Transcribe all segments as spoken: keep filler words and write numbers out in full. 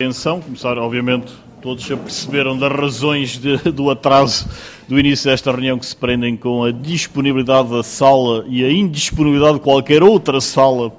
Atenção, começar, obviamente, todos já perceberam das razões de, do atraso do início desta reunião, que se prendem com a disponibilidade da sala e a indisponibilidade de qualquer outra sala.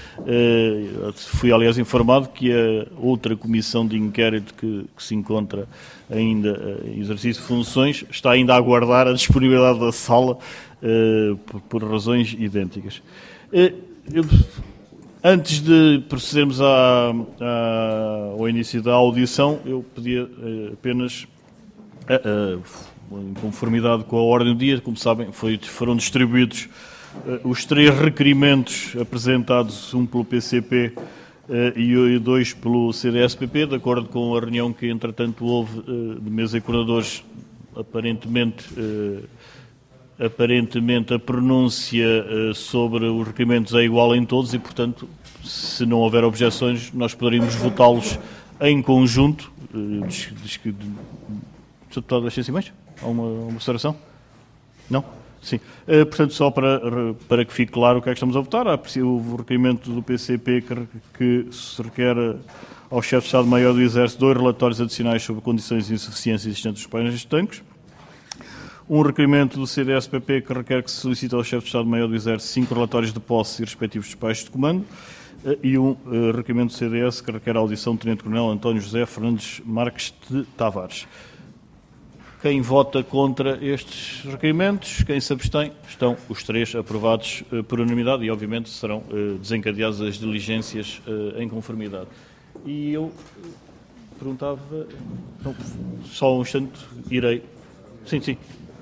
Uh, fui, aliás, informado que a outra comissão de inquérito que, que se encontra ainda em exercício de funções está ainda a aguardar a disponibilidade da sala uh, por, por razões idênticas. Uh, eu, Antes de procedermos à, à, ao início da audição, eu pedia uh, apenas, uh, uh, em conformidade com a ordem do dia, como sabem, foi, foram distribuídos uh, os três requerimentos apresentados, um pelo P C P uh, e dois pelo C D S P P, de acordo com a reunião que, entretanto, houve uh, de mesa de coordenadores, aparentemente... Uh, Aparentemente, a pronúncia uh, sobre os requerimentos é igual em todos e, portanto, se não houver objeções, nós poderíamos votá-los em conjunto. Uh, diz, diz que... Deputado Ascenso Simões? Há uma, uma observação? Não? Sim. Uh, portanto, só para, para que fique claro o que é que estamos a votar, há o requerimento do P C P que, que se requer ao chefe de Estado-Maior do Exército dois relatórios adicionais sobre condições de insuficiência existentes dos painéis estanques. Um requerimento do C D S P P que requer que se solicite ao chefe de Estado-Maior do Exército cinco relatórios de posse e respectivos despachos de comando, e um uh, requerimento do C D S que requer a audição do Tenente-Coronel António José Fernandes Marques de Tavares. Quem vota contra estes requerimentos, quem se abstém, estão os três aprovados uh, por unanimidade e, obviamente, serão uh, desencadeadas as diligências uh, em conformidade. E eu perguntava... Não, só um instante, irei... Sim, sim.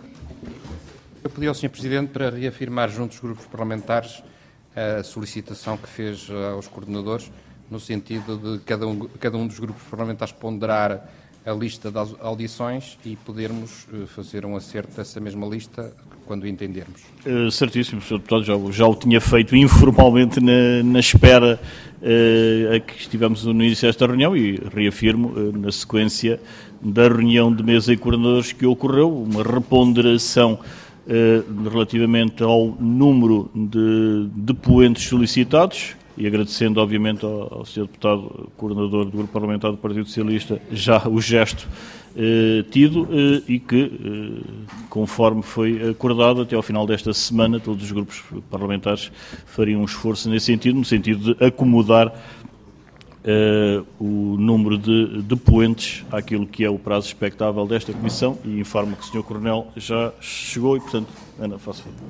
Eu pedi ao senhor Presidente para reafirmar junto aos grupos parlamentares a solicitação que fez aos coordenadores, no sentido de cada um, cada um dos grupos parlamentares ponderar a lista das audições e podermos fazer um acerto dessa mesma lista quando entendermos. Uh, certíssimo, senhor Deputado, já, já o tinha feito informalmente na, na espera uh, a que estivemos no início desta reunião e reafirmo uh, na sequência da reunião de mesa e coordenadores que ocorreu, uma reponderação uh, relativamente ao número de depoentes solicitados e agradecendo, obviamente, ao, ao senhor Deputado, coordenador do Grupo Parlamentar do Partido Socialista, já o gesto uh, tido uh, e que, uh, conforme foi acordado, até ao final desta semana, todos os grupos parlamentares fariam um esforço nesse sentido, no sentido de acomodar Uh, o número de depoentes àquilo que é o prazo expectável desta Comissão e informo que o senhor Coronel já chegou e, portanto, Ana, faço favor.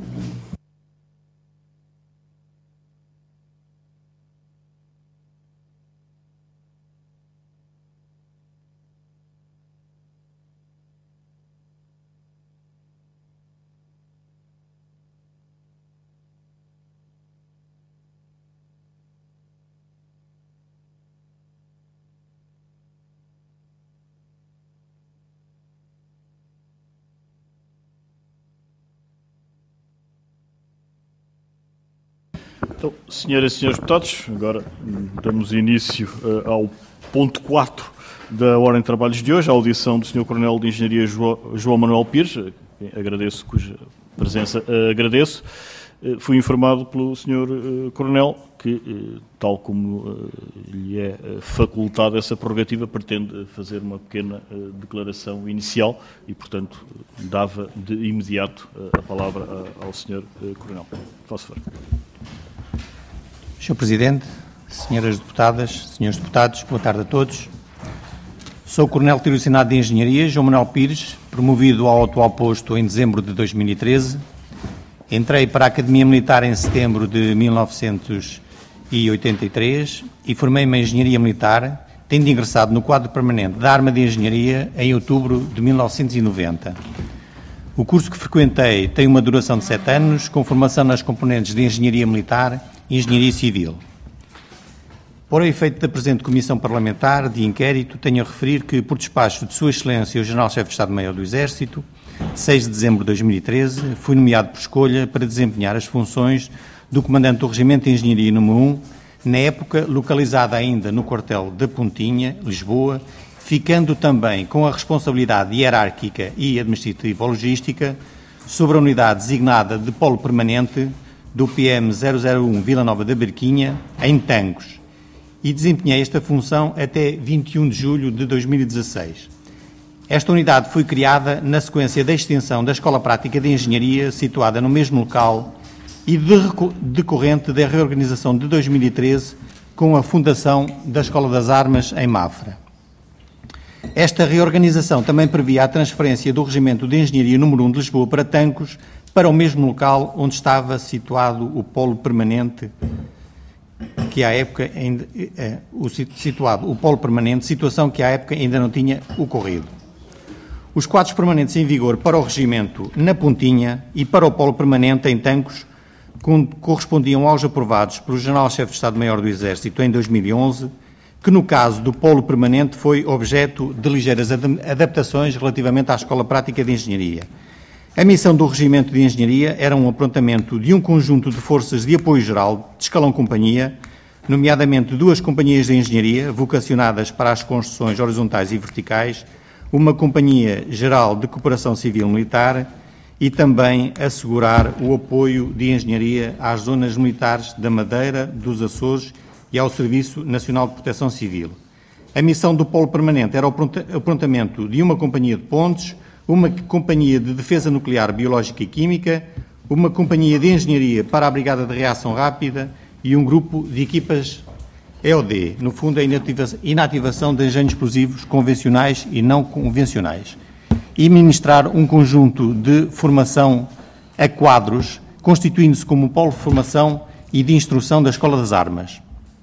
Então, senhoras e senhores deputados, agora damos início uh, ao ponto quatro da ordem de trabalhos de hoje, a audição do senhor Coronel de Engenharia João, João Manuel Pires, agradeço, cuja presença uh, agradeço. Uh, fui informado pelo senhor uh, Coronel que, uh, tal como uh, lhe é uh, facultada essa prerrogativa, pretende fazer uma pequena uh, declaração inicial e, portanto, uh, dava de imediato uh, a palavra uh, ao senhor uh, Coronel. Faço favor. senhor Presidente, senhoras deputadas, senhores deputados, boa tarde a todos. Sou o Coronel Tiro do Senado de Engenharia, João Manuel Pires, promovido ao atual posto em dezembro de dois mil e treze. Entrei para a Academia Militar em setembro de mil novecentos e oitenta e três e formei-me em Engenharia Militar, tendo ingressado no quadro permanente da Arma de Engenharia em outubro de mil novecentos e noventa. O curso que frequentei tem uma duração de sete anos, com formação nas componentes de Engenharia Militar e Engenharia Civil. Por efeito da presente Comissão Parlamentar de Inquérito, tenho a referir que, por despacho de Sua Excelência o General-Chefe de Estado-Maior do Exército, de seis de dezembro de dois mil e treze, fui nomeado por escolha para desempenhar as funções do Comandante do Regimento de Engenharia número um, na época localizada ainda no quartel da Pontinha, Lisboa, ficando também com a responsabilidade hierárquica e administrativa-logística sobre a unidade designada de Polo Permanente do P M zero zero um Vila Nova da Barquinha, em Tancos, e desempenhei esta função até vinte e um de julho de dois mil e dezasseis. Esta unidade foi criada na sequência da extensão da Escola Prática de Engenharia, situada no mesmo local, e decorrente da reorganização de dois mil e treze, com a fundação da Escola das Armas em Mafra. Esta reorganização também previa a transferência do Regimento de Engenharia número um de Lisboa para Tancos, para o mesmo local onde estava situado o polo permanente, que à época ainda, eh, o, situado o polo permanente, situação que à época ainda não tinha ocorrido. Os quadros permanentes em vigor para o regimento na Pontinha e para o polo permanente em Tancos correspondiam aos aprovados pelo General-Chefe de Estado-Maior do Exército em dois mil e onze, que no caso do polo permanente foi objeto de ligeiras adaptações relativamente à Escola Prática de Engenharia. A missão do Regimento de Engenharia era um aprontamento de um conjunto de forças de apoio geral de escalão companhia, nomeadamente duas companhias de engenharia vocacionadas para as construções horizontais e verticais, uma companhia geral de cooperação civil-militar e também assegurar o apoio de engenharia às zonas militares da Madeira, dos Açores e ao Serviço Nacional de Proteção Civil. A missão do polo permanente era o aprontamento de uma companhia de pontes, uma companhia de defesa nuclear, biológica e química, uma companhia de engenharia para a Brigada de Reação Rápida e um grupo de equipas E O D, no fundo a inativação de engenhos explosivos convencionais e não convencionais, e ministrar um conjunto de formação a quadros, constituindo-se como um polo de formação e de instrução da Escola das Armas.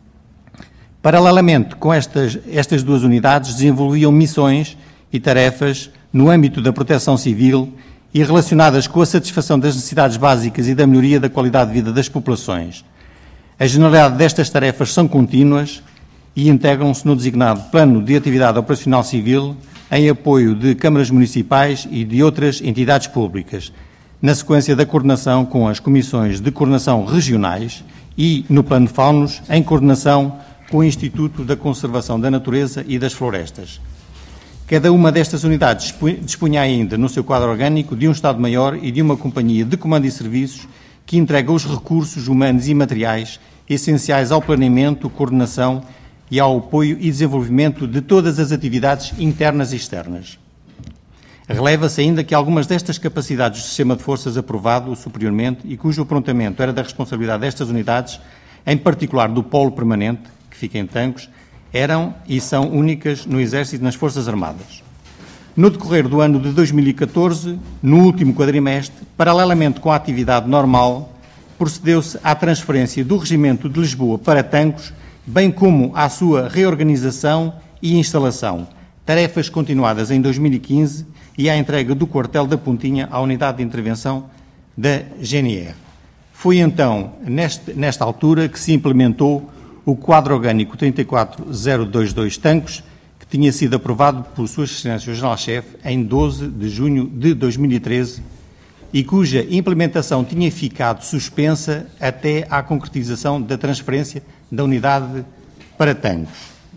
Paralelamente com estas, estas duas unidades, desenvolviam missões e tarefas no âmbito da proteção civil e relacionadas com a satisfação das necessidades básicas e da melhoria da qualidade de vida das populações. A generalidade destas tarefas são contínuas e integram-se no designado Plano de Atividade Operacional Civil em apoio de câmaras municipais e de outras entidades públicas, na sequência da coordenação com as comissões de coordenação regionais e, no Plano Faunos, em coordenação com o Instituto da Conservação da Natureza e das Florestas. Cada uma destas unidades dispunha ainda, no seu quadro orgânico, de um Estado-Maior e de uma companhia de comando e serviços que entrega os recursos humanos e materiais essenciais ao planeamento, coordenação e ao apoio e desenvolvimento de todas as atividades internas e externas. Releva-se ainda que algumas destas capacidades do sistema de forças aprovado superiormente e cujo aprontamento era da responsabilidade destas unidades, em particular do polo permanente, que fica em Tancos, eram e são únicas no Exército e nas Forças Armadas. No decorrer do ano de dois mil e catorze, no último quadrimestre, paralelamente com a atividade normal, procedeu-se à transferência do Regimento de Lisboa para Tancos, bem como à sua reorganização e instalação, tarefas continuadas em dois mil e quinze e à entrega do quartel da Pontinha à Unidade de Intervenção da G N R. Foi então, neste, nesta altura, que se implementou o quadro orgânico trinta e quatro zero vinte e dois Tancos, que tinha sido aprovado por Sua Excelência o General-Chefe em doze de junho de dois mil e treze e cuja implementação tinha ficado suspensa até à concretização da transferência da unidade para Tancos.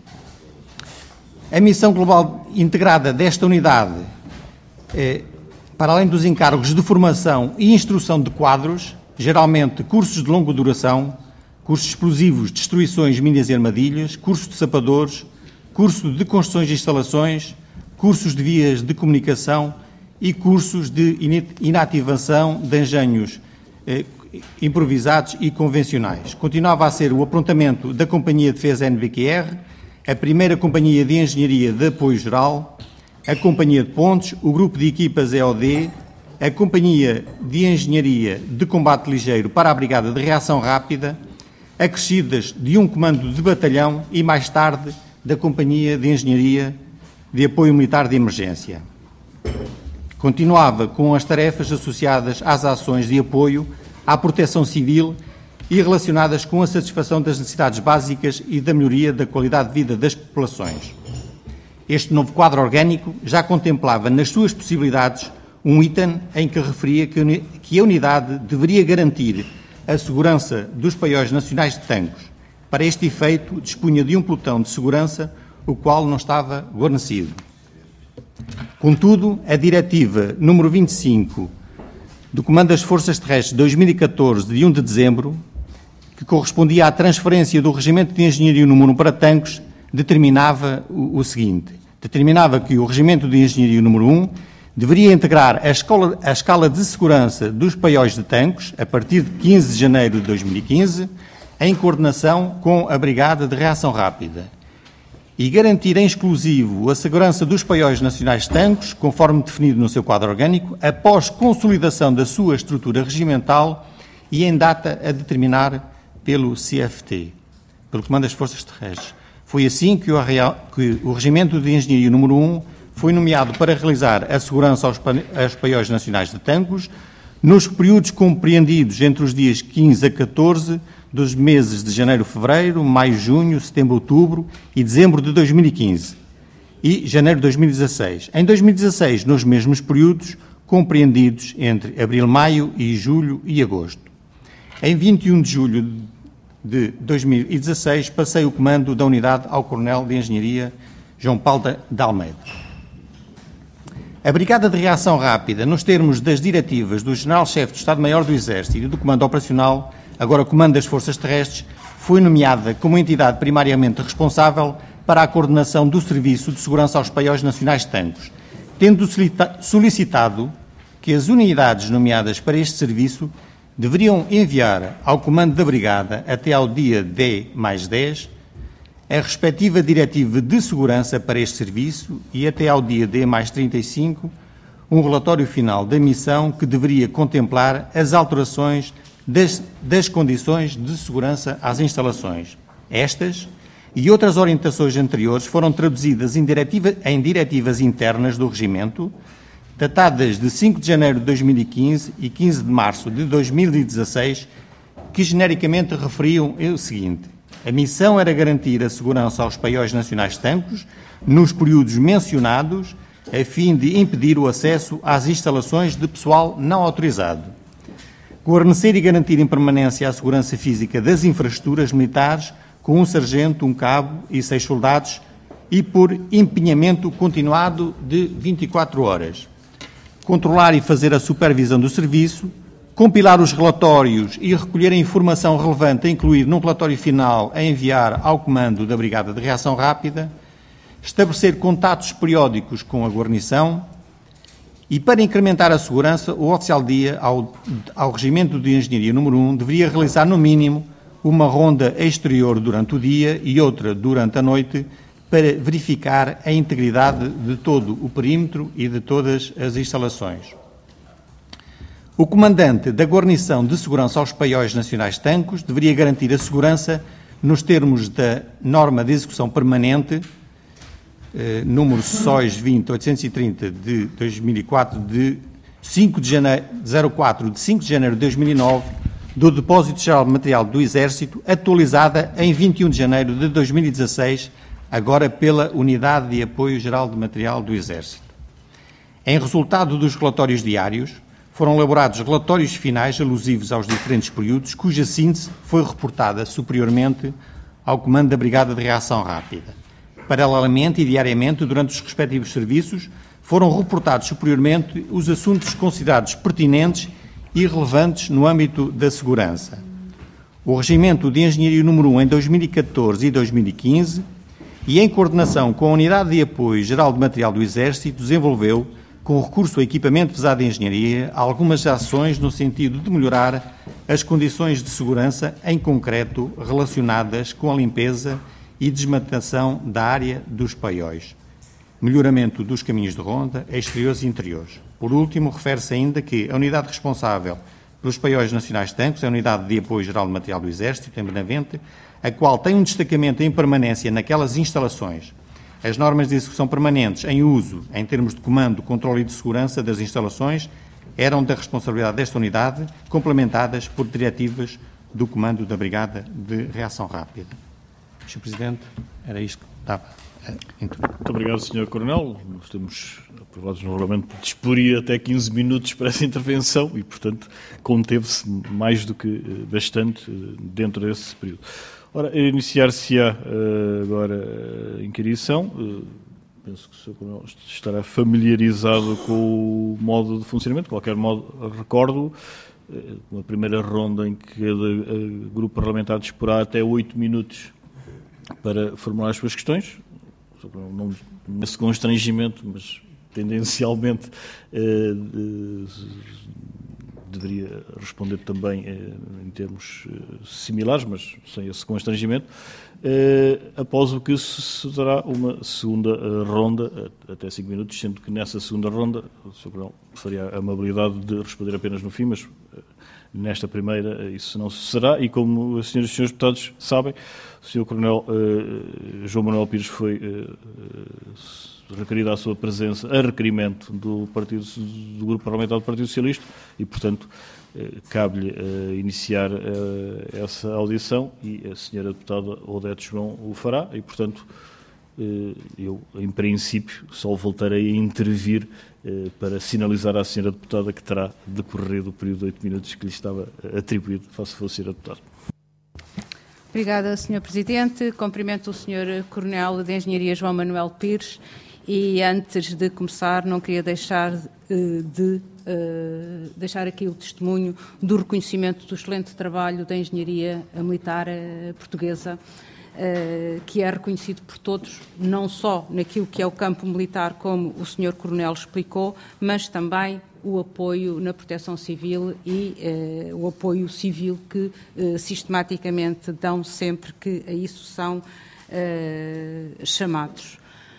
A missão global integrada desta unidade, eh, para além dos encargos de formação e instrução de quadros, geralmente cursos de longa duração, cursos explosivos, destruições, minas e armadilhas, cursos de sapadores, curso de construções e instalações, cursos de vias de comunicação e cursos de inativação de engenhos eh, improvisados e convencionais. Continuava a ser o aprontamento da Companhia de Defesa N B Q R, a primeira Companhia de Engenharia de Apoio Geral, a Companhia de Pontes, o Grupo de Equipas E O D, a Companhia de Engenharia de Combate Ligeiro para a Brigada de Reação Rápida, acrescidas de um comando de batalhão e, mais tarde, da Companhia de Engenharia de Apoio Militar de Emergência. Continuava com as tarefas associadas às ações de apoio à proteção civil e relacionadas com a satisfação das necessidades básicas e da melhoria da qualidade de vida das populações. Este novo quadro orgânico já contemplava nas suas possibilidades um item em que referia que a unidade deveria garantir a segurança dos paióis nacionais de Tancos. Para este efeito, dispunha de um pelotão de segurança, o qual não estava guarnecido. Contudo, a Diretiva número vinte e cinco do Comando das Forças Terrestres de dois mil e catorze, de um de dezembro, que correspondia à transferência do Regimento de Engenharia número um para Tancos, determinava o, o seguinte. Determinava que o Regimento de Engenharia número um deveria integrar a, escola, a escala de segurança dos paióis de Tancos, a partir de quinze de janeiro de dois mil e quinze, em coordenação com a Brigada de Reação Rápida, e garantir em exclusivo a segurança dos paióis nacionais de Tancos, conforme definido no seu quadro orgânico, após consolidação da sua estrutura regimental e em data a determinar pelo C F T, pelo Comando das Forças Terrestres. Foi assim que o, que o Regimento de Engenharia número um foi nomeado para realizar a segurança aos, aos paióis nacionais de Tancos nos períodos compreendidos entre os dias quinze a catorze dos meses de janeiro, fevereiro, maio, junho, setembro, outubro e dezembro de dois mil e quinze e janeiro de dois mil e dezasseis. Em dois mil e dezasseis, nos mesmos períodos compreendidos entre abril, maio e julho e agosto. Em vinte e um de julho de dois mil e dezasseis, passei o comando da unidade ao Coronel de Engenharia João Paulo de Almeida. A Brigada de Reação Rápida, nos termos das diretivas do General-Chefe do Estado-Maior do Exército e do Comando Operacional, agora Comando das Forças Terrestres, foi nomeada como entidade primariamente responsável para a coordenação do Serviço de Segurança aos Paióis Nacionais de Tancos, tendo solicitado que as unidades nomeadas para este serviço deveriam enviar ao Comando da Brigada, até ao dia D mais dez, a respectiva diretiva de segurança para este serviço e até ao dia D mais trinta e cinco, um relatório final da missão que deveria contemplar as alterações das, das condições de segurança às instalações. Estas e outras orientações anteriores foram traduzidas em, diretiva, em diretivas internas do Regimento, datadas de cinco de janeiro de dois mil e quinze e quinze de março de dois mil e dezasseis, que genericamente referiam o seguinte: a missão era garantir a segurança aos paióis nacionais de Tancos nos períodos mencionados, a fim de impedir o acesso às instalações de pessoal não autorizado, guarnecer e garantir em permanência a segurança física das infraestruturas militares com um sargento, um cabo e seis soldados e por empenhamento continuado de vinte e quatro horas. Controlar e fazer a supervisão do serviço, compilar os relatórios e recolher a informação relevante a incluir num relatório final a enviar ao Comando da Brigada de Reação Rápida, estabelecer contatos periódicos com a guarnição e, para incrementar a segurança, o oficial-dia ao, ao Regimento de Engenharia número um deveria realizar, no mínimo, uma ronda exterior durante o dia e outra durante a noite para verificar a integridade de todo o perímetro e de todas as instalações. O comandante da Guarnição de Segurança aos Paióis Nacionais de Tancos deveria garantir a segurança nos termos da norma de execução permanente, eh, número S O I S vinte oitocentos e trinta de dois mil e quatro, de cinco de janeiro, zero quatro de cinco de janeiro de dois mil e nove, do Depósito Geral de Material do Exército, atualizada em vinte e um de janeiro de dois mil e dezasseis, agora pela Unidade de Apoio Geral de Material do Exército. Em resultado dos relatórios diários, foram elaborados relatórios finais alusivos aos diferentes períodos, cuja síntese foi reportada superiormente ao Comando da Brigada de Reação Rápida. Paralelamente e diariamente, durante os respectivos serviços, foram reportados superiormente os assuntos considerados pertinentes e relevantes no âmbito da segurança. O Regimento de Engenharia número um em dois mil e catorze e dois mil e quinze, e em coordenação com a Unidade de Apoio Geral de Material do Exército, desenvolveu, com recurso a equipamento pesado de engenharia, algumas ações no sentido de melhorar as condições de segurança, em concreto relacionadas com a limpeza e desmatação da área dos paióis, melhoramento dos caminhos de ronda, exteriores e interiores. Por último, refere-se ainda que a unidade responsável pelos paióis nacionais de Tancos é a Unidade de Apoio Geral de Material do Exército, em Benavente, a qual tem um destacamento em permanência naquelas instalações. As normas de execução permanentes em uso, em termos de comando, controle e de segurança das instalações, eram da responsabilidade desta unidade, complementadas por diretivas do Comando da Brigada de Reação Rápida. senhor Presidente, era isto que estava a introduzir. Muito obrigado, senhor Coronel. Nós temos aprovados no regulamento de disporia até quinze minutos para essa intervenção e, portanto, conteve-se mais do que bastante dentro desse período. Ora, iniciar-se-á uh, agora a inquirição. Uh, penso que o senhor Coronel estará familiarizado com o modo de funcionamento. De qualquer modo, recordo uma primeira ronda em que cada grupo parlamentar disporá até oito minutos para formular as suas questões, não nesse constrangimento, mas tendencialmente eh, de, deveria responder também eh, em termos eh, similares, mas sem esse constrangimento, eh, após o que se dará uma segunda eh, ronda, até cinco minutos, sendo que nessa segunda ronda o senhor Coronel faria a amabilidade de responder apenas no fim, mas eh, nesta primeira isso não será, e como as senhoras e senhores deputados sabem, o senhor Coronel eh, João Manuel Pires foi eh, requerida a sua presença a requerimento do, partido, do Grupo Parlamentar do Partido Socialista e, portanto, eh, cabe-lhe eh, iniciar eh, essa audição e a senhora deputada Odete João o fará e, portanto, eh, eu, em princípio, só voltarei a intervir eh, para sinalizar à senhora deputada que terá decorrido o período de oito minutos que lhe estava atribuído, face a senhora deputada. Obrigada, senhor Presidente. Cumprimento o senhor Coronel de Engenharia João Manuel Pires e, antes de começar, não queria deixar uh, de uh, deixar aqui o testemunho do reconhecimento do excelente trabalho da Engenharia Militar uh, Portuguesa, uh, que é reconhecido por todos, não só naquilo que é o campo militar, como o senhor Coronel explicou, mas também o apoio na proteção civil e eh, o apoio civil que eh, sistematicamente dão sempre que a isso são eh, chamados.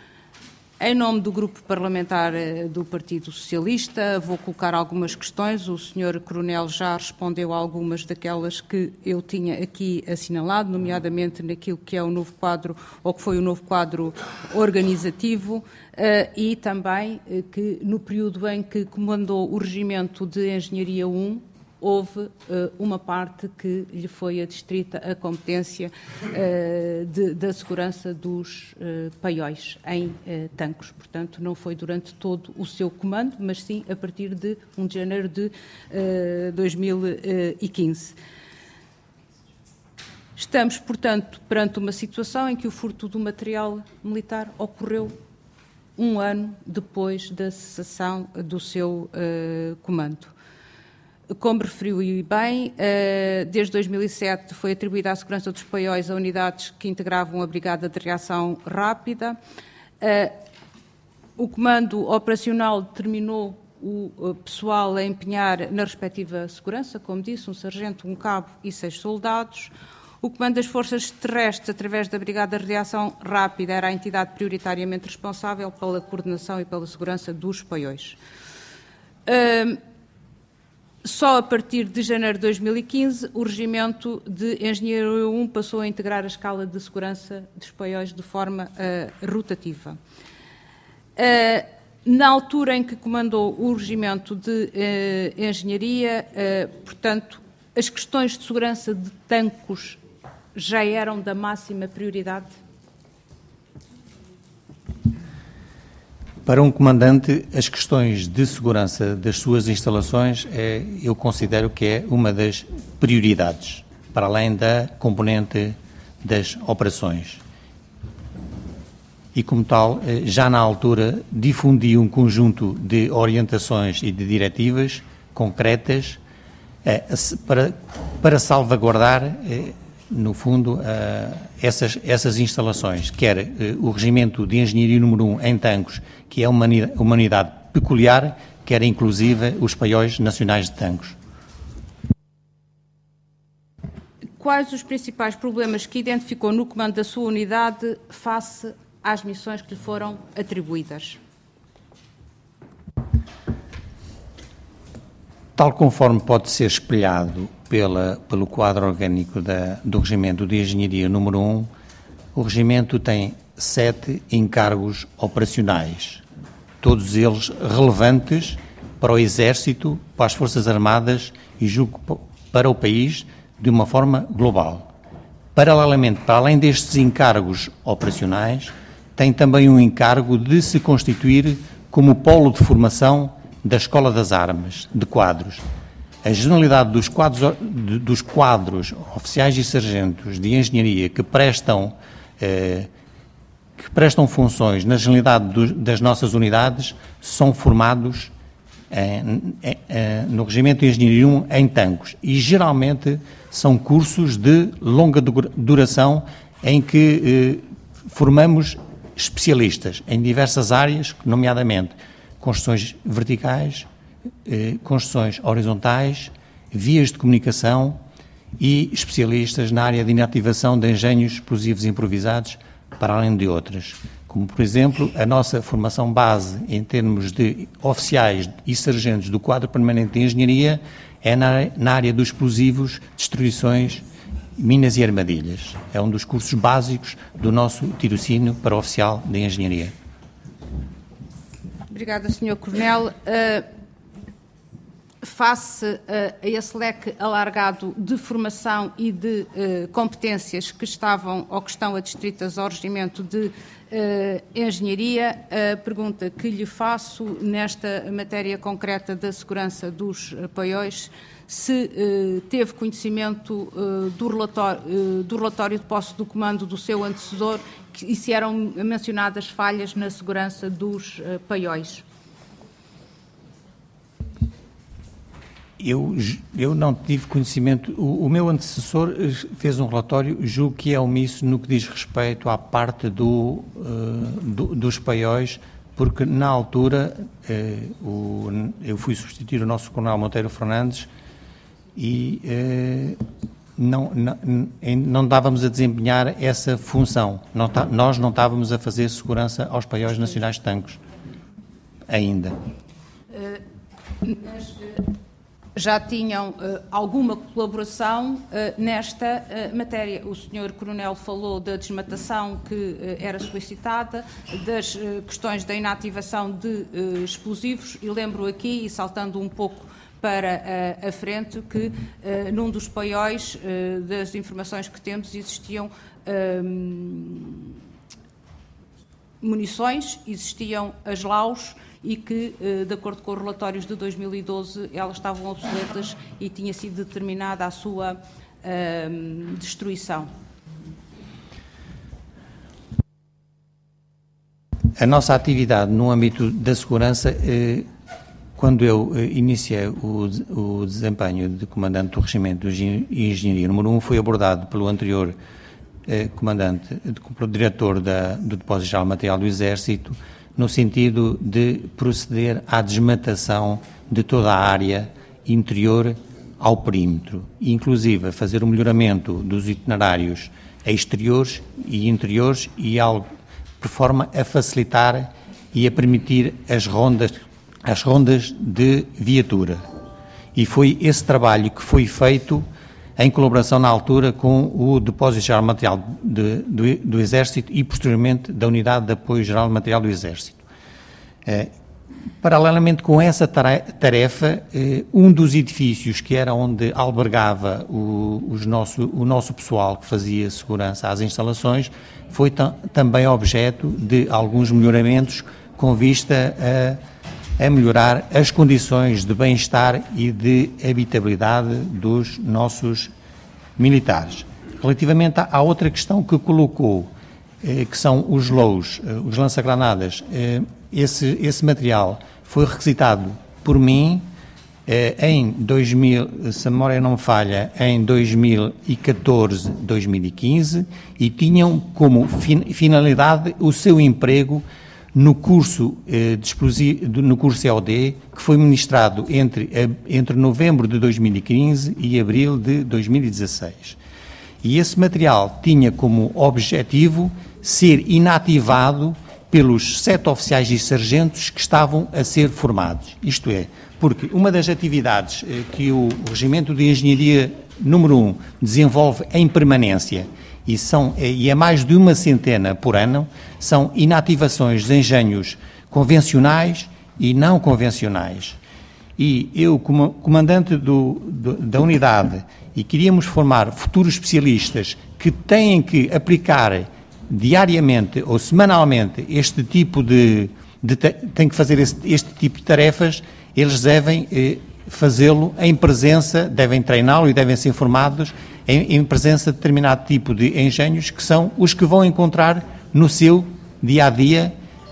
Em nome do Grupo Parlamentar do Partido Socialista, vou colocar algumas questões. O senhor Coronel já respondeu a algumas daquelas que eu tinha aqui assinalado, nomeadamente naquilo que é o novo quadro, ou que foi o novo quadro organizativo, e também que no período em que comandou o Regimento de Engenharia um, houve uh, uma parte que lhe foi adstrita a competência uh, de, da segurança dos uh, paióis em uh, Tancos. Portanto, não foi durante todo o seu comando, mas sim a partir de primeiro de janeiro de uh, dois mil e quinze. Estamos, portanto, perante uma situação em que o furto do material militar ocorreu um ano depois da cessação do seu uh, comando. Como referiu bem, desde dois mil e sete foi atribuída à segurança dos paióis a unidades que integravam a Brigada de Reação Rápida. O comando operacional determinou o pessoal a empenhar na respectiva segurança, como disse, um sargento, um cabo e seis soldados. O comando das forças terrestres, através da Brigada de Reação Rápida, era a entidade prioritariamente responsável pela coordenação e pela segurança dos paióis. Só a partir de janeiro de dois mil e quinze, o Regimento de Engenharia um passou a integrar a escala de segurança dos paióis de forma uh, rotativa. Uh, na altura em que comandou o Regimento de uh, Engenharia, uh, portanto, as questões de segurança de Tancos já eram da máxima prioridade? Para um comandante, as questões de segurança das suas instalações, é, eu considero que é uma das prioridades, para além da componente das operações. E, como tal, já na altura difundi um conjunto de orientações e de diretivas concretas é, para, para salvaguardar, é, no fundo, é, essas, essas instalações, quer é, o Regimento de Engenharia número um em Tancos, que é uma unidade peculiar, quer inclusive os paióis nacionais de Tancos. Quais os principais problemas que identificou no comando da sua unidade face às missões que lhe foram atribuídas? Tal conforme pode ser espelhado pela, pelo quadro orgânico da, do Regimento de Engenharia número um, o Regimento tem sete encargos operacionais, todos eles relevantes para o Exército, para as Forças Armadas e julgo para o país de uma forma global. Paralelamente, para além destes encargos operacionais, tem também um encargo de se constituir como polo de formação da Escola das Armas, de quadros. A generalidade dos quadros, dos quadros oficiais e sargentos de engenharia que prestam, eh, que prestam funções na generalidade do, das nossas unidades são formados em, em, no Regimento de Engenharia um em Tancos, e geralmente são cursos de longa duração em que eh, formamos especialistas em diversas áreas, nomeadamente construções verticais, eh, construções horizontais, vias de comunicação e especialistas na área de inativação de engenhos explosivos improvisados, para além de outras. Como, por exemplo, a nossa formação base em termos de oficiais e sargentos do quadro permanente de engenharia é na, na área dos explosivos, destruições, minas e armadilhas. É um dos cursos básicos do nosso tirocínio para oficial de engenharia. Obrigada, senhor Coronel. Uh... Face uh, a esse leque alargado de formação e de uh, competências que estavam ou que estão adstritas ao regimento de uh, engenharia, a pergunta que lhe faço nesta matéria concreta da segurança dos uh, paióis, se uh, teve conhecimento uh, do, relatório, uh, do relatório de posse do comando do seu antecessor que, e se eram mencionadas falhas na segurança dos uh, paióis. Eu, eu não tive conhecimento. O, o meu antecessor fez um relatório, julgo que é omisso no que diz respeito à parte do, uh, do, dos paióis, porque na altura uh, o, eu fui substituir o nosso coronel Monteiro Fernandes e uh, não, não, não dávamos a desempenhar essa função. Não tá, nós não estávamos a fazer segurança aos paióis nacionais de Tancos, ainda. Uh, mas, uh... Já tinham uh, alguma colaboração uh, nesta uh, matéria. O senhor Coronel falou da desmatação que uh, era solicitada, das uh, questões da inativação de uh, explosivos, e lembro aqui, e saltando um pouco para uh, a frente, que uh, num dos paióis uh, das informações que temos existiam uh, munições, existiam as laus, e que, de acordo com os relatórios de dois mil e doze, elas estavam obsoletas e tinha sido determinada a sua uh, destruição. A nossa atividade no âmbito da segurança, eh, quando eu eh, iniciei o, o desempenho de comandante do Regimento de Engenharia número um, foi abordado pelo anterior eh, comandante, pelo diretor da, do Depósito Geral de Material do Exército, no sentido de proceder à desmatação de toda a área interior ao perímetro, inclusive fazer o melhoramento dos itinerários exteriores e interiores e algo por forma a facilitar e a permitir as rondas, as rondas de viatura. E foi esse trabalho que foi feito em colaboração na altura com o Depósito Geral de Material de, do, do Exército e posteriormente da Unidade de Apoio Geral de Material do Exército. Eh, paralelamente com essa tarefa, eh, um dos edifícios que era onde albergava o, os nosso, o nosso pessoal que fazia segurança às instalações foi também objeto de alguns melhoramentos com vista a, a melhorar as condições de bem-estar e de habitabilidade dos nossos militares. Relativamente à outra questão que colocou, eh, que são os lows, eh, os lança-granadas, eh, esse, esse material foi requisitado por mim eh, em dois mil, se a memória não me falha, em dois mil e catorze, dois mil e quinze, e tinham como fin, finalidade o seu emprego no curso, eh, de explosivo, no curso C O D, que foi ministrado entre, entre novembro de dois mil e quinze e abril de dois mil e dezasseis. E esse material tinha como objetivo ser inativado pelos sete oficiais e sargentos que estavam a ser formados. Isto é, porque uma das atividades eh, que o Regimento de Engenharia número um desenvolve em permanência, e, são, e é mais de uma centena por ano, são inativações de engenhos convencionais e não convencionais. E eu, como comandante do, do, da unidade, e queríamos formar futuros especialistas que têm que aplicar diariamente ou semanalmente este tipo de, de têm que fazer este, este tipo de tarefas, eles devem eh, fazê-lo em presença, devem treiná-lo e devem ser formados em, em presença de determinado tipo de engenhos que são os que vão encontrar no seu dia-a-dia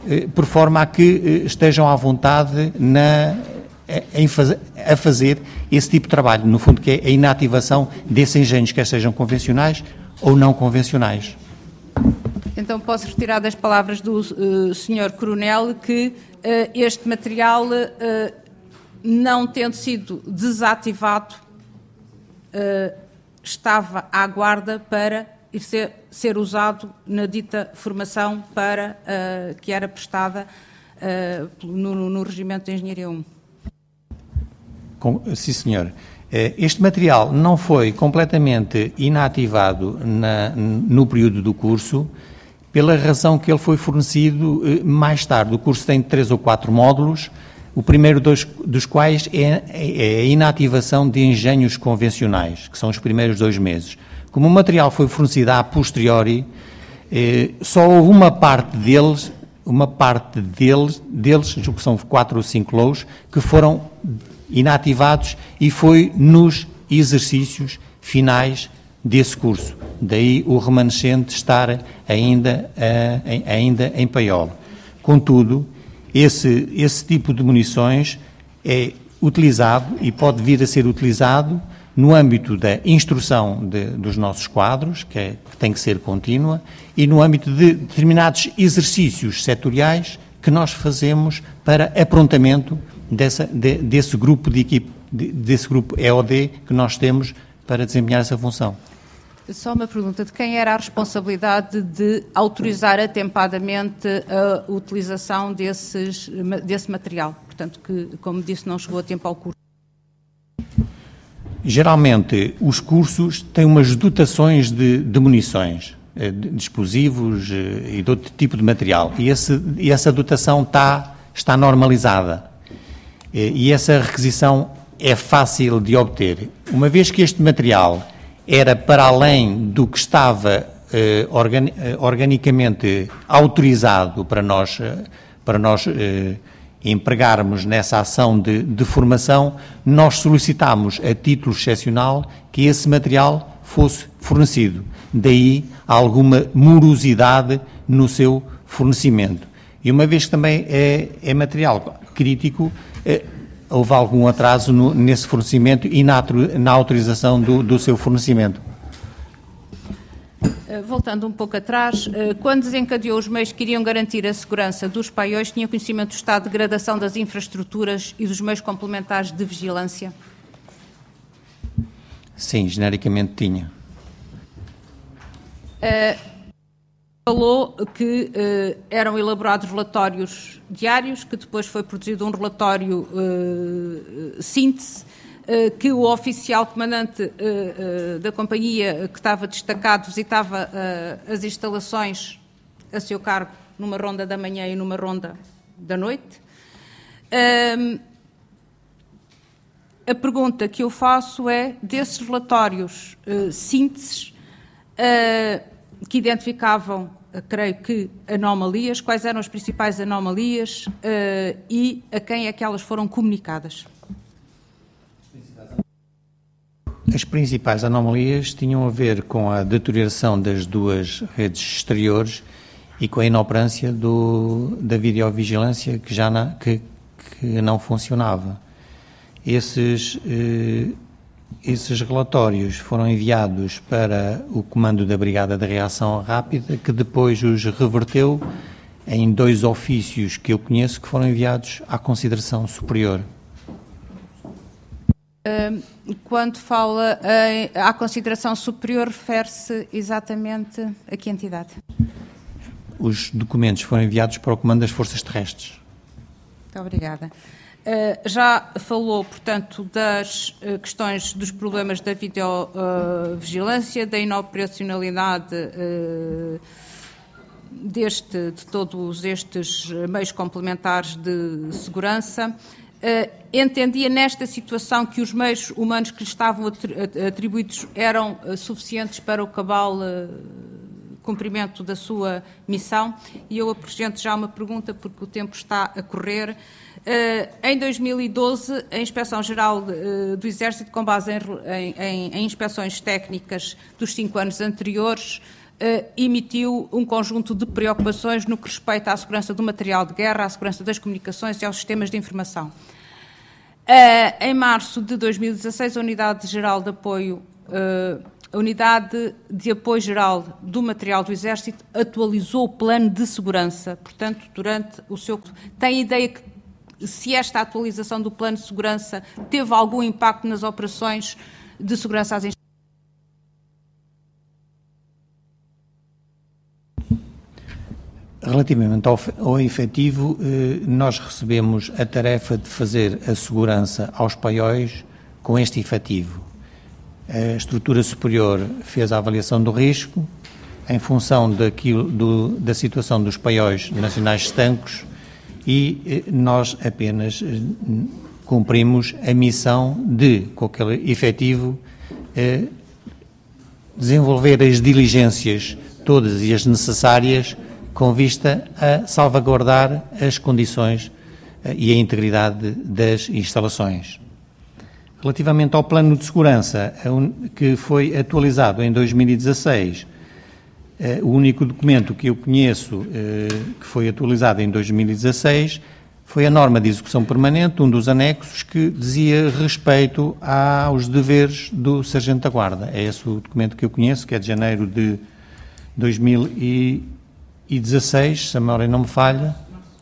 por forma a que estejam à vontade na, em faz, a fazer esse tipo de trabalho, no fundo que é a inativação desses engenhos, quer sejam convencionais ou não convencionais. Então posso retirar das palavras do uh, senhor Coronel que uh, este material, uh, não tendo sido desativado, uh, estava à guarda para ir ser, ser usado na dita formação para, uh, que era prestada uh, no, no Regimento de Engenharia um. Com, sim, senhor. Este material não foi completamente inativado na, no período do curso, pela razão que ele foi fornecido mais tarde. O curso tem três ou quatro módulos, o primeiro dos, dos quais é, é a inativação de engenhos convencionais, que são os primeiros dois meses. Como o material foi fornecido a posteriori, eh, só houve uma parte deles, uma parte deles, deles, julgo que são quatro ou cinco lows, que foram inativados e foi nos exercícios finais desse curso. Daí o remanescente estar ainda, uh, em, ainda em paiol. Contudo, esse, esse tipo de munições é utilizado e pode vir a ser utilizado no âmbito da instrução de, dos nossos quadros, que, é, que tem que ser contínua, e no âmbito de determinados exercícios setoriais que nós fazemos para aprontamento dessa, de, desse grupo de equipe, de, desse grupo E O D que nós temos para desempenhar essa função. Só uma pergunta, de quem era a responsabilidade de autorizar atempadamente a utilização desses, desse material? Portanto, que, como disse, não chegou a tempo ao curso. Geralmente, os cursos têm umas dotações de, de munições, de explosivos e de outro tipo de material. E, esse, e essa dotação está, está normalizada. E essa requisição é fácil de obter. Uma vez que este material era para além do que estava eh, organi organicamente autorizado para nós, para nós eh, empregarmos nessa ação de, de formação, nós solicitámos a título excepcional que esse material fosse fornecido. Daí alguma morosidade no seu fornecimento. E uma vez que também é, é material crítico, eh, houve algum atraso no, nesse fornecimento e na, na autorização do, do seu fornecimento. Voltando um pouco atrás, quando desencadeou os meios que iriam garantir a segurança dos paióis, tinha conhecimento do estado de degradação das infraestruturas e dos meios complementares de vigilância? Sim, genericamente tinha. Uh, falou que uh, eram elaborados relatórios diários, que depois foi produzido um relatório uh, síntese, uh, que o oficial comandante uh, uh, da companhia que estava destacado visitava uh, as instalações a seu cargo numa ronda da manhã e numa ronda da noite. Uh, a pergunta que eu faço é, desses relatórios uh, sínteses, uh, que identificavam, creio que, anomalias, quais eram as principais anomalias uh, e a quem é que elas foram comunicadas? As principais anomalias tinham a ver com a deterioração das duas redes exteriores e com a inoperância do, da videovigilância que já na, que, que não funcionava. Esses... Uh, Esses relatórios foram enviados para o comando da Brigada de Reação Rápida, que depois os reverteu em dois ofícios que eu conheço que foram enviados à consideração superior. Quando fala em, à consideração superior, refere-se exatamente a que entidade? Os documentos foram enviados para o comando das Forças Terrestres. Muito obrigada. Uh, já falou, portanto, das uh, questões dos problemas da videovigilância, uh, da inoperacionalidade uh, deste, de todos estes meios complementares de segurança. Uh, entendia nesta situação que os meios humanos que lhe estavam atribuídos eram uh, suficientes para o cabal uh, cumprimento da sua missão? E eu apresento já uma pergunta, porque o tempo está a correr. Uh, em dois mil e doze, a Inspeção-Geral uh, do Exército, com base em, em, em inspeções técnicas dos cinco anos anteriores, uh, emitiu um conjunto de preocupações no que respeita à segurança do material de guerra, à segurança das comunicações e aos sistemas de informação. Uh, em março de dois mil e dezasseis, a Unidade Geral de Apoio, uh, a Unidade de Apoio Geral do Material do Exército atualizou o plano de segurança. Portanto, durante o seu... Tem ideia que se esta atualização do plano de segurança teve algum impacto nas operações de segurança às instituições? Relativamente ao, ao efetivo, eh, nós recebemos a tarefa de fazer a segurança aos paióis com este efetivo. A estrutura superior fez a avaliação do risco em função daquilo, do, da situação dos paióis nacionais estancos e eh, nós apenas eh, cumprimos a missão de, com aquele efetivo, eh, desenvolver as diligências todas e as necessárias com vista a salvaguardar as condições eh, e a integridade das instalações. Relativamente ao plano de segurança, que foi atualizado em dois mil e dezasseis, o único documento que eu conheço que foi atualizado em dois mil e dezasseis foi a norma de execução permanente, um dos anexos que dizia respeito aos deveres do Sargento da Guarda. É esse o documento que eu conheço, que é de janeiro de dois mil e dezasseis, se a memória não me falha.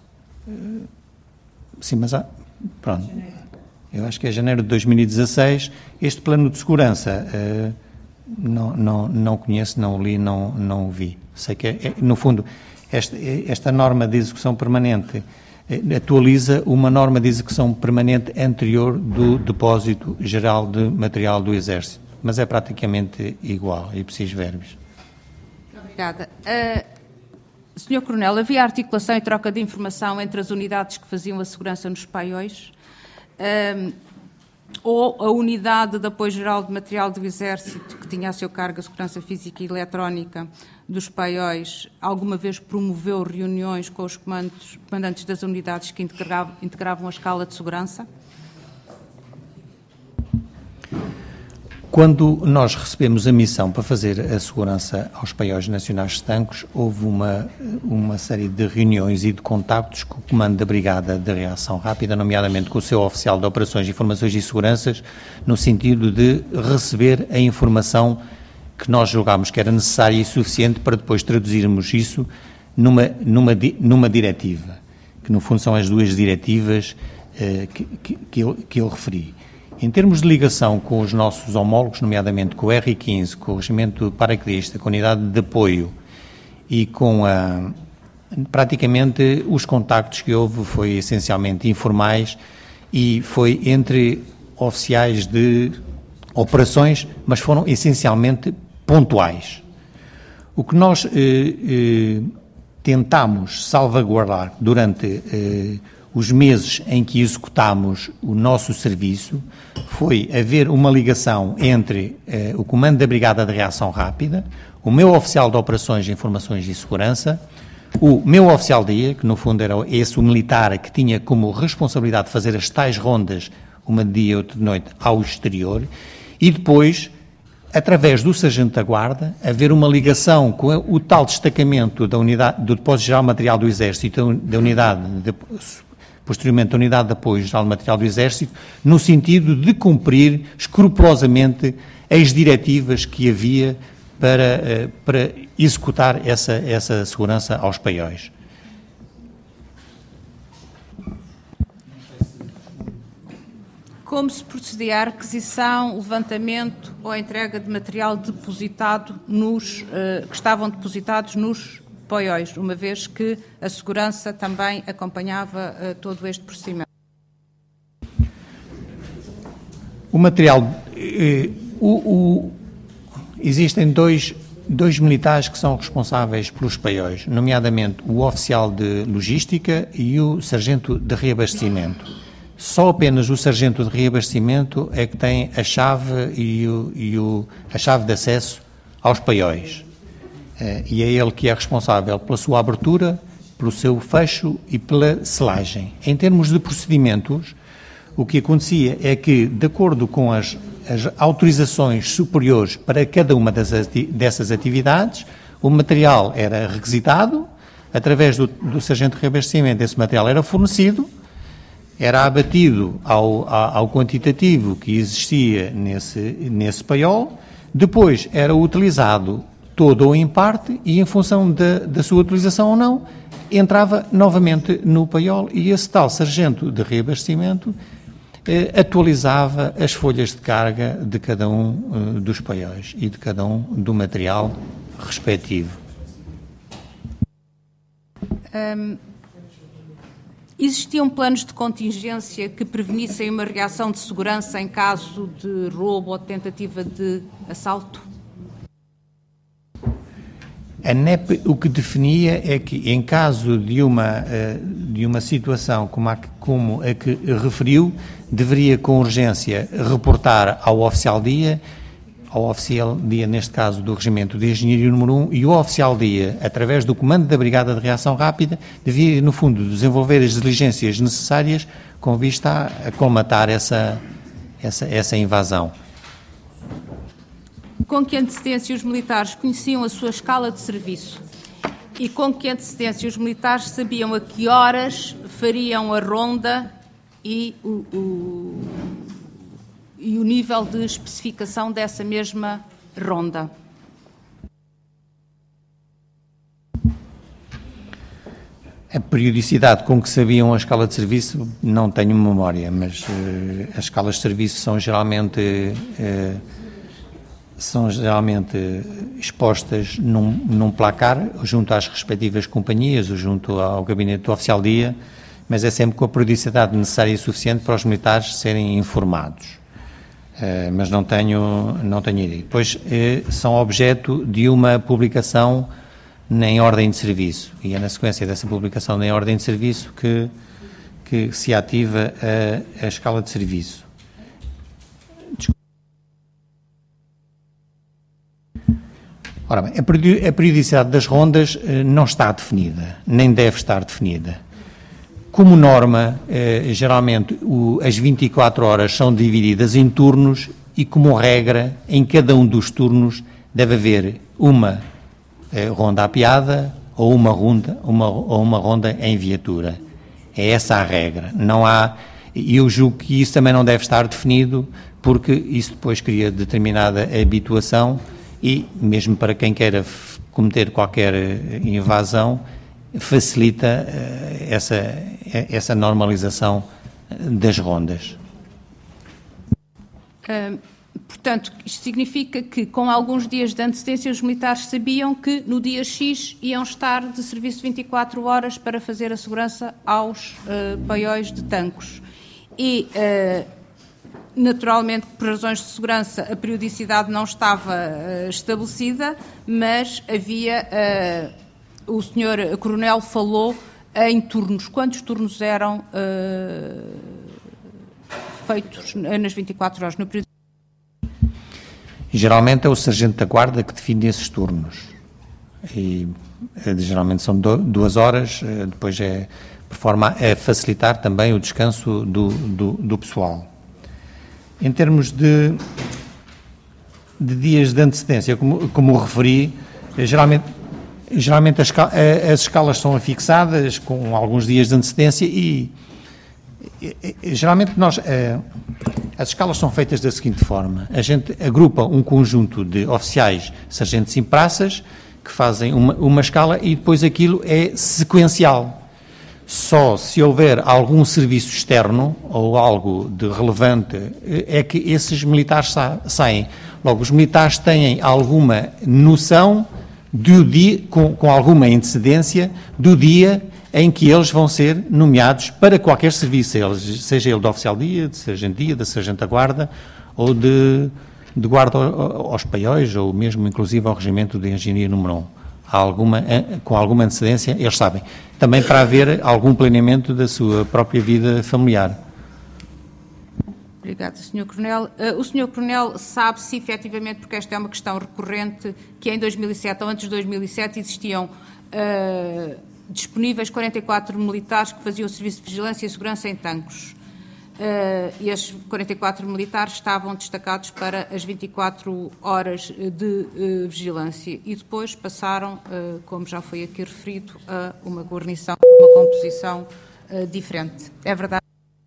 Sim, mas há... Pronto. Eu acho que é janeiro de dois mil e dezasseis. Este plano de segurança uh, não, não, não conheço, não o li, não, não o vi. Sei que, é, é, no fundo, esta, esta norma de execução permanente uh, atualiza uma norma de execução permanente anterior do Depósito Geral de Material do Exército, mas é praticamente igual, e preciso verbos. Obrigada. Uh, senhor Coronel, havia articulação e troca de informação entre as unidades que faziam a segurança nos paióis? Um, ou a Unidade de Apoio Geral de Material do Exército, que tinha a seu cargo a segurança física e eletrónica dos paióis, alguma vez promoveu reuniões com os comandos, comandantes das unidades que integravam, integravam a escala de segurança? Quando nós recebemos a missão para fazer a segurança aos paióis nacionais estancos, houve uma, uma série de reuniões e de contactos com o Comando da Brigada de Reação Rápida, nomeadamente com o seu oficial de Operações, Informações e Seguranças, no sentido de receber a informação que nós julgámos que era necessária e suficiente para depois traduzirmos isso numa, numa, numa diretiva, que no fundo são as duas diretivas eh, que, que, que, eu, que eu referi. Em termos de ligação com os nossos homólogos, nomeadamente com o R quinze, com o Regimento Paraquedista, com a Unidade de Apoio e com a... praticamente os contactos que houve foi essencialmente informais e foi entre oficiais de operações, mas foram essencialmente pontuais. O que nós eh, eh, tentámos salvaguardar durante eh, os meses em que executámos o nosso serviço foi haver uma ligação entre eh, o Comando da Brigada de Reação Rápida, o meu oficial de Operações, Informações e Segurança, o meu oficial de dia, que no fundo era esse o militar que tinha como responsabilidade de fazer as tais rondas, uma de dia e outra de noite, ao exterior, e depois, através do Sargento da Guarda, haver uma ligação com o tal destacamento da unidade, do Depósito Geral de Material do Exército, da unidade de, posteriormente a Unidade de Apoio Geral de Material do Exército, no sentido de cumprir escrupulosamente as diretivas que havia para, para executar essa, essa segurança aos paióis. Como se procedia à requisição, levantamento ou entrega de material depositado nos, uh, que estavam depositados nos paióis, uma vez que a segurança também acompanhava uh, todo este procedimento? O material... Eh, o, o, existem dois, dois militares que são responsáveis pelos paióis, nomeadamente o oficial de logística e o sargento de reabastecimento. Só apenas o sargento de reabastecimento é que tem a chave e, o, e o, a chave de acesso aos paióis. E é ele que é responsável pela sua abertura, pelo seu fecho e pela selagem. Em termos de procedimentos, o que acontecia é que, de acordo com as, as autorizações superiores para cada uma das ati- dessas atividades, O material era requisitado, através do, do sargento de reabastecimento, esse material era fornecido, era abatido ao, ao quantitativo que existia nesse, nesse paiol, depois era utilizado todo ou em parte e, em função da, da sua utilização ou não, entrava novamente no paiol e esse tal sargento de reabastecimento eh, atualizava as folhas de carga de cada um eh, dos paióis e de cada um do material respectivo. Um, existiam planos de contingência que prevenissem uma reação de segurança em caso de roubo ou tentativa de assalto? A N E P o que definia é que, em caso de uma, de uma situação como a, como a que referiu, deveria com urgência reportar ao oficial-dia, ao oficial-dia, neste caso, do Regimento de Engenharia número um, e o oficial-dia, através do Comando da Brigada de Reação Rápida, devia, no fundo, desenvolver as diligências necessárias com vista a, a colmatar essa, essa, essa invasão. Com que antecedência os militares conheciam a sua escala de serviço? E com que antecedência os militares sabiam a que horas fariam a ronda e o, o, e o nível de especificação dessa mesma ronda? A periodicidade com que sabiam a escala de serviço não tenho memória, mas uh, as escalas de serviço são geralmente... Uh, são geralmente expostas num, num placar, junto às respectivas companhias, ou junto ao gabinete do oficial-dia, mas é sempre com a periodicidade necessária e suficiente para os militares serem informados. Uh, mas não tenho, não tenho ideia. Depois uh, são objeto de uma publicação em ordem de serviço, e é na sequência dessa publicação em ordem de serviço que, que se ativa a, a escala de serviço. Ora bem, a periodicidade das rondas não está definida, nem deve estar definida. Como norma, eh, geralmente o, as vinte e quatro horas são divididas em turnos e, como regra, em cada um dos turnos deve haver uma eh, ronda apeada ou uma ronda, uma, ou uma ronda em viatura. É essa a regra. Não há, e eu julgo que isso também não deve estar definido, porque isso depois cria determinada habituação. E, mesmo para quem queira cometer qualquer invasão, facilita uh, essa, essa normalização das rondas. Uh, portanto, isto significa que, com alguns dias de antecedência, os militares sabiam que no dia X iam estar de serviço vinte e quatro horas para fazer a segurança aos uh, paióis de Tancos. E... Uh, Naturalmente, por razões de segurança, a periodicidade não estava uh, estabelecida, mas havia, uh, o senhor Coronel falou em turnos. Quantos turnos eram uh, feitos nas vinte e quatro horas? No período... Geralmente é o sargento da guarda que define esses turnos. E, geralmente são do, duas horas, depois é por forma a facilitar também o descanso do, do, do pessoal. Em termos de, de dias de antecedência, como, como referi, geralmente, geralmente as, as escalas são afixadas com alguns dias de antecedência e, e geralmente nós, as escalas são feitas da seguinte forma: a gente agrupa um conjunto de oficiais, sargentos e praças, que fazem uma, uma escala e depois aquilo é sequencial. Só se houver algum serviço externo ou algo de relevante é que esses militares sa saem. Logo, os militares têm alguma noção do dia, com, com alguma antecedência, do dia em que eles vão ser nomeados para qualquer serviço, eles, seja ele de oficial-dia, de sargento-dia, de sargento-da-guarda ou de, de guarda aos paióis ou mesmo, inclusive, ao Regimento de Engenharia número um. Alguma, com alguma antecedência, eles sabem. Também para haver algum planeamento da sua própria vida familiar. Obrigada, senhor Coronel. Uh, o senhor Coronel sabe se efetivamente, porque esta é uma questão recorrente, que em dois mil e sete ou antes de dois mil e sete existiam uh, disponíveis quarenta e quatro militares que faziam o serviço de vigilância e segurança em Tancos. Uh, e estes quarenta e quatro militares estavam destacados para as vinte e quatro horas de uh, vigilância e depois passaram, uh, como já foi aqui referido, a uma guarnição, uma composição uh, diferente. É verdade?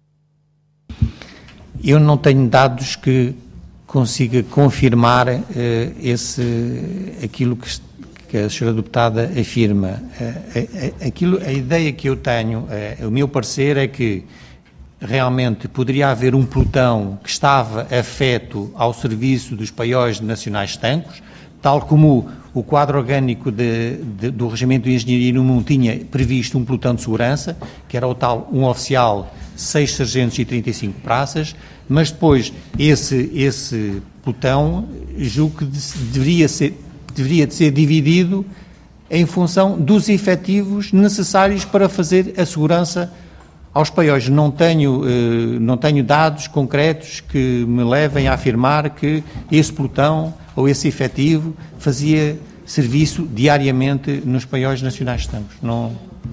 Eu não tenho dados que consiga confirmar uh, esse, aquilo que, que a senhora deputada afirma. Uh, a, a, aquilo, a ideia que eu tenho, uh, o meu parecer é que realmente poderia haver um pelotão que estava afeto ao serviço dos paióis nacionais de tanques, tal como o quadro orgânico de, de, do Regimento de Engenharia Número um tinha previsto um pelotão de segurança, que era o tal um oficial, seis sargentos e trinta e cinco praças, mas depois esse, esse pelotão, julgo que deveria ser, deveria de ser dividido em função dos efetivos necessários para fazer a segurança aos paióis. Não tenho, não tenho dados concretos que me levem a afirmar que esse pelotão ou esse efetivo fazia serviço diariamente nos paióis nacionais de tanques. Não...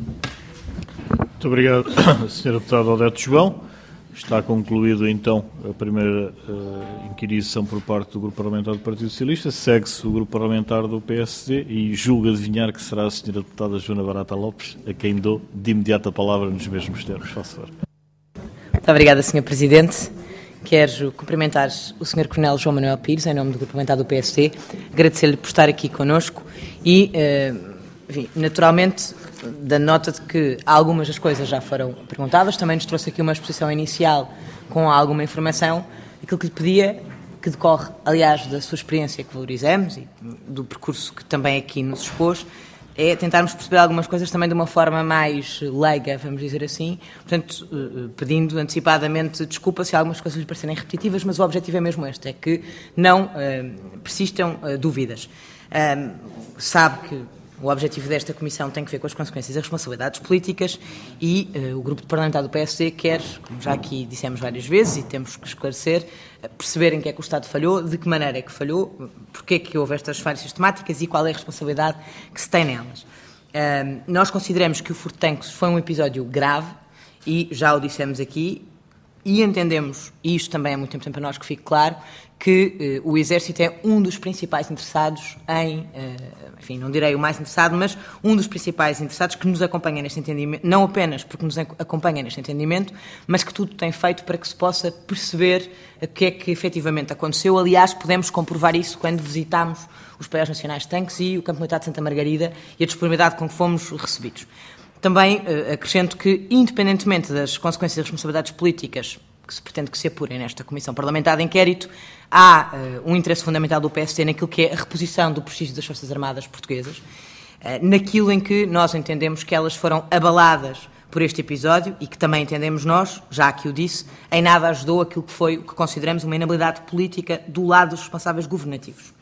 Muito obrigado, senhor Deputado Odete João. Está concluído, então, a primeira uh, inquirição por parte do Grupo Parlamentar do Partido Socialista. Segue-se o Grupo Parlamentar do P S D e julgo adivinhar que será a senhora Deputada Joana Barata Lopes, a quem dou de imediato a palavra nos mesmos termos. Faço favor. Muito obrigada, senhor Presidente. Quero cumprimentar o senhor Coronel João Manuel Pires, em nome do Grupo Parlamentar do P S D, agradecer-lhe por estar aqui connosco e, uh, enfim, naturalmente, dando nota de que algumas das coisas já foram perguntadas, também nos trouxe aqui uma exposição inicial com alguma informação. Aquilo que lhe pedia, que decorre, aliás, da sua experiência que valorizamos e do percurso que também aqui nos expôs, é tentarmos perceber algumas coisas também de uma forma mais leiga, vamos dizer assim, portanto, pedindo antecipadamente desculpa se algumas coisas lhe parecerem repetitivas, mas o objetivo é mesmo este, é que não uh, persistam uh, dúvidas. Uh, sabe que o objetivo desta comissão tem que ver com as consequências e as responsabilidades políticas e uh, o Grupo Parlamentar do P S D quer, como já aqui dissemos várias vezes e temos que esclarecer, uh, perceber em que é que o Estado falhou, de que maneira é que falhou, porque é que houve estas falhas sistemáticas e qual é a responsabilidade que se tem nelas. Uh, nós consideramos que o furto de tanques foi um episódio grave e já o dissemos aqui e entendemos, e isto também é muito importante para nós que fique claro, que uh, o Exército é um dos principais interessados em, uh, enfim, não direi o mais interessado, mas um dos principais interessados que nos acompanha neste entendimento, não apenas porque nos acompanha neste entendimento, mas que tudo tem feito para que se possa perceber o que é que efetivamente aconteceu. Aliás, podemos comprovar isso quando visitámos os paióis nacionais de tanques e o Campo Militar de Santa Margarida e a disponibilidade com que fomos recebidos. Também uh, acrescento que, independentemente das consequências e responsabilidades políticas que se pretende que se apurem nesta Comissão Parlamentar de Inquérito, há uh, um interesse fundamental do P S D naquilo que é a reposição do prestígio das Forças Armadas portuguesas, uh, naquilo em que nós entendemos que elas foram abaladas por este episódio e que também entendemos nós, já aqui o disse, em nada ajudou aquilo que foi o que consideramos uma inabilidade política do lado dos responsáveis governativos.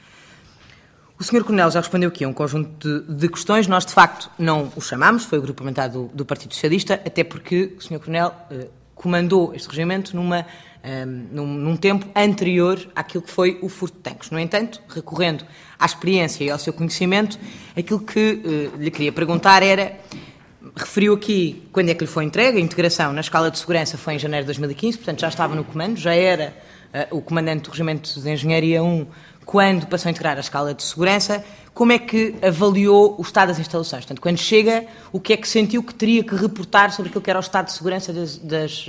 O senhor Coronel já respondeu aqui a um conjunto de, de questões. Nós, de facto, não o chamámos, foi o Grupo Parlamentar do, do Partido Socialista, até porque o senhor Coronel uh, comandou este regimento numa, um, num, num tempo anterior àquilo que foi o furto de tanques. No entanto, recorrendo à experiência e ao seu conhecimento, aquilo que uh, lhe queria perguntar era, referiu aqui quando é que lhe foi entregue, a integração na escala de segurança foi em janeiro de dois mil e quinze, portanto já estava no comando, já era uh, o comandante do Regimento de Engenharia um quando passou a integrar a escala de segurança. Como é que avaliou o estado das instalações? Portanto, quando chega, o que é que sentiu que teria que reportar sobre aquilo que era o estado de segurança das, das,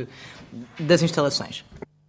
das instalações?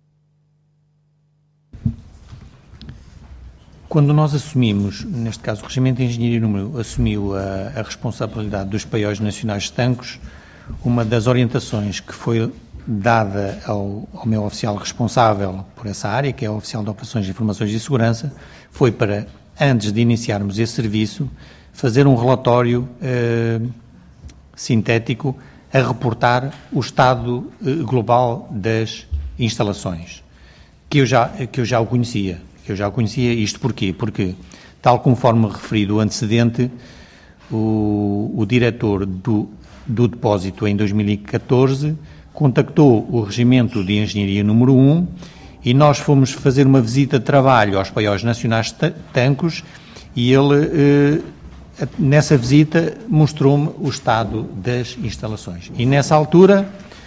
Quando nós assumimos, neste caso o Regimento de Engenharia Número assumiu a, a responsabilidade dos paióis nacionais de tanques, uma das orientações que foi dada ao, ao meu oficial responsável por essa área, que é o oficial de Operações de Informações e Segurança, foi para, antes de iniciarmos esse serviço, fazer um relatório eh, sintético a reportar o estado eh, global das instalações, que eu já, que eu já o conhecia. Eu já o conhecia, isto porquê? Porque, tal conforme referido o antecedente, o, o diretor do, do depósito em dois mil e catorze contactou o Regimento de Engenharia número um e nós fomos fazer uma visita de trabalho aos paióis nacionais de tanques e ele, eh, nessa visita, mostrou-me o estado das instalações. E nessa altura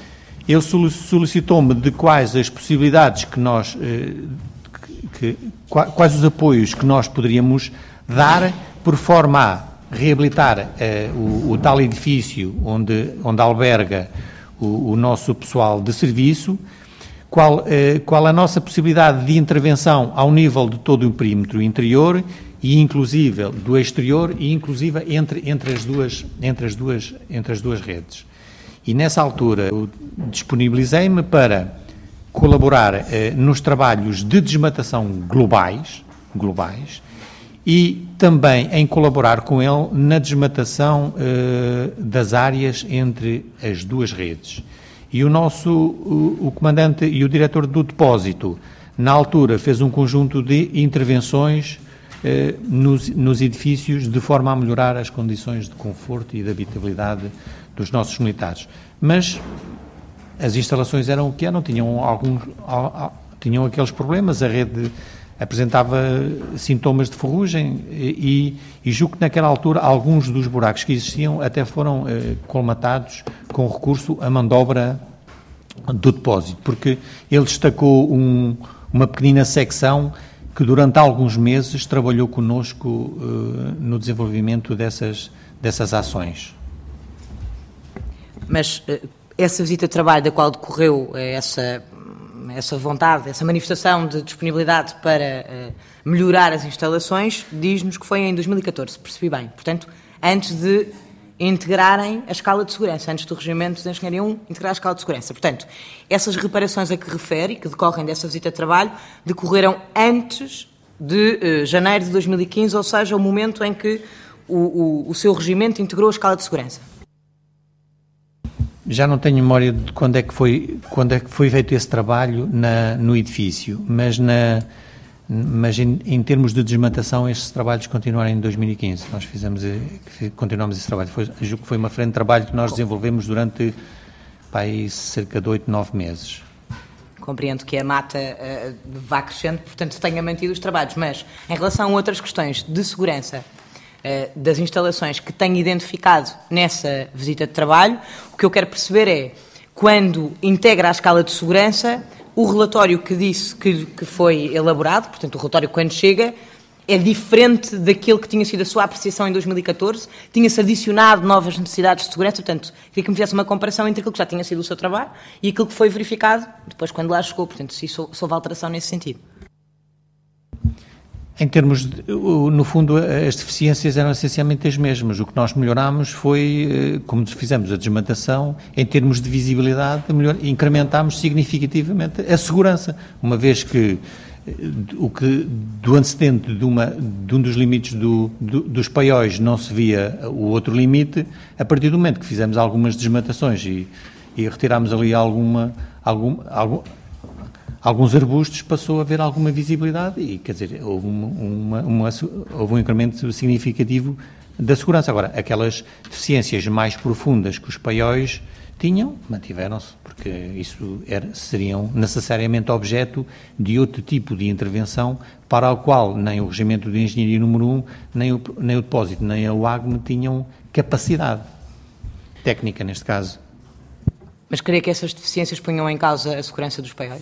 ele solicitou-me de quais as possibilidades que nós, que, que, quais os apoios que nós poderíamos dar por forma a reabilitar eh, o, o tal edifício onde, onde alberga o, o nosso pessoal de serviço, qual, eh, qual a nossa possibilidade de intervenção ao nível de todo o perímetro interior e inclusive do exterior e inclusive entre, entre, as duas, entre, as duas, entre as duas redes. E nessa altura eu disponibilizei-me para colaborar eh, nos trabalhos de desmatação globais, globais e também em colaborar com ele na desmatação eh, das áreas entre as duas redes. E o nosso, o, o comandante e o diretor do depósito, na altura, fez um conjunto de intervenções eh, nos, nos edifícios de forma a melhorar as condições de conforto e de habitabilidade dos nossos militares. Mas as instalações eram o que eram, tinham, alguns, tinham aqueles problemas, a rede apresentava sintomas de ferrugem e, e julgo que naquela altura alguns dos buracos que existiam até foram eh, colmatados com recurso à mão de obra do depósito, porque ele destacou um, uma pequenina secção que durante alguns meses trabalhou connosco eh, no desenvolvimento dessas, dessas ações. Mas essa visita de trabalho da qual decorreu essa, essa vontade, essa manifestação de disponibilidade para uh, melhorar as instalações, diz-nos que foi em dois mil e catorze, percebi bem. Portanto, antes de integrarem a escala de segurança, antes do Regimento de Engenharia um integrar a escala de segurança. Portanto, essas reparações a que refere, que decorrem dessa visita de trabalho, decorreram antes de uh, janeiro de dois mil e quinze, ou seja, o momento em que o, o, o seu regimento integrou a escala de segurança. Já não tenho memória de quando é que foi, quando é que foi feito esse trabalho na, no edifício, mas, na, mas em, em termos de desmatação, estes trabalhos continuaram em dois mil e quinze. Nós fizemos, continuamos esse trabalho. Foi, julgo que foi uma frente de trabalho que nós desenvolvemos durante pá, aí, cerca de oito, nove meses. Compreendo que a mata uh, vá crescendo, portanto tenha mantido os trabalhos, mas em relação a outras questões de segurança das instalações que tenho identificado nessa visita de trabalho, o que eu quero perceber é, quando integra a escala de segurança, o relatório que disse que, que foi elaborado, portanto o relatório quando chega, é diferente daquele que tinha sido a sua apreciação em dois mil e catorze, tinha-se adicionado novas necessidades de segurança, portanto, queria que me fizesse uma comparação entre aquilo que já tinha sido o seu trabalho e aquilo que foi verificado depois quando lá chegou, portanto, se houve alteração nesse sentido. Em termos, de, no fundo, as deficiências eram essencialmente as mesmas. O que nós melhorámos foi, como fizemos a desmatação, em termos de visibilidade, melhor, incrementámos significativamente a segurança, uma vez que o que do antecedente de, uma, de um dos limites do, do, dos paióis não se via o outro limite, a partir do momento que fizemos algumas desmatações e, e retirámos ali alguma, algum, algum alguns arbustos, passou a haver alguma visibilidade e, quer dizer, houve, uma, uma, uma, houve um incremento significativo da segurança. Agora, aquelas deficiências mais profundas que os paióis tinham, mantiveram-se, porque isso era, seriam necessariamente objeto de outro tipo de intervenção para o qual nem o Regimento de Engenharia número um, nem o, nem o depósito, nem a U A G M tinham capacidade técnica, neste caso. Mas creio que essas deficiências ponham em causa a segurança dos paióis?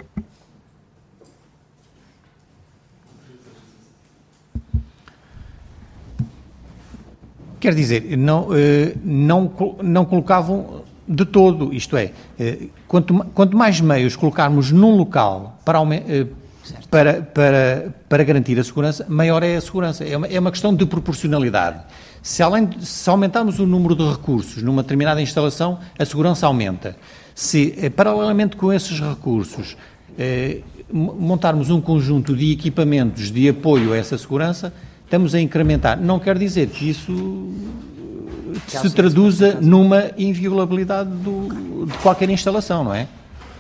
Quer dizer, não, não, não colocavam de todo, isto é, quanto, quanto mais meios colocarmos num local para, para, para, para garantir a segurança, maior é a segurança. É uma, é uma questão de proporcionalidade. Se, além de, se aumentarmos o número de recursos numa determinada instalação, a segurança aumenta. Se, paralelamente com esses recursos, eh, montarmos um conjunto de equipamentos de apoio a essa segurança, estamos a incrementar. Não quer dizer que isso se traduza numa inviolabilidade do, de qualquer instalação, não é?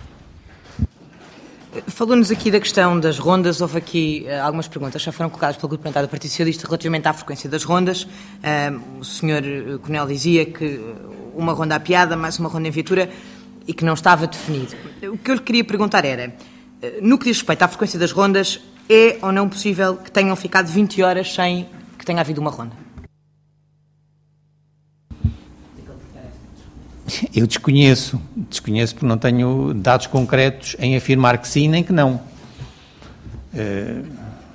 Falou-nos aqui da questão das rondas. Houve aqui uh, algumas perguntas que já foram colocadas pelo Grupo Parlamentar do Partido Socialista relativamente à frequência das rondas. Uh, o senhor Coronel dizia que uma ronda à piada, mais uma ronda em viatura, e que não estava definido. O que eu lhe queria perguntar era, uh, no que diz respeito à frequência das rondas, é ou não possível que tenham ficado vinte horas sem que tenha havido uma ronda? Eu desconheço, desconheço porque não tenho dados concretos em afirmar que sim nem que não. Uh...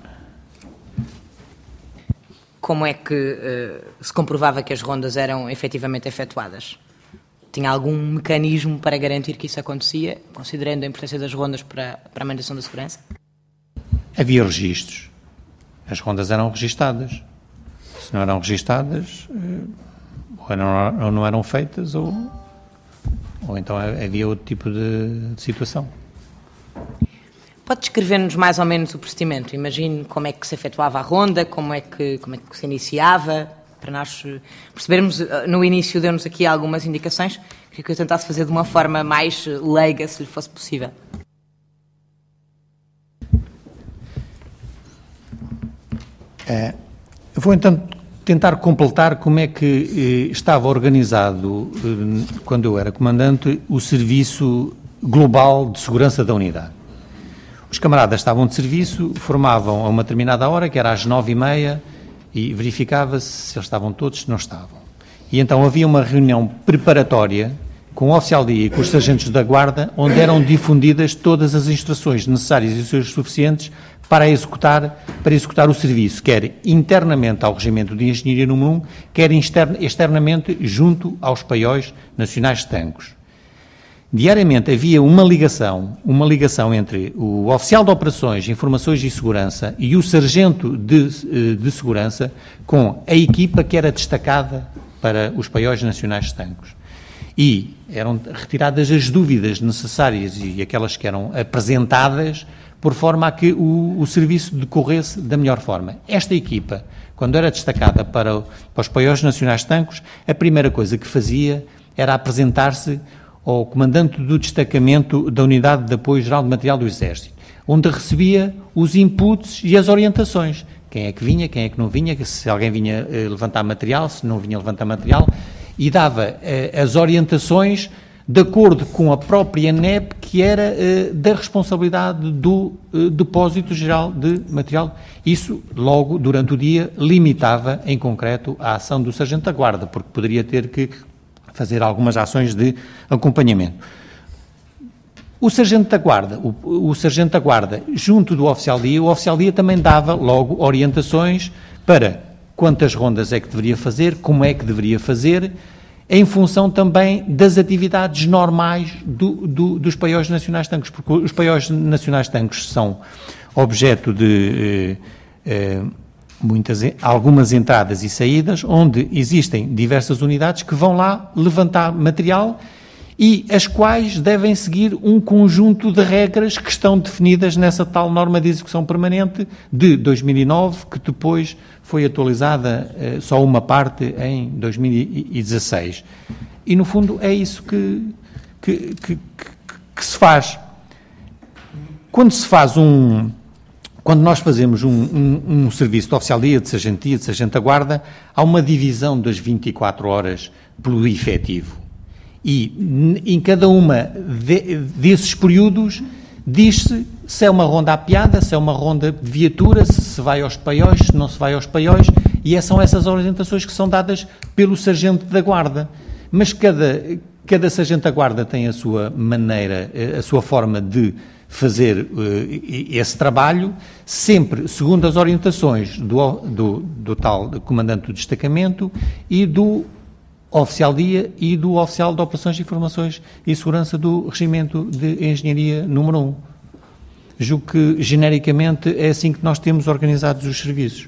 Como é que uh, se comprovava que as rondas eram efetivamente efetuadas? Tinha algum mecanismo para garantir que isso acontecia, considerando a importância das rondas para, para a manutenção da segurança? Havia registros. As rondas eram registadas. Se não eram registadas, ou não, ou não eram feitas, ou, ou então havia outro tipo de, de situação. Pode descrever-nos mais ou menos o procedimento? Imagine como é que se efetuava a ronda, como é que, como é que se iniciava, para nós percebermos. No início deu-nos aqui algumas indicações, queria que eu tentasse fazer de uma forma mais leiga, se lhe fosse possível. É, eu vou então tentar completar como é que eh, estava organizado, eh, quando eu era comandante, o Serviço Global de Segurança da Unidade. Os camaradas estavam de serviço, formavam a uma determinada hora, que era às nove e meia, e verificava-se se eles estavam todos, se não estavam. E então havia uma reunião preparatória com o oficial de dia e com os sargentos da guarda, onde eram difundidas todas as instruções necessárias e os suficientes para executar, para executar o serviço, quer internamente ao Regimento de Engenharia número um, quer externamente junto aos paióis nacionais de Tancos. Diariamente havia uma ligação, uma ligação entre o oficial de operações, informações e segurança e o sargento de, de segurança com a equipa que era destacada para os paióis nacionais de Tancos. E eram retiradas as dúvidas necessárias e aquelas que eram apresentadas por forma a que o, o serviço decorresse da melhor forma. Esta equipa, quando era destacada para, para os paióis nacionais de Tancos, a primeira coisa que fazia era apresentar-se ao comandante do destacamento da Unidade de Apoio Geral de Material do Exército, onde recebia os inputs e as orientações. Quem é que vinha, quem é que não vinha, se alguém vinha eh, levantar material, se não vinha levantar material, e dava eh, as orientações de acordo com a própria N E P, que era eh, da responsabilidade do eh, Depósito Geral de Material. Isso, logo, durante o dia, limitava, em concreto, a ação do Sargento da Guarda, porque poderia ter que fazer algumas ações de acompanhamento. O Sargento da Guarda, o, o Sargento da Guarda, junto do Oficial de Dia, o Oficial de Dia também dava logo orientações para quantas rondas é que deveria fazer, como é que deveria fazer, em função também das atividades normais do, do, dos paióis nacionais de Tancos, porque os paióis nacionais de Tancos são objeto de eh, eh, muitas, algumas entradas e saídas, onde existem diversas unidades que vão lá levantar material e as quais devem seguir um conjunto de regras que estão definidas nessa tal norma de execução permanente de dois mil e nove, que depois foi atualizada eh, só uma parte em dois mil e dezasseis. E, no fundo, é isso que, que, que, que, que se faz. Quando se faz um... Quando nós fazemos um, um, um serviço de oficial-dia, de sargentia, de sargento da guarda, há uma divisão das vinte e quatro horas pelo efetivo. E em cada uma de, desses períodos diz-se se é uma ronda à piada, se é uma ronda de viatura, se se vai aos paióis, se não se vai aos paióis, e são essas orientações que são dadas pelo sargento da guarda. Mas cada, cada sargento da guarda tem a sua maneira, a sua forma de fazer uh, esse trabalho, sempre segundo as orientações do, do, do tal comandante do destacamento e do oficial-dia e do oficial de Operações de Informações e Segurança do Regimento de Engenharia número um. Julgo que, genericamente, é assim que nós temos organizados os serviços.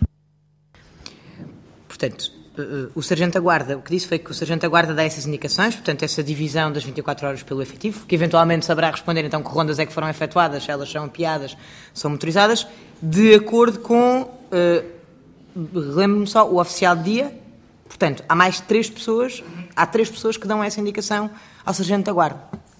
Portanto, o Sargento da Guarda, o que disse foi que o Sargento da Guarda dá essas indicações, portanto, essa divisão das vinte e quatro horas pelo efetivo, que eventualmente saberá responder, então, que rondas é que foram efetuadas, se elas são apiadas, são motorizadas, de acordo com, uh, lembro-me só, o oficial de dia. Portanto, há mais três pessoas, há três pessoas que dão essa indicação ao Sargento da Guarda.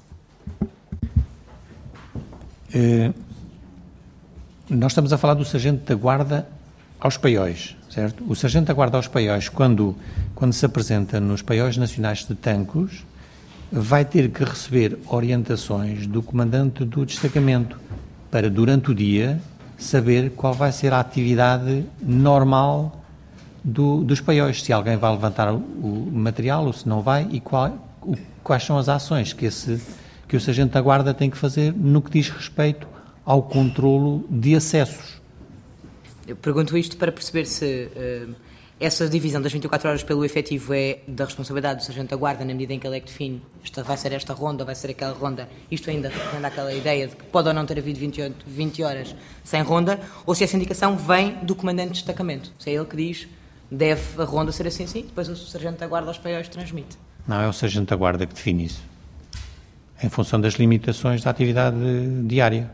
Uh, nós estamos a falar do Sargento da Guarda aos paióis, certo? O Sargento da Guarda aos paióis, quando, quando se apresenta nos paióis nacionais de Tancos, vai ter que receber orientações do comandante do destacamento para, durante o dia, saber qual vai ser a atividade normal Do, dos paióis, se alguém vai levantar o material ou se não vai e qual, o, quais são as ações que, esse, que o Sargento da Guarda tem que fazer no que diz respeito ao controlo de acessos. Eu pergunto isto para perceber se uh, essa divisão das vinte e quatro horas pelo efetivo é da responsabilidade do Sargento da Guarda, na medida em que ele é que define, esta, vai ser esta ronda, vai ser aquela ronda, isto ainda representa aquela ideia de que pode ou não ter havido vinte, vinte horas sem ronda, ou se essa indicação vem do comandante de destacamento, se é ele que diz, deve a ronda ser assim, sim, depois o Sargento da Guarda aos P Os transmite. Não, é o Sargento da Guarda que define isso, em função das limitações da atividade diária.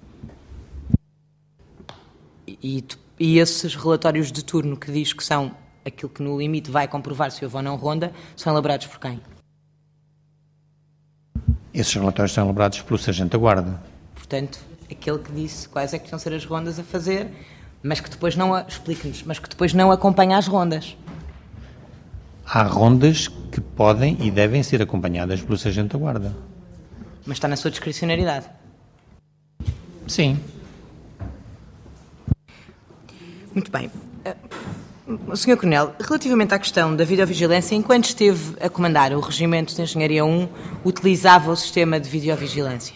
E, e esses relatórios de turno que diz que são aquilo que no limite vai comprovar se houve ou não ronda, são elaborados por quem? Esses relatórios são elaborados pelo Sargento da Guarda. Portanto, aquele que disse quais é que vão ser as rondas a fazer, mas que depois não, explique-nos, mas que depois não acompanha as rondas. Há rondas que podem e devem ser acompanhadas pelo Sargento da Guarda. Mas está na sua discricionariedade? Sim. Muito bem. senhor Coronel, relativamente à questão da videovigilância, enquanto esteve a comandar o Regimento de Engenharia um, utilizava o sistema de videovigilância?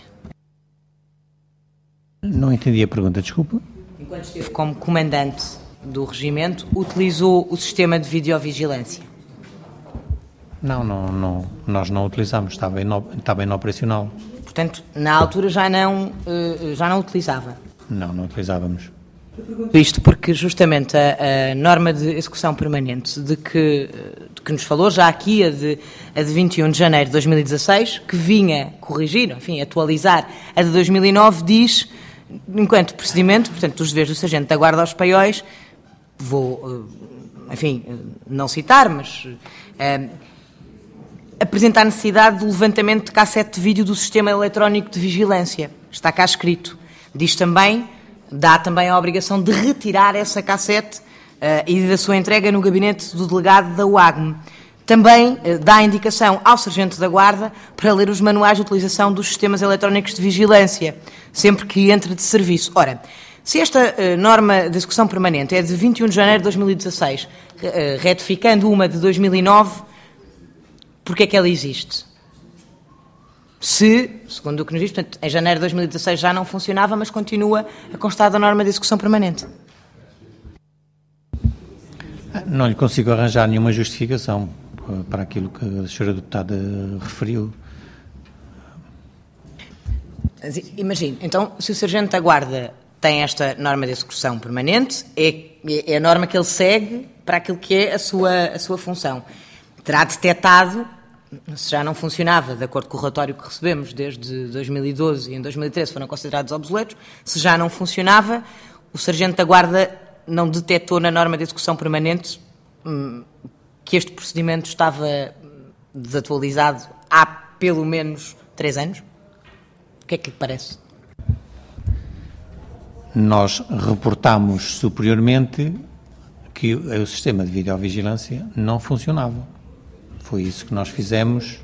Não entendi a pergunta, desculpa. Enquanto esteve como comandante do regimento, utilizou o sistema de videovigilância? Não, não, não, nós não utilizamos, estava, ino, estava inoperacional. Portanto, na altura já não, já não utilizava? Não, não utilizávamos. Isto porque justamente a, a norma de execução permanente de que, de que nos falou já aqui, a de, a de vinte e um de janeiro de dois mil e dezasseis, que vinha corrigir, enfim, atualizar a de dois mil e nove, diz, enquanto procedimento, portanto, dos deveres do Sargento da Guarda aos Paióis, vou, enfim, não citar, mas é, apresentar a necessidade do levantamento de cassete de vídeo do sistema eletrónico de vigilância. Está cá escrito. Diz também, dá também a obrigação de retirar essa cassete uh, e da sua entrega no gabinete do delegado da U A G M. Também uh, dá a indicação ao Sargento da Guarda para ler os manuais de utilização dos sistemas eletrónicos de vigilância, sempre que entre de serviço. Ora, se esta uh, norma de execução permanente é de vinte e um de janeiro de dois mil e dezasseis, uh, retificando uma de dois mil e nove, por que é que ela existe? Se, segundo o que nos diz, portanto, em janeiro de dois mil e dezasseis já não funcionava, mas continua a constar da norma de execução permanente. Não lhe consigo arranjar nenhuma justificação para aquilo que a senhora deputada referiu. Imagine, então, se o Sargento da Guarda tem esta norma de execução permanente, é, é a norma que ele segue para aquilo que é a sua, a sua função. Terá detectado, se já não funcionava, de acordo com o relatório que recebemos desde dois mil e doze e em dois mil e treze foram considerados obsoletos, se já não funcionava, o Sargento da Guarda não detectou na norma de execução permanente hum, que este procedimento estava desatualizado há pelo menos três anos? O que é que lhe parece? Nós reportámos superiormente que o sistema de videovigilância não funcionava. Foi isso que nós fizemos.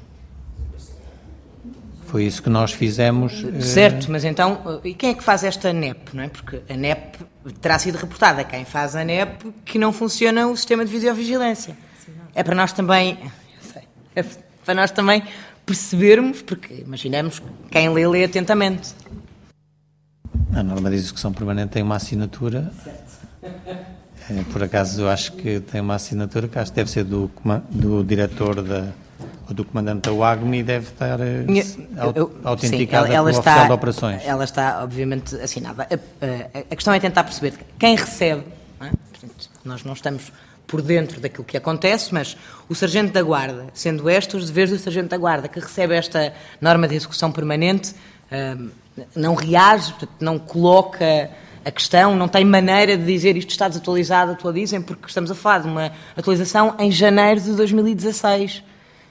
Foi isso que nós fizemos. Certo, uh... mas então, e quem é que faz esta N E P, não é? Porque a N E P terá sido reportada. Quem faz a N E P que não funciona o sistema de videovigilância. É para nós também, eu sei, é para nós também percebermos, porque imaginamos quem lê, lê atentamente. A norma de execução permanente tem uma assinatura. Certo. Por acaso, eu acho que tem uma assinatura que acho que deve ser do, do diretor da, ou do comandante da U A G M e deve estar eu, eu, autenticada sim, ela, ela pelo está, oficial de operações. Ela está, obviamente, assinada. A, a, a questão é tentar perceber quem recebe. Não é? Portanto, nós não estamos por dentro daquilo que acontece, mas o Sargento da Guarda, sendo estes os deveres do Sargento da Guarda, que recebe esta norma de execução permanente, não reage, portanto, não coloca a questão, não tem maneira de dizer isto está desatualizado, atualizem, porque estamos a falar de uma atualização em janeiro de dois mil e dezasseis.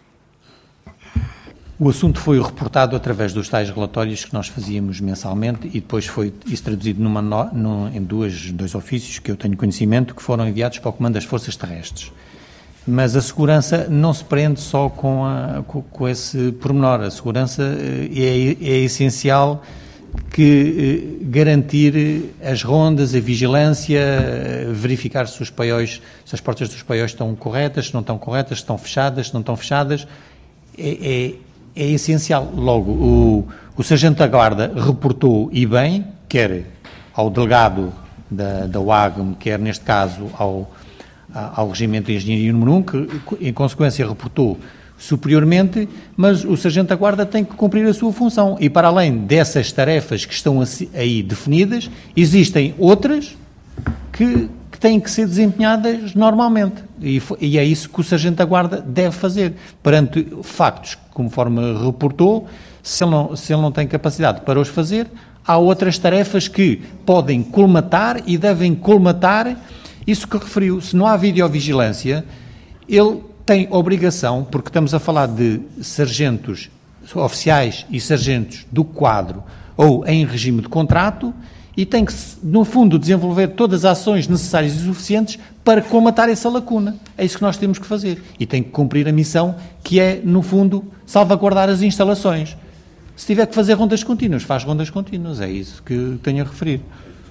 O assunto foi reportado através dos tais relatórios que nós fazíamos mensalmente e depois foi isso traduzido numa, no, em duas, dois ofícios que eu tenho conhecimento que foram enviados para o Comando das Forças Terrestres. Mas a segurança não se prende só com, a, com, com esse pormenor. A segurança é, é essencial que garantir as rondas, a vigilância, verificar se os paióis, se as portas dos paióis estão corretas, se não estão corretas, se estão fechadas, se não estão fechadas. é, é, é essencial. Logo, o, o Sargento da Guarda reportou, e bem, quer ao delegado da, da U A G M, quer neste caso ao, ao Regimento de Engenharia número um, que em consequência reportou superiormente, mas o Sargento da Guarda tem que cumprir a sua função. E para além dessas tarefas que estão aí definidas, existem outras que, que têm que ser desempenhadas normalmente. E, e é isso que o Sargento da Guarda deve fazer. Perante factos, conforme reportou, se ele não, se ele não tem capacidade para os fazer, há outras tarefas que podem colmatar e devem colmatar isso que referiu. Se não há videovigilância, ele tem obrigação, porque estamos a falar de sargentos oficiais e sargentos do quadro ou em regime de contrato, e tem que, no fundo, desenvolver todas as ações necessárias e suficientes para colmatar essa lacuna. É isso que nós temos que fazer. E tem que cumprir a missão que é, no fundo, salvaguardar as instalações. Se tiver que fazer rondas contínuas, faz rondas contínuas. É isso que tenho a referir.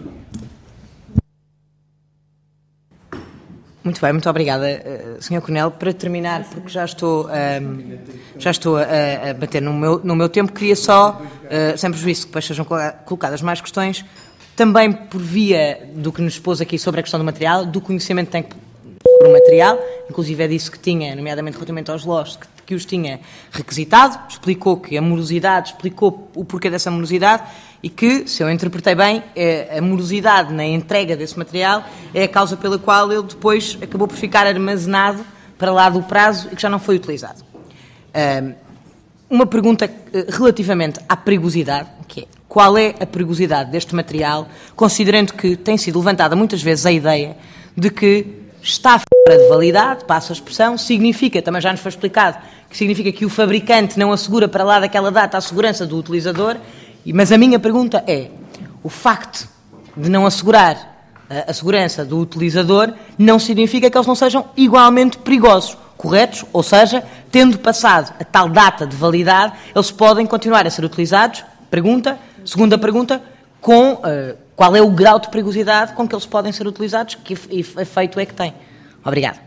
Muito bem, muito obrigada, senhor Coronel. Para terminar, porque já estou, um, já estou a, a bater no meu, no meu tempo, queria só, uh, sem prejuízo que depois sejam colocadas mais questões, também por via do que nos expôs aqui sobre a questão do material, do conhecimento que tem sobre o material, inclusive é disso que tinha, nomeadamente relativamente aos lojas, que, que os tinha requisitado, explicou que a morosidade, explicou o porquê dessa morosidade, e que, se eu interpretei bem, a morosidade na entrega desse material é a causa pela qual ele depois acabou por ficar armazenado para lá do prazo e que já não foi utilizado. Uma pergunta relativamente à perigosidade, que é: qual é a perigosidade deste material, considerando que tem sido levantada muitas vezes a ideia de que está fora de validade, passa a expressão, significa, também já nos foi explicado, que significa que o fabricante não assegura para lá daquela data a segurança do utilizador. Mas a minha pergunta é: o facto de não assegurar a, a segurança do utilizador não significa que eles não sejam igualmente perigosos, corretos? Ou seja, tendo passado a tal data de validade, eles podem continuar a ser utilizados? Pergunta. Segunda pergunta, com uh, qual é o grau de perigosidade com que eles podem ser utilizados? Que efeito é que tem? Obrigado.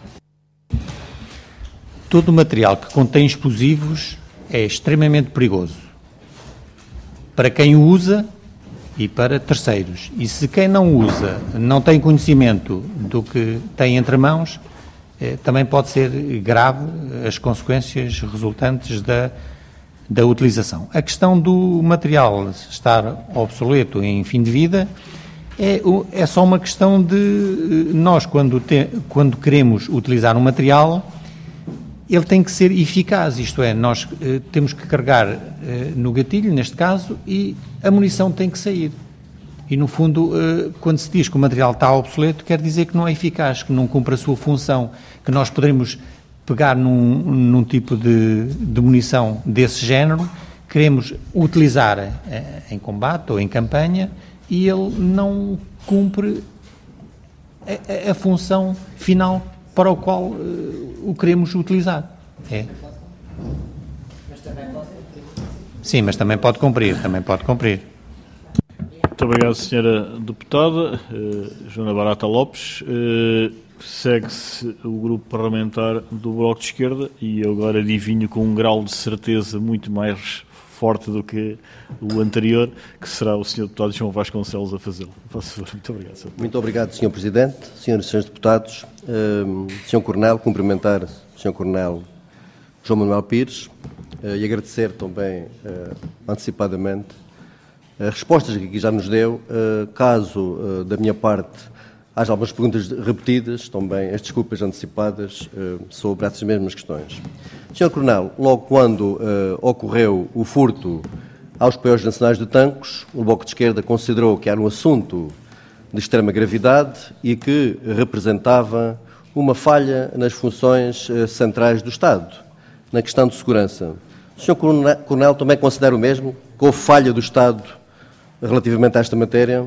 Todo o material que contém explosivos é extremamente perigoso para quem o usa e para terceiros. E se quem não usa não tem conhecimento do que tem entre mãos, eh, também pode ser grave as consequências resultantes da, da utilização. A questão do material estar obsoleto em fim de vida é, é só uma questão de nós, quando, te, quando queremos utilizar um material, ele tem que ser eficaz, isto é, nós eh, temos que carregar eh, no gatilho, neste caso, e a munição tem que sair. E, no fundo, eh, quando se diz que o material está obsoleto, quer dizer que não é eficaz, que não cumpre a sua função, que nós poderemos pegar num, num tipo de, de munição desse género, queremos utilizar eh, em combate ou em campanha, e ele não cumpre a, a, a função final para o qual uh, o queremos utilizar. É. Sim, mas também pode cumprir, também pode cumprir. Muito obrigado, senhora Deputada. Uh, Joana Barata Lopes. Uh, segue-se o grupo parlamentar do Bloco de Esquerda e eu agora adivinho com um grau de certeza muito mais forte do que o anterior, que será o senhor Deputado João Vasconcelos a fazê-lo. Muito obrigado, senhor. Muito obrigado, senhor Presidente, senhoras e senhores Deputados. Uh, senhor Coronel, cumprimentar o senhor Coronel João Manuel Pires uh, e agradecer também uh, antecipadamente as respostas que aqui já nos deu. Uh, caso uh, da minha parte haja algumas perguntas repetidas, também as desculpas antecipadas uh, sobre essas mesmas questões. senhor Coronel, logo quando uh, ocorreu o furto aos Paióis Nacionais de Tancos, o Bloco de Esquerda considerou que era um assunto de extrema gravidade e que representava uma falha nas funções uh, centrais do Estado, na questão de segurança. O senhor Coronel, Coronel também considera o mesmo, que houve falha do Estado relativamente a esta matéria?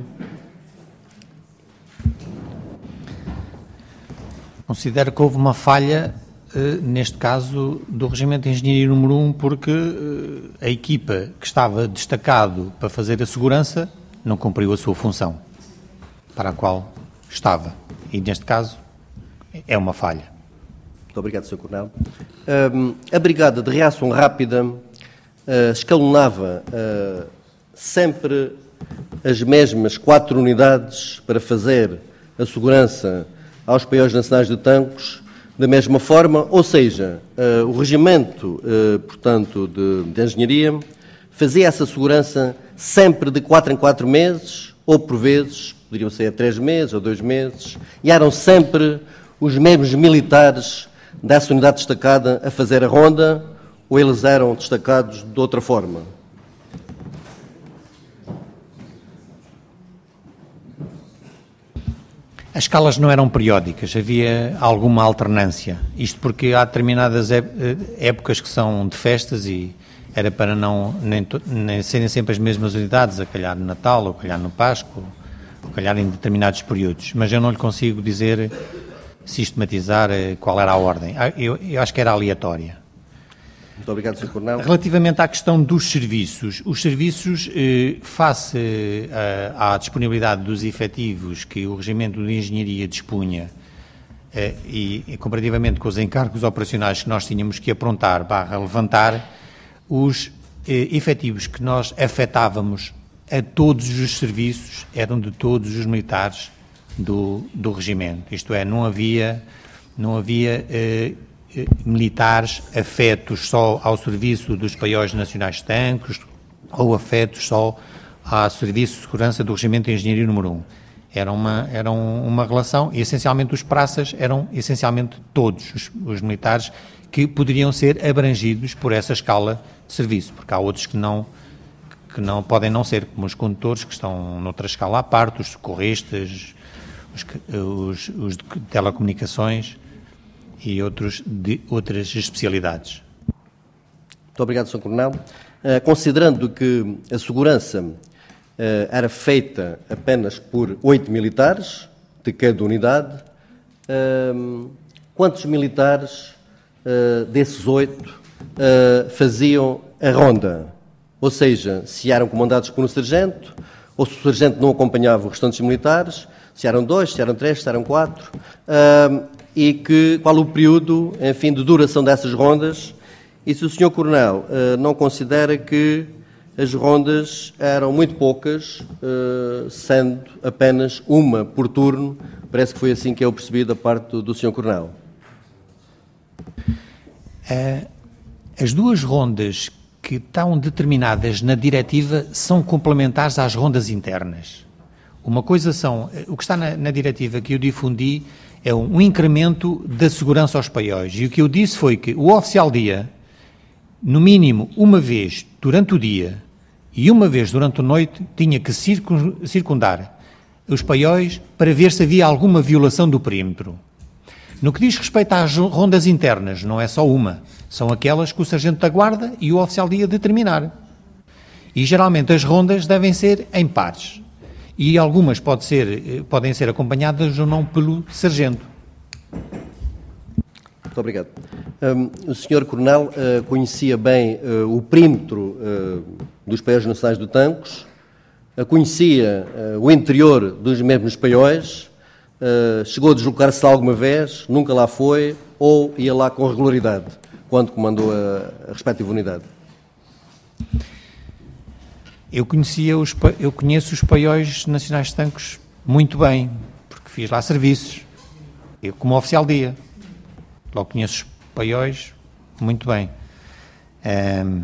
Considero que houve uma falha, eh, neste caso, do Regimento de Engenharia número um, porque eh, a equipa que estava destacado para fazer a segurança não cumpriu a sua função para a qual estava. E, neste caso, é uma falha. Muito obrigado, senhor Coronel. Um, a Brigada de Reação Rápida uh, escalonava uh, sempre as mesmas quatro unidades para fazer a segurança aos paióis nacionais de tanques da mesma forma, ou seja, uh, o regimento, uh, portanto, de, de engenharia fazia essa segurança sempre de quatro em quatro meses, ou por vezes, poderiam ser três meses ou dois meses, e eram sempre os mesmos militares dessa unidade destacada a fazer a ronda, ou eles eram destacados de outra forma? As escalas não eram periódicas, havia alguma alternância. Isto porque há determinadas épocas que são de festas e era para não nem, nem serem sempre as mesmas unidades, a calhar no Natal, ou a calhar no Páscoa, ou a calhar em determinados períodos. Mas eu não lhe consigo dizer, sistematizar qual era a ordem. Eu, eu acho que era aleatória. Muito obrigado, senhor Coronel. Relativamente à questão dos serviços, os serviços, eh, face eh, à disponibilidade dos efetivos que o Regimento de Engenharia dispunha eh, e, e comparativamente com os encargos operacionais que nós tínhamos que aprontar barra levantar, os eh, efetivos que nós afetávamos a todos os serviços eram de todos os militares do, do Regimento. Isto é, não havia, não havia eh, militares afetos só ao serviço dos paióis nacionais de tanques ou afetos só ao serviço de segurança do Regimento de Engenharia número um. Era uma, era uma relação e, essencialmente, os praças eram, essencialmente, todos os, os militares que poderiam ser abrangidos por essa escala de serviço, porque há outros que não, que não podem não ser, como os condutores, que estão noutra escala à parte, os socorristas, os, os, os de telecomunicações e outros de outras especialidades. Muito obrigado, senhor Coronel. Uh, considerando que a segurança uh, era feita apenas por oito militares de cada unidade, uh, quantos militares uh, desses oito uh, faziam a ronda? Ou seja, se eram comandados por um sargento, ou se o sargento não acompanhava os restantes militares, se eram dois, se eram três, se eram quatro... Uh, e que, qual o período, enfim, de duração dessas rondas, e se o senhor Coronel uh, não considera que as rondas eram muito poucas, uh, sendo apenas uma por turno, parece que foi assim que eu percebi da parte do, do senhor Coronel. Uh, as duas rondas que estão determinadas na diretiva são complementares às rondas internas. Uma coisa são, o que está na, na diretiva que eu difundi é um, um incremento da segurança aos paióis. E o que eu disse foi que o oficial-dia, no mínimo uma vez durante o dia e uma vez durante a noite, tinha que circundar os paióis para ver se havia alguma violação do perímetro. No que diz respeito às rondas internas, não é só uma, são aquelas que o sargento da guarda e o oficial-dia determinar. E geralmente as rondas devem ser em pares. E algumas pode ser, podem ser acompanhadas ou não pelo sargento. Muito obrigado. Um, o senhor Coronel uh, conhecia bem uh, o perímetro uh, dos paióis nacionais de tanques, uh, conhecia uh, o interior dos mesmos paióis, uh, chegou a deslocar-se alguma vez, nunca lá foi, ou ia lá com regularidade, quando comandou a, a respectiva unidade? Eu, conhecia os, eu conheço os paióis nacionais de tanques muito bem, porque fiz lá serviços, eu como oficial-dia. Logo conheço os paióis muito bem. Um,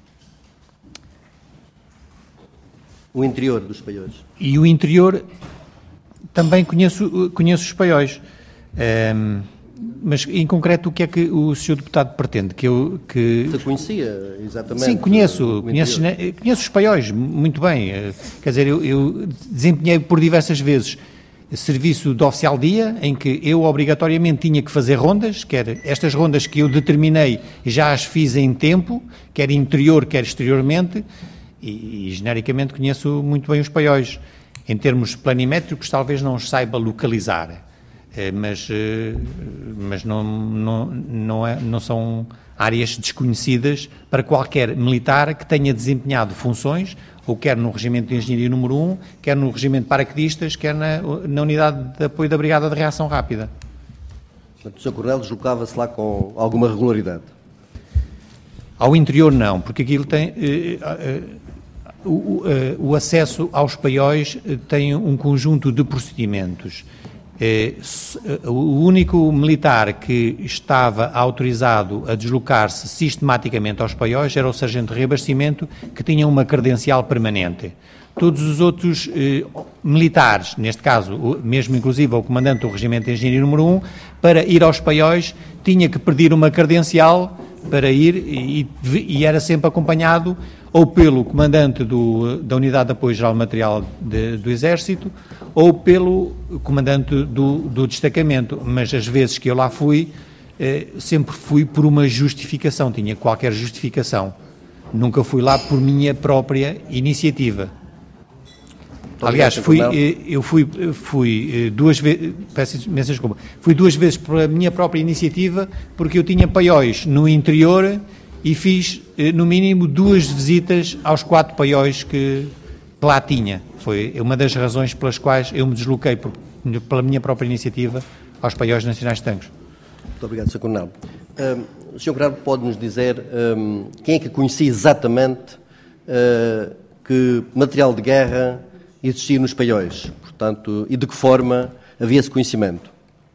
o interior dos paióis? E o interior também conheço, conheço os paióis. Um, Mas, em concreto, o que é que o senhor Deputado pretende? Que eu, que... Você conhecia, exatamente? Sim, conheço. Conheço, conheço os paióis muito bem. Quer dizer, eu, eu desempenhei por diversas vezes serviço de oficial-dia, em que eu obrigatoriamente tinha que fazer rondas, quer estas rondas que eu determinei já as fiz em tempo, quer interior, quer exteriormente, e, e genericamente conheço muito bem os paióis. Em termos planimétricos, talvez não os saiba localizar. Mas, mas não, não, não, é, não são áreas desconhecidas para qualquer militar que tenha desempenhado funções, ou quer no Regimento de Engenharia número um, quer no Regimento de Paraquedistas, quer na, na Unidade de Apoio da Brigada de Reação Rápida. O senhor Coronel deslocava-se lá com alguma regularidade? Ao interior não, porque aquilo tem... Eh, eh, o, eh, o acesso aos paióis tem um conjunto de procedimentos. Eh, o único militar que estava autorizado a deslocar-se sistematicamente aos paióis era o sargento de reabastecimento, que tinha uma credencial permanente. Todos os outros eh, militares, neste caso, o, mesmo inclusive o comandante do Regimento de Engenharia número um, para ir aos paióis tinha que pedir uma credencial para ir e, e era sempre acompanhado ou pelo comandante do, da Unidade de Apoio Geral Material de, do Exército ou pelo comandante do, do destacamento, mas as vezes que eu lá fui, eh, sempre fui por uma justificação, tinha qualquer justificação. Nunca fui lá por minha própria iniciativa. Aliás, fui, eu fui, fui duas vezes, peço imensa desculpa, fui duas vezes pela minha própria iniciativa, porque eu tinha paióis no interior e fiz, no mínimo, duas visitas aos quatro paióis que lá tinha. Foi uma das razões pelas quais eu me desloquei, por, pela minha própria iniciativa, aos paióis nacionais de Tancos. Muito obrigado, senhor Coronel. Um, o senhor Coronel pode-nos dizer um, quem é que conhecia exatamente uh, que material de guerra existia nos paióis, portanto, e de que forma havia esse conhecimento?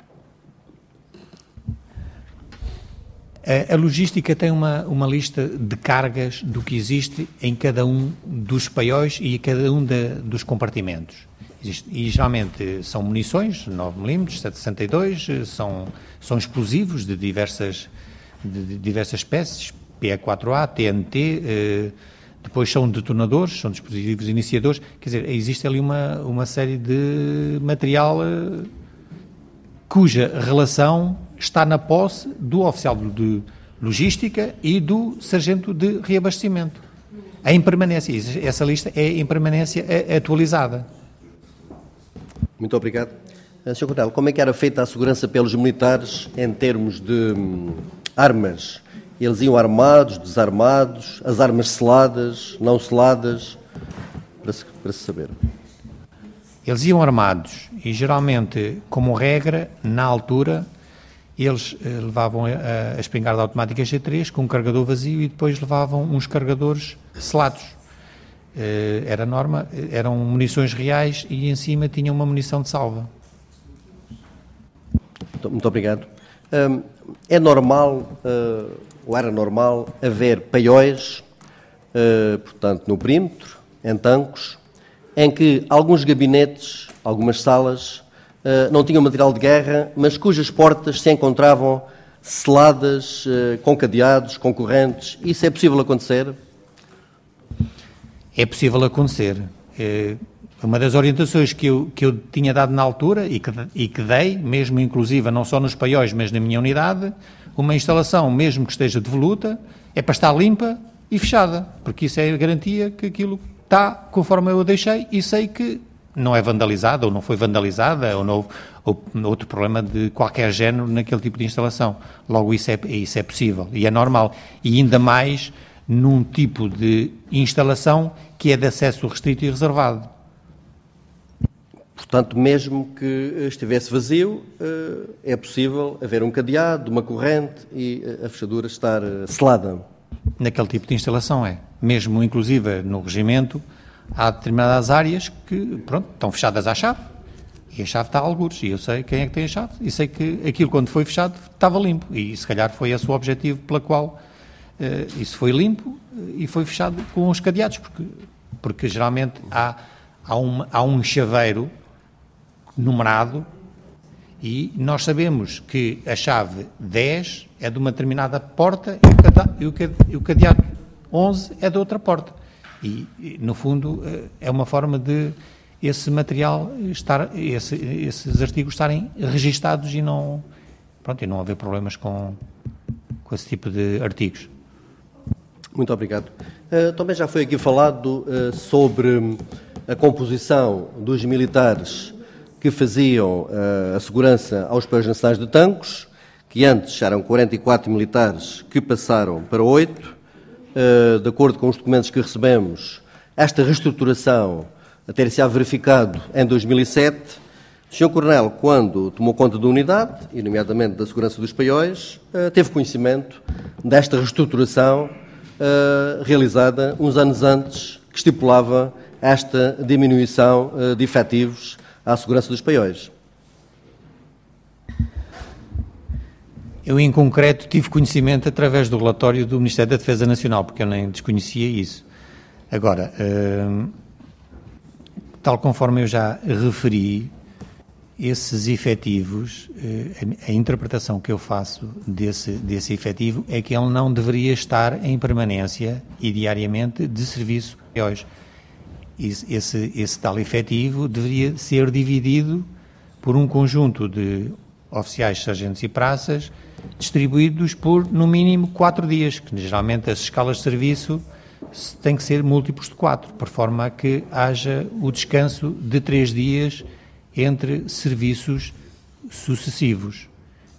A, a logística tem uma, uma lista de cargas do que existe em cada um dos paióis e em cada um de, dos compartimentos. Existe, e geralmente são munições, nove milímetros, sete sessenta e dois, são, são explosivos de diversas, de, de diversas espécies, P E quatro A, T N T, eh, depois são detonadores, são dispositivos iniciadores, quer dizer, existe ali uma, uma série de material uh, cuja relação está na posse do oficial de logística e do sargento de reabastecimento. Em permanência, essa lista é em permanência atualizada. Muito obrigado. senhor Coronel, como é que era feita a segurança pelos militares em termos de hum, armas? Eles iam armados, desarmados, as armas seladas, não seladas, para se, para se saber. Eles iam armados e, geralmente, como regra, na altura, eles eh, levavam a, a espingarda automática G três com um carregador vazio e depois levavam uns carregadores selados. Eh, era norma, eram munições reais e em cima tinham uma munição de salva. Muito, muito obrigado. Um, é normal... Uh, ou era normal haver paióis, uh, portanto, no perímetro, em Tancos, em que alguns gabinetes, algumas salas, uh, não tinham material de guerra, mas cujas portas se encontravam seladas, uh, com cadeados, com correntes. Isso é possível acontecer? É possível acontecer. É uma das orientações que eu, que eu tinha dado na altura e que, e que dei, mesmo inclusive não só nos paióis, mas na minha unidade, uma instalação, mesmo que esteja devoluta, é para estar limpa e fechada, porque isso é a garantia que aquilo está conforme eu a deixei e sei que não é vandalizada ou não foi vandalizada ou não houve ou outro problema de qualquer género naquele tipo de instalação. Logo, isso é, isso é possível e é normal. E ainda mais num tipo de instalação que é de acesso restrito e reservado. Portanto, mesmo que estivesse vazio, é possível haver um cadeado, uma corrente e a fechadura estar selada. Naquele tipo de instalação é. Mesmo, inclusive, no regimento, há determinadas áreas que, pronto, estão fechadas à chave e a chave está a algures. E eu sei quem é que tem a chave e sei que aquilo, quando foi fechado, estava limpo. E, se calhar, foi esse o objetivo pela qual uh, isso foi limpo e foi fechado com os cadeados. Porque, porque geralmente, há, há, uma, há um chaveiro numerado e nós sabemos que a chave dez é de uma determinada porta e o, cade, e o cadeado onze é de outra porta. E, e, no fundo, é uma forma de esse material estar, esse, esses artigos estarem registados e não, pronto, e não haver problemas com, com esse tipo de artigos. Muito obrigado. Uh, também já foi aqui falado uh, sobre a composição dos militares que faziam uh, a segurança aos paióis nacionais de Tancos, que antes eram quarenta e quatro militares que passaram para oito. Uh, de acordo com os documentos que recebemos, esta reestruturação a ter-se-á verificado em dois mil e sete, O senhor Coronel, quando tomou conta da unidade, e nomeadamente da segurança dos paióis, teve conhecimento desta reestruturação uh, realizada uns anos antes, que estipulava esta diminuição uh, de efetivos à segurança dos paióis. Eu, em concreto, tive conhecimento através do relatório do Ministério da Defesa Nacional, porque eu nem desconhecia isso. Agora, uh, tal conforme eu já referi, esses efetivos, a interpretação que eu faço desse, desse efetivo é que ele não deveria estar em permanência e diariamente de serviço hoje. Esse, esse tal efetivo deveria ser dividido por um conjunto de oficiais, sargentos e praças distribuídos por, no mínimo, quatro dias, que geralmente as escalas de serviço têm que ser múltiplos de quatro, por forma a que haja o descanso de três dias entre serviços sucessivos.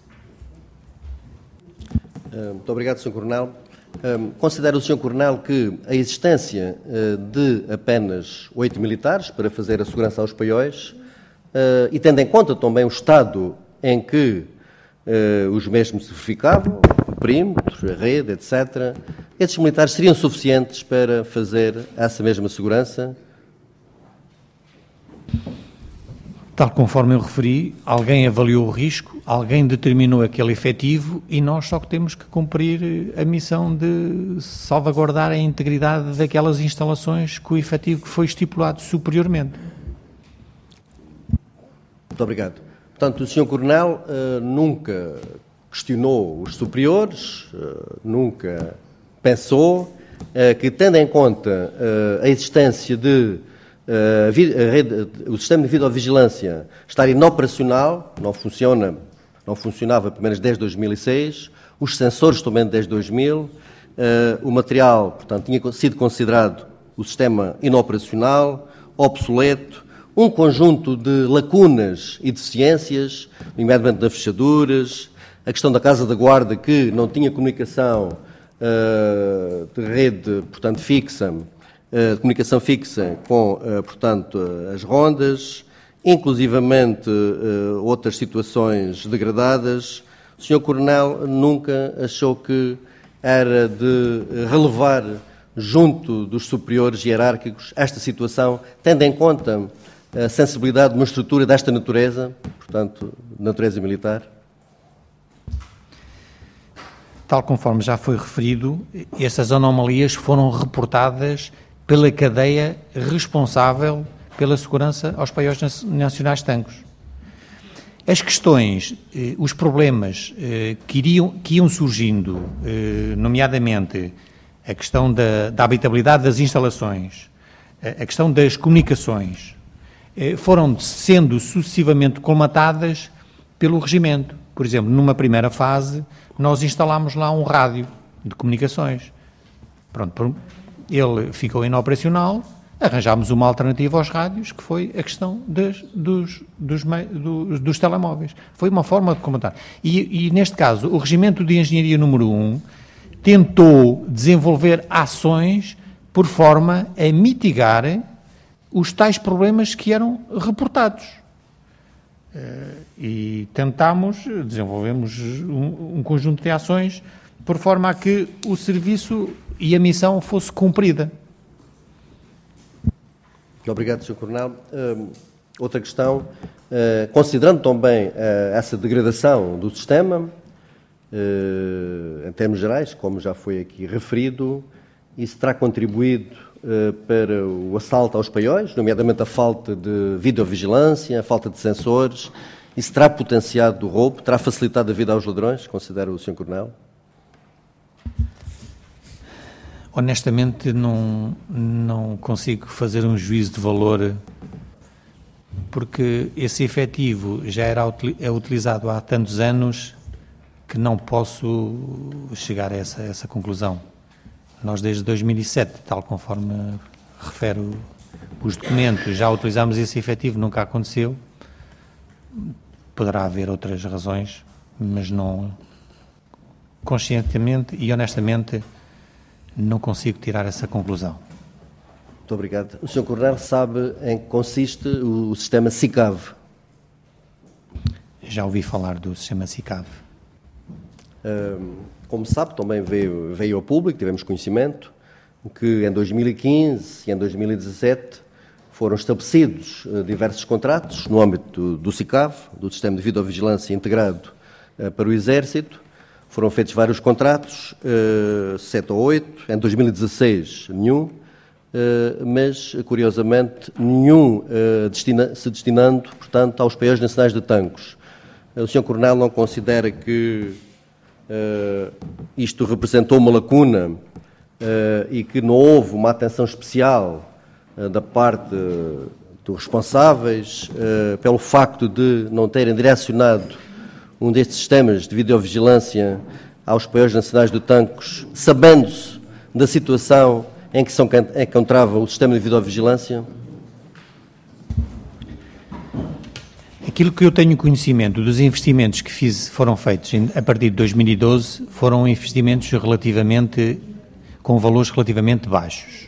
Muito obrigado, senhor Coronel. Considera o senhor Coronel que a existência de apenas oito militares para fazer a segurança aos paióis, e tendo em conta também o estado em que os mesmos se verificavam, o perímetro, a rede, etcétera, esses militares seriam suficientes para fazer essa mesma segurança? Tal conforme eu referi, alguém avaliou o risco, alguém determinou aquele efetivo e nós só que temos que cumprir a missão de salvaguardar a integridade daquelas instalações com o efetivo que foi estipulado superiormente. Muito obrigado. Portanto, o senhor Coronel uh, nunca questionou os superiores, uh, nunca pensou uh, que, tendo em conta uh, a existência de Uh, a rede, o sistema de videovigilância estar inoperacional, não funciona, não funcionava pelo menos desde dois mil e seis, os sensores também desde dois mil, uh, o material, portanto, tinha sido considerado o sistema inoperacional, obsoleto, um conjunto de lacunas e deficiências, nomeadamente das fechaduras, a questão da Casa da Guarda que não tinha comunicação uh, de rede, portanto, fixa, de comunicação fixa com, portanto, as rondas, inclusivamente outras situações degradadas. O senhor Coronel nunca achou que era de relevar junto dos superiores hierárquicos esta situação, tendo em conta a sensibilidade de uma estrutura desta natureza, portanto, de natureza militar? Tal conforme já foi referido, essas anomalias foram reportadas pela cadeia responsável pela segurança aos paióis nacionais tancos. As questões, eh, os problemas eh, que, iriam, que iam surgindo, eh, nomeadamente a questão da, da habitabilidade das instalações, a, a questão das comunicações, eh, foram sendo sucessivamente colmatadas pelo regimento. Por exemplo, numa primeira fase, nós instalámos lá um rádio de comunicações. Pronto, por, ele ficou inoperacional, arranjámos uma alternativa aos rádios, que foi a questão das, dos, dos, dos, dos telemóveis. Foi uma forma de comentar. E, e, neste caso, o Regimento de Engenharia número um tentou desenvolver ações por forma a mitigar os tais problemas que eram reportados. E tentámos, desenvolvemos um, um conjunto de ações por forma a que o serviço e a missão fosse cumprida. Obrigado, senhor Coronel. Uh, outra questão, uh, considerando também uh, essa degradação do sistema, uh, em termos gerais, como já foi aqui referido, isso terá contribuído uh, para o assalto aos paióis, nomeadamente a falta de videovigilância, a falta de sensores, isso terá potenciado o roubo, terá facilitado a vida aos ladrões, considera o senhor Coronel? Honestamente, não, não consigo fazer um juízo de valor, porque esse efetivo já era é utilizado há tantos anos que não posso chegar a essa, essa conclusão. Nós, desde dois mil e sete, tal conforme refere os documentos, já utilizámos esse efetivo, nunca aconteceu. Poderá haver outras razões, mas não, conscientemente e honestamente, não consigo tirar essa conclusão. Muito obrigado. O senhor Coronel sabe em que consiste o sistema SICAV? já ouvi falar do sistema SICAV. Como sabe, também veio, veio ao público, tivemos conhecimento, que em dois mil e quinze e em dois mil e dezassete foram estabelecidos diversos contratos no âmbito do SICAV, do Sistema de Videovigilância Integrado para o Exército. Foram feitos vários contratos, sete ou oito, em dois mil e dezasseis nenhum, mas, curiosamente, nenhum destina, se destinando, portanto, aos paióis nacionais de tanques. O senhor Coronel não considera que uh, isto representou uma lacuna uh, e que não houve uma atenção especial uh, da parte uh, dos responsáveis uh, pelo facto de não terem direcionado um destes sistemas de videovigilância aos paióis nacionais de tanques, sabendo-se da situação em que se encontrava o sistema de videovigilância? Aquilo que eu tenho conhecimento dos investimentos que fiz, foram feitos a partir de dois mil e doze foram investimentos relativamente, com valores relativamente baixos.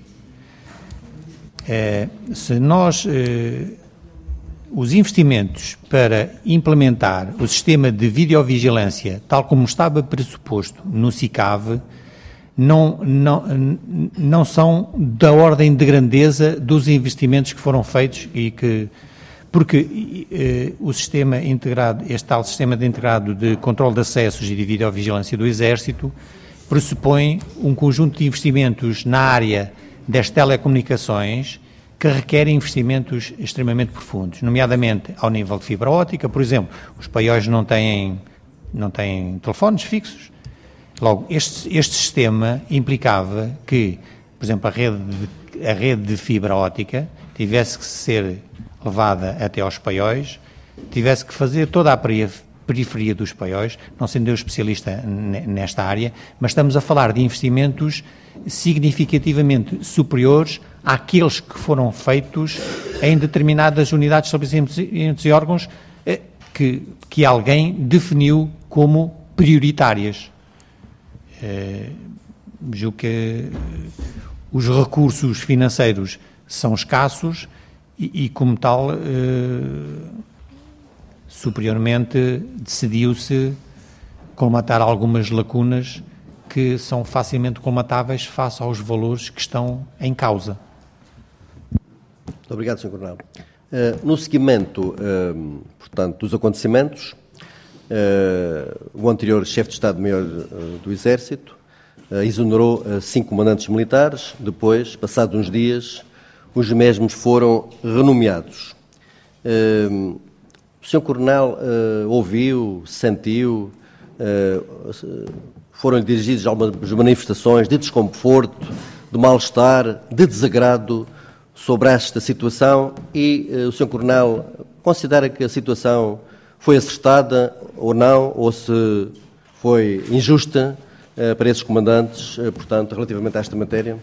É, se nós, é, os investimentos para implementar o sistema de videovigilância, tal como estava pressuposto no SICAV, Não, não, não são da ordem de grandeza dos investimentos que foram feitos e que, porque eh, o sistema integrado, este tal sistema de integrado de controle de acessos e de videovigilância do Exército pressupõe um conjunto de investimentos na área das telecomunicações que requerem investimentos extremamente profundos, nomeadamente ao nível de fibra óptica. Por exemplo, os paióis não têm, não têm telefones fixos. Logo, este, este sistema implicava que, por exemplo, a rede, de, a rede de fibra óptica tivesse que ser levada até aos paióis, tivesse que fazer toda a periferia dos paióis, não sendo eu especialista nesta área, mas estamos a falar de investimentos significativamente superiores àqueles que foram feitos em determinadas unidades, estabelecimentos e órgãos que, que alguém definiu como prioritárias. Uh, julgo que os recursos financeiros são escassos e, e como tal, uh, superiormente decidiu-se colmatar algumas lacunas que são facilmente colmatáveis face aos valores que estão em causa. Muito obrigado, senhor Coronel. Uh, no seguimento, uh, portanto, dos acontecimentos, Uh, o anterior chefe de Estado-Maior uh, do Exército uh, exonerou uh, cinco comandantes militares. Depois, passados uns dias, os mesmos foram renomeados. Uh, o senhor Coronel uh, ouviu, sentiu, uh, foram-lhe dirigidas algumas manifestações de desconforto, de mal-estar, de desagrado sobre esta situação e uh, o senhor Coronel considera que a situação foi acertada ou não, ou se foi injusta uh, para esses comandantes, uh, portanto, relativamente a esta matéria?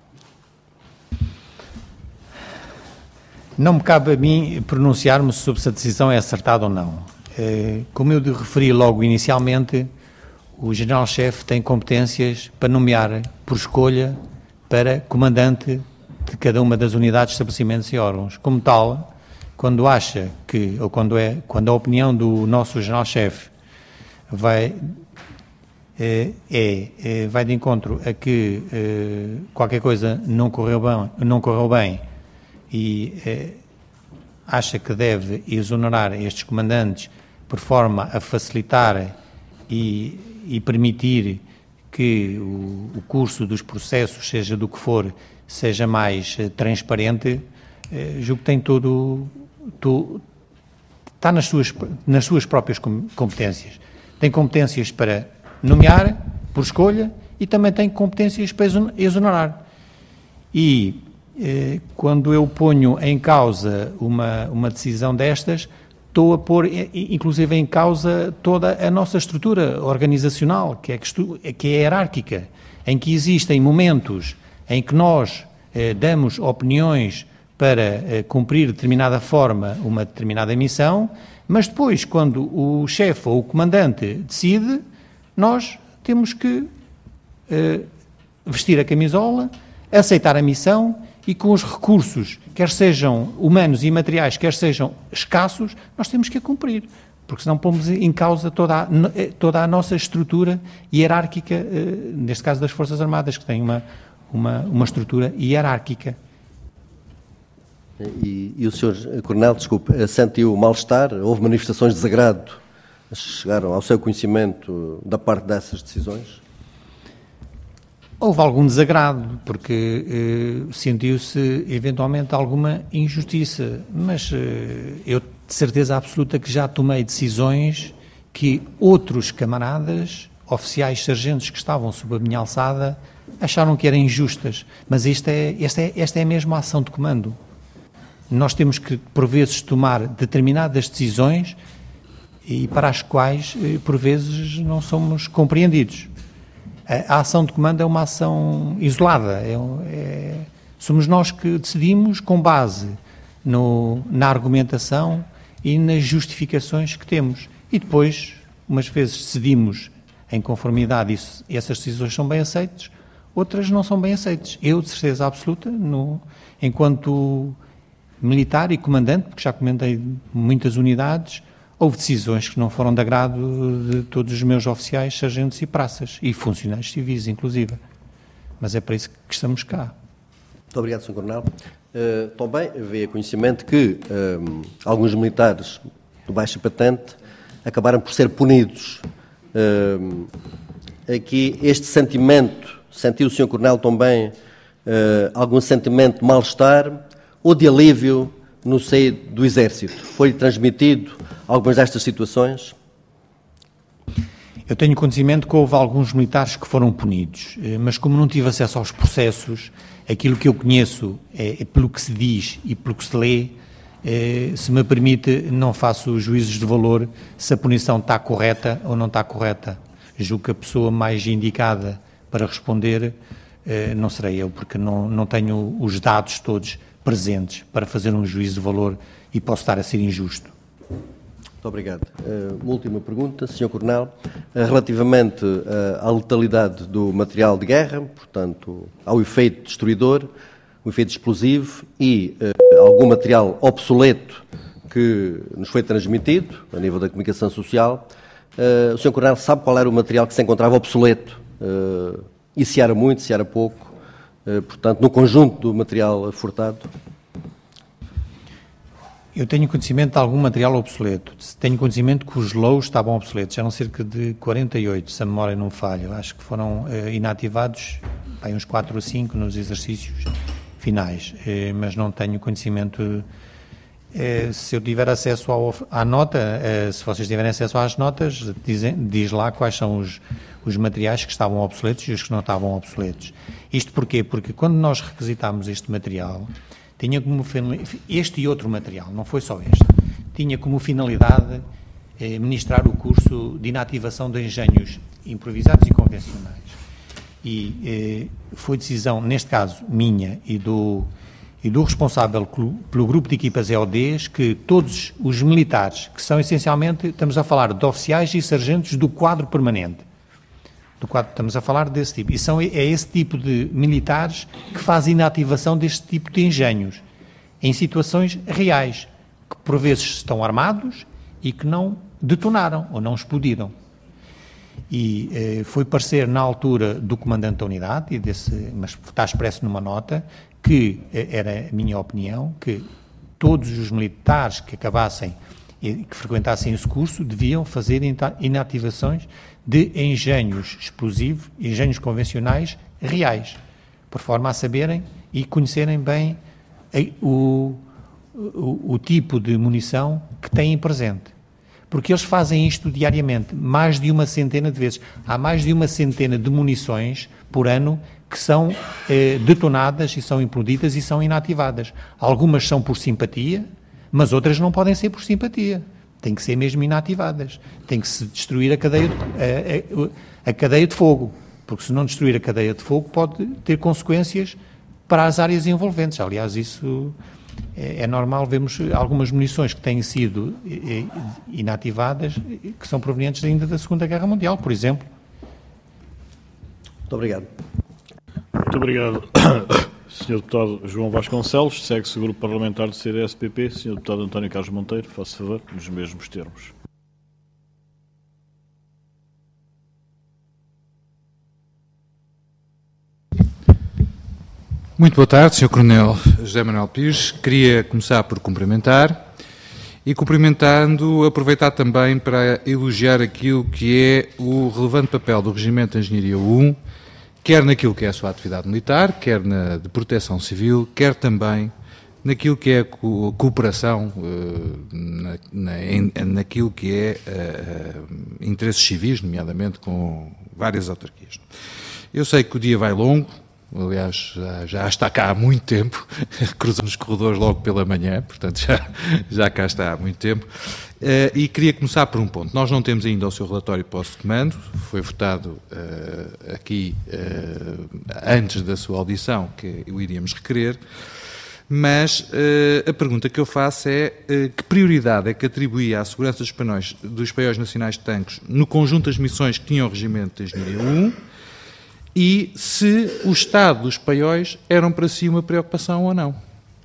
Não me cabe a mim pronunciar-me sobre se a decisão é acertada ou não. Uh, como eu referi logo inicialmente, o General-Chefe tem competências para nomear por escolha para comandante de cada uma das unidades, estabelecimentos e órgãos. Como tal, quando acha que, ou quando, é, quando a opinião do nosso General-Chefe vai, é, é, vai de encontro a que é, qualquer coisa não correu bem, não correu bem e é, acha que deve exonerar estes comandantes por forma a facilitar e, e permitir que o, o curso dos processos, seja do que for, seja mais é, transparente, é, julgo que tem todo... Tu, está nas suas, nas suas próprias competências. Tem competências para nomear, por escolha, e também tem competências para exonerar. E eh, quando eu ponho em causa uma, uma decisão destas, estou a pôr, inclusive, em causa toda a nossa estrutura organizacional, que é, que é hierárquica, em que existem momentos em que nós eh, damos opiniões para eh, cumprir de determinada forma uma determinada missão, mas depois, quando o chefe ou o comandante decide, nós temos que eh, vestir a camisola, aceitar a missão e com os recursos, quer sejam humanos e materiais, quer sejam escassos, nós temos que a cumprir. porque senão pomos em causa toda a, toda a nossa estrutura hierárquica, neste caso das Forças Armadas, que têm uma, uma, uma estrutura hierárquica. E, e o senhor Coronel, desculpe, sentiu mal-estar? Houve manifestações de desagrado? Chegaram ao seu conhecimento da parte dessas decisões? Houve algum desagrado, porque eh, sentiu-se eventualmente alguma injustiça, mas eh, eu de certeza absoluta que já tomei decisões que outros camaradas, oficiais, sargentos que estavam sob a minha alçada, acharam que eram injustas. Mas esta é, esta é, esta é mesmo a ação de comando. Nós temos que, por vezes, tomar determinadas decisões e para as quais, por vezes, não somos compreendidos. A ação de comando é uma ação isolada. É, é, somos nós que decidimos com base no, na argumentação e nas justificações que temos. E depois, umas vezes decidimos em conformidade e essas decisões são bem aceitas, outras não são bem aceitas. Eu, de certeza absoluta, no, enquanto militar e comandante, porque já comandei muitas unidades, houve decisões que não foram de agrado de todos os meus oficiais, sargentos e praças, e funcionários civis, inclusive. Mas é para isso que estamos cá. Muito obrigado, senhor Coronel. Uh, também veio a conhecimento que um, alguns militares do baixa patente acabaram por ser punidos. Uh, aqui, este sentimento, sentiu o senhor Coronel também uh, algum sentimento de mal-estar ou de alívio no seio do Exército? Foi transmitido algumas destas situações? Eu tenho conhecimento que houve alguns militares que foram punidos, mas como não tive acesso aos processos, aquilo que eu conheço é, é pelo que se diz e pelo que se lê, é, se me permite, não faço juízos de valor se a punição está correta ou não está correta. Julgo que a pessoa mais indicada para responder é, não serei eu, porque não, não tenho os dados todos presentes para fazer um juízo de valor e posso estar a ser injusto. Muito obrigado. Uh, uma última pergunta, senhor Coronel. Uh, relativamente uh, à letalidade do material de guerra, portanto, ao efeito destruidor, o efeito explosivo e uh, algum material obsoleto que nos foi transmitido a nível da comunicação social, uh, o senhor Coronel sabe qual era o material que se encontrava obsoleto? Uh, e se era muito, se era pouco? Uh, portanto, no conjunto do material furtado? Eu tenho conhecimento de algum material obsoleto. Tenho conhecimento que os lows estavam obsoletos. Eram cerca de quarenta e oito, se a memória não falha. Acho que foram eh, inativados bem, uns quatro ou cinco nos exercícios finais. Eh, mas não tenho conhecimento. Eh, se eu tiver acesso ao, à nota, eh, se vocês tiverem acesso às notas, dizem, diz lá quais são os, os materiais que estavam obsoletos e os que não estavam obsoletos. Isto porquê? Porque quando nós requisitámos este material, tinha como este e outro material, não foi só este, tinha como finalidade eh, ministrar o curso de inativação de engenhos improvisados e convencionais. E eh, foi decisão, neste caso, minha e do, e do responsável pelo grupo de equipas E O Ds, que todos os militares, que são essencialmente, estamos a falar de oficiais e sargentos do quadro permanente, do quadro, estamos a falar desse tipo, e são, é esse tipo de militares que fazem inativação deste tipo de engenhos, em situações reais, que por vezes estão armados e que não detonaram ou não explodiram. E eh, foi parecer na altura do comandante da unidade, e desse, mas está expresso numa nota, que eh, era a minha opinião, que todos os militares que acabassem, e que frequentassem esse curso, deviam fazer inativações de engenhos explosivos, engenhos convencionais reais, por forma a saberem e conhecerem bem o, o, o tipo de munição que têm presente. Porque eles fazem isto diariamente, mais de uma centena de vezes. Há mais de uma centena de munições por ano que são eh, detonadas e são implodidas e são inativadas. Algumas são por simpatia, mas outras não podem ser por simpatia. Têm que ser mesmo inativadas. Tem que se destruir a cadeia de, a, a, a cadeia de fogo, porque se não destruir a cadeia de fogo pode ter consequências para as áreas envolventes. Aliás, isso é, é normal. Vemos algumas munições que têm sido inativadas, que são provenientes ainda da Segunda Guerra Mundial, por exemplo. Muito obrigado. Muito obrigado. senhor Deputado João Vasconcelos, segue-se o Grupo Parlamentar do C D S P P. senhor Deputado António Carlos Monteiro, faça favor, nos mesmos termos. Muito boa tarde, senhor Coronel José Manuel Pires. Queria começar por cumprimentar e, cumprimentando, aproveitar também para elogiar aquilo que é o relevante papel do Regimento de Engenharia um, quer naquilo que é a sua atividade militar, quer na de proteção civil, quer também naquilo que é a cooperação, na, na, naquilo que é uh, interesses civis, nomeadamente com várias autarquias. Eu sei que o dia vai longo, aliás, já, já está cá há muito tempo, cruzamos os corredores logo pela manhã, portanto já, já cá está há muito tempo, uh, e queria começar por um ponto. Nós não temos ainda o seu relatório posto-comando, foi votado uh, aqui uh, antes da sua audição, que o iríamos requerer, mas uh, a pergunta que eu faço é uh, que prioridade é que atribuía à segurança dos paióis, dos paióis nacionais de tanques no conjunto das missões que tinham o Regimento de Engenharia um e se o estado dos paióis eram para si uma preocupação ou não.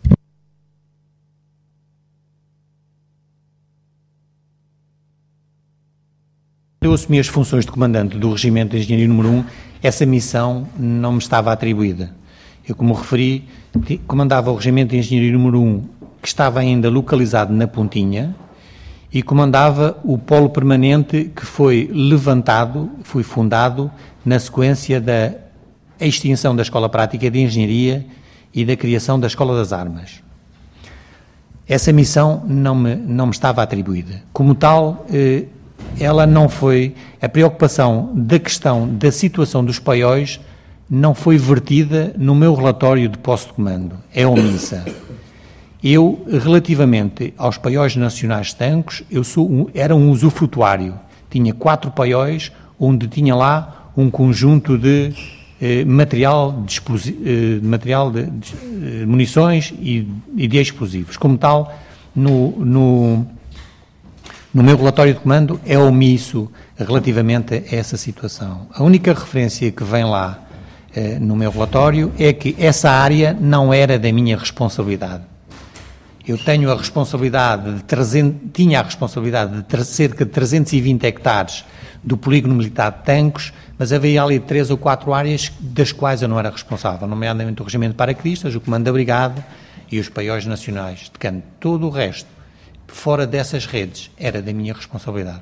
Eu assumi as funções de comandante do Regimento de Engenharia número um, essa missão não me estava atribuída. Eu, como referi, comandava o Regimento de Engenharia número um, que estava ainda localizado na Pontinha, e comandava o polo permanente que foi levantado, foi fundado na sequência da extinção da Escola Prática de Engenharia e da criação da Escola das Armas. Essa missão não me, não me estava atribuída. Como tal, eh, ela não foi, a preocupação da questão da situação dos paióis não foi vertida no meu relatório de posse de comando, é omissa. Eu, relativamente aos paióis nacionais de tanques, eu sou um, era um usufrutuário. Tinha quatro paióis, onde tinha lá um conjunto de eh, material, de, explosi eh, material de, de eh, munições e, e de explosivos. Como tal, no, no, no meu relatório de comando é omisso relativamente a essa situação. A única referência que vem lá eh, no meu relatório é que essa área não era da minha responsabilidade. Eu tenho a responsabilidade de trezentos, tinha a responsabilidade de cerca de trezentos e vinte hectares do polígono militar de Tancos, mas havia ali três ou quatro áreas das quais eu não era responsável, nomeadamente o Regimento de Paraquedistas, o Comando da Brigada e os paióis nacionais de canto. Todo o resto, fora dessas redes, era da minha responsabilidade.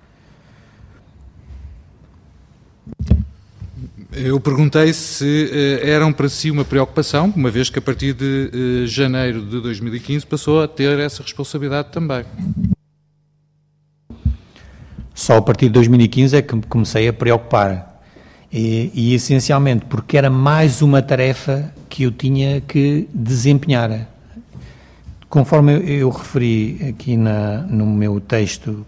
Eu perguntei se uh, eram para si uma preocupação, uma vez que a partir de uh, janeiro de dois mil e quinze passou a ter essa responsabilidade também. Só a partir de dois mil e quinze é que me comecei a preocupar. E, e essencialmente porque era mais uma tarefa que eu tinha que desempenhar. Conforme eu, eu referi aqui na, no meu texto,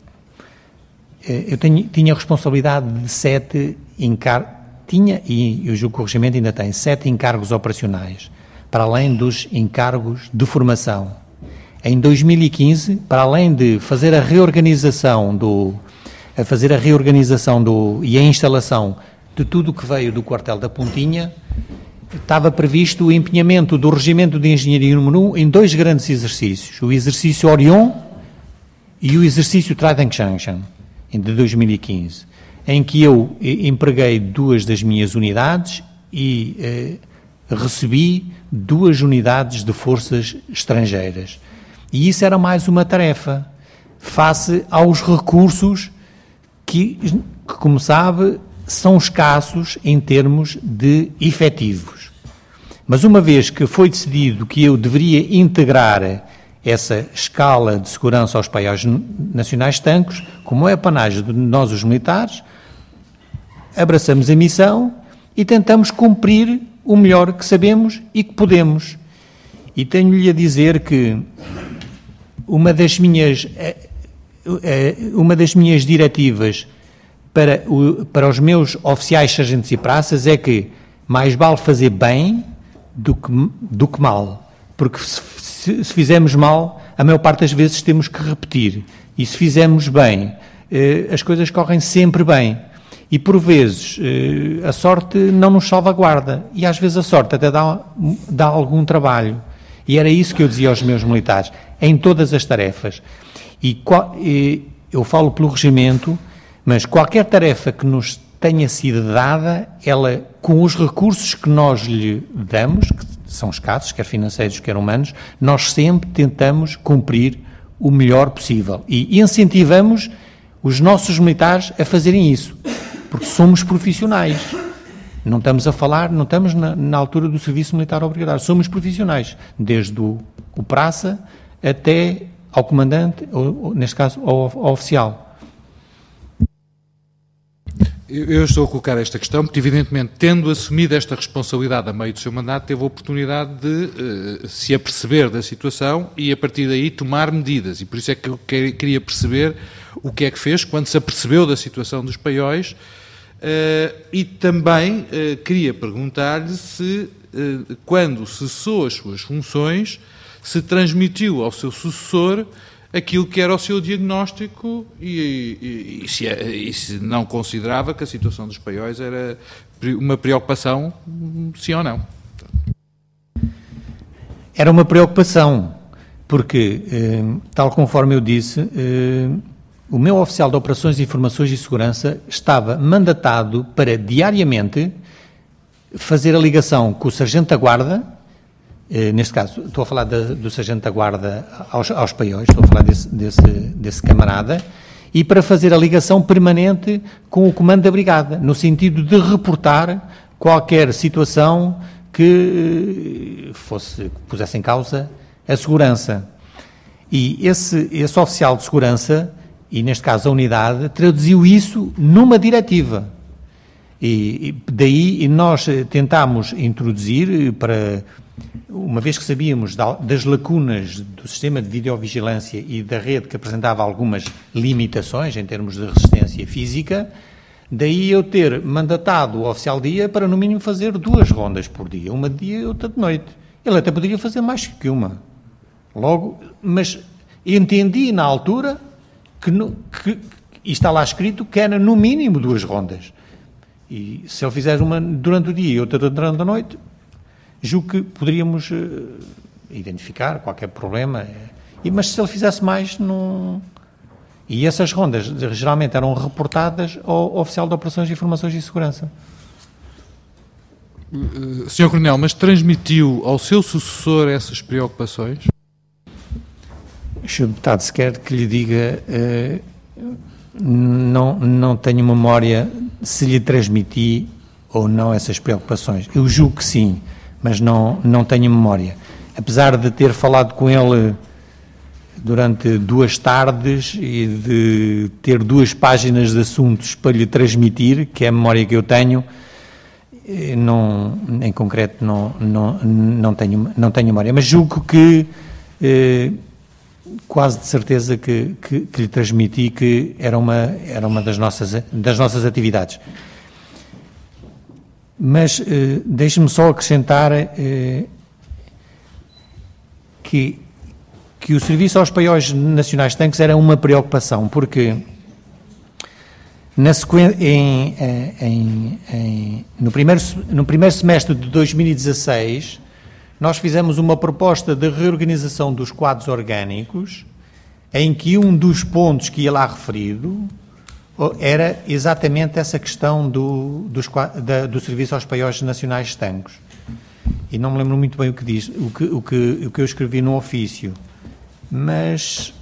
eu tenho, tinha a responsabilidade de sete encargos. Tinha, e eu julgo que o Regimento ainda tem, sete encargos operacionais, para além dos encargos de formação. Em dois mil e quinze, para além de fazer a reorganização do, a fazer a reorganização do, e a instalação de tudo o que veio do quartel da Pontinha, estava previsto o empenhamento do Regimento de Engenharia número um em dois grandes exercícios, o exercício Orion e o exercício Trident Junction, de dois mil e quinze. Em que eu empreguei duas das minhas unidades e eh, recebi duas unidades de forças estrangeiras. E isso era mais uma tarefa, face aos recursos que, que, como sabe, são escassos em termos de efetivos. Mas uma vez que foi decidido que eu deveria integrar essa escala de segurança aos paióis nacionais de tanques, como é a panagem de nós os militares, abraçamos a missão e tentamos cumprir o melhor que sabemos e que podemos. E tenho-lhe a dizer que uma das minhas, uma das minhas diretivas para, o, para os meus oficiais, sargentos e praças é que mais vale fazer bem do que, do que mal. Porque se, se, se fizermos mal, a maior parte das vezes temos que repetir. E se fizermos bem, as coisas correm sempre bem. E, por vezes, a sorte não nos salvaguarda. E, às vezes, a sorte até dá, dá algum trabalho. E era isso que eu dizia aos meus militares, em todas as tarefas. E, e eu falo pelo regimento, mas qualquer tarefa que nos tenha sido dada, ela, com os recursos que nós lhe damos, que são escassos, quer financeiros, quer humanos, nós sempre tentamos cumprir o melhor possível e incentivamos os nossos militares a fazerem isso, porque somos profissionais. Não estamos a falar, não estamos na, na altura do serviço militar obrigatório, somos profissionais, desde o, o praça até ao comandante, ou, ou, neste caso, ao, ao oficial. Eu estou a colocar esta questão porque, evidentemente, tendo assumido esta responsabilidade a meio do seu mandato, teve a oportunidade de uh, se aperceber da situação e, a partir daí, tomar medidas. E por isso é que eu queria perceber o que é que fez quando se apercebeu da situação dos paióis. Uh, e também uh, queria perguntar-lhe se, uh, quando cessou as suas funções, se transmitiu ao seu sucessor aquilo que era o seu diagnóstico e, e, e, se, e se não considerava que a situação dos paióis era uma preocupação, sim ou não. Era uma preocupação, porque, eh, tal conforme eu disse, eh, o meu oficial de Operações, Informações e Segurança estava mandatado para diariamente fazer a ligação com o Sargento da Guarda, eh, neste caso estou a falar de, do Sargento da Guarda aos, aos paióis, estou a falar desse, desse, desse camarada, e para fazer a ligação permanente com o Comando da Brigada, no sentido de reportar qualquer situação que fosse, que pusesse em causa a segurança. E esse, esse oficial de segurança, e neste caso a unidade, traduziu isso numa diretiva. E, e daí nós tentámos introduzir, para, uma vez que sabíamos das lacunas do sistema de videovigilância e da rede que apresentava algumas limitações em termos de resistência física, daí eu ter mandatado o oficial dia para no mínimo fazer duas rondas por dia, uma de dia e outra de noite. Ele até poderia fazer mais que uma. Logo, mas entendi na altura que, no, que e está lá escrito que era no mínimo duas rondas. E se ele fizer uma durante o dia e outra durante a noite, julgo que poderíamos uh, identificar qualquer problema. E, mas se ele fizesse mais, não... E essas rondas geralmente eram reportadas ao oficial de Operações, Informações e Segurança. Uh, senhor Coronel, mas transmitiu ao seu sucessor essas preocupações? senhor Deputado, se quer que lhe diga, uh, não, não tenho memória se lhe transmiti ou não essas preocupações. Eu julgo que sim, mas não, não tenho memória. Apesar de ter falado com ele durante duas tardes e de ter duas páginas de assuntos para lhe transmitir, que é a memória que eu tenho, não, em concreto não, não, não, tenho, não tenho memória. Mas julgo que... Eh, quase de certeza que, que, que lhe transmiti que era uma, era uma das, nossas, das nossas atividades. Mas eh, deixe-me só acrescentar eh, que, que o serviço aos paióis nacionais de tanques era uma preocupação, porque na sequ... em, em, em, no, primeiro, no primeiro semestre de dois mil e dezasseis, nós fizemos uma proposta de reorganização dos quadros orgânicos, em que um dos pontos que ia lá referido era exatamente essa questão do, dos, da, do serviço aos paióis nacionais de tanques. E não me lembro muito bem o que diz, o que, o que, o que eu escrevi no ofício, mas...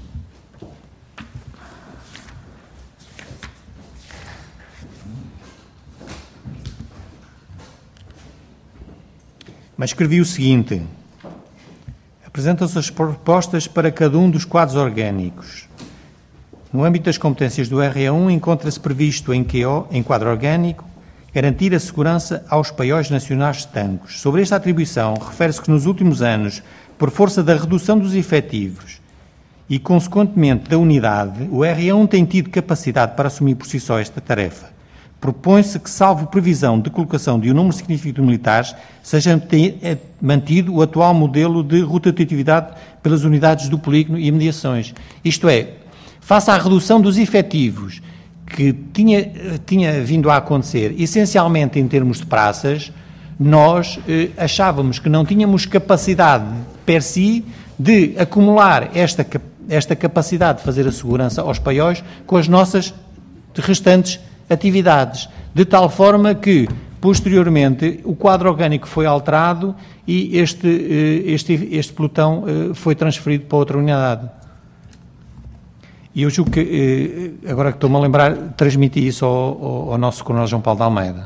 Mas escrevi o seguinte: apresentam-se as propostas para cada um dos quadros orgânicos. No âmbito das competências do R E um, encontra-se previsto em Q O, em quadro orgânico, garantir a segurança aos paióis nacionais de tanques. Sobre esta atribuição, refere-se que nos últimos anos, por força da redução dos efetivos e, consequentemente, da unidade, o R E um tem tido capacidade para assumir por si só esta tarefa. Propõe-se que, salvo previsão de colocação de um número significativo de militares, seja mantido o atual modelo de rotatividade pelas unidades do polígono e imediações. Isto é, face à redução dos efetivos que tinha, tinha vindo a acontecer, essencialmente em termos de praças, nós eh, achávamos que não tínhamos capacidade, per si, de acumular esta, esta capacidade de fazer a segurança aos paióis com as nossas restantes atividades, de tal forma que Posteriormente, o quadro orgânico foi alterado e este, este, este pelotão foi transferido para outra unidade. E eu julgo que, agora que estou-me a lembrar, transmiti isso ao, ao, ao nosso Coronel João Paulo de Almeida.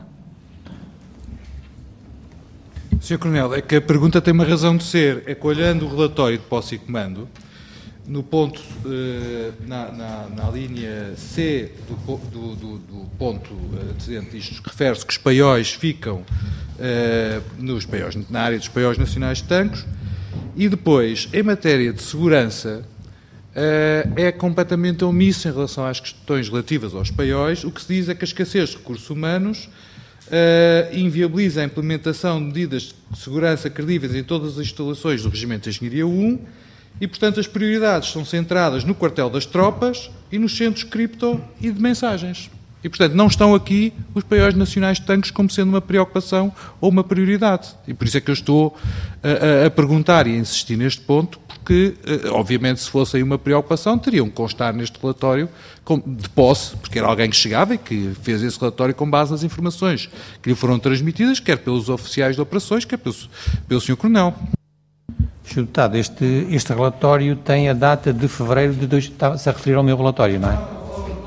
senhor Coronel, é que a pergunta tem uma razão de ser. É que, olhando o relatório de posse e comando, no ponto, eh, na, na, na linha C do, do, do, do ponto antecedente, isto refere-se que os paióis ficam eh, nos paióis, na área dos paióis nacionais de tanques, e depois, em matéria de segurança, eh, é completamente omisso em relação às questões relativas aos paióis. O que se diz é que a escassez de recursos humanos Uh, inviabiliza a implementação de medidas de segurança credíveis em todas as instalações do Regimento de Engenharia um e, portanto, as prioridades são centradas no quartel das tropas e nos centros cripto e de mensagens. E, portanto, não estão aqui os paióis nacionais de tanques como sendo uma preocupação ou uma prioridade. E por isso é que eu estou a, a, a perguntar e a insistir neste ponto, porque, obviamente, se fosse aí uma preocupação, teriam que constar neste relatório de posse, porque era alguém que chegava e que fez esse relatório com base nas informações que lhe foram transmitidas, quer pelos oficiais de operações, quer pelo, pelo senhor Coronel. senhor Deputado, este, este relatório tem a data de fevereiro de... Dois, está-se a referir ao meu relatório, não é?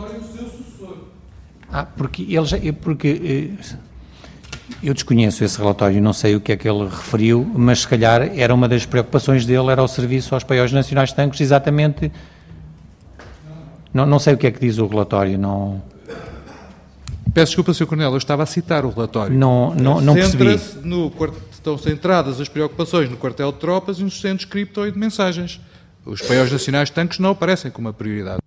Ah, porque ele já, porque eu desconheço esse relatório, não sei o que é que ele referiu, mas se calhar era uma das preocupações dele, era o serviço aos paióis nacionais de tanques, exatamente. Não, não sei o que é que diz o relatório, não... Peço desculpa, senhor Coronel, eu estava a citar o relatório. Não, não, não percebi. No, estão centradas as preocupações no quartel de tropas e nos centros cripto e de mensagens. Os paióis nacionais de tanques não aparecem como uma prioridade.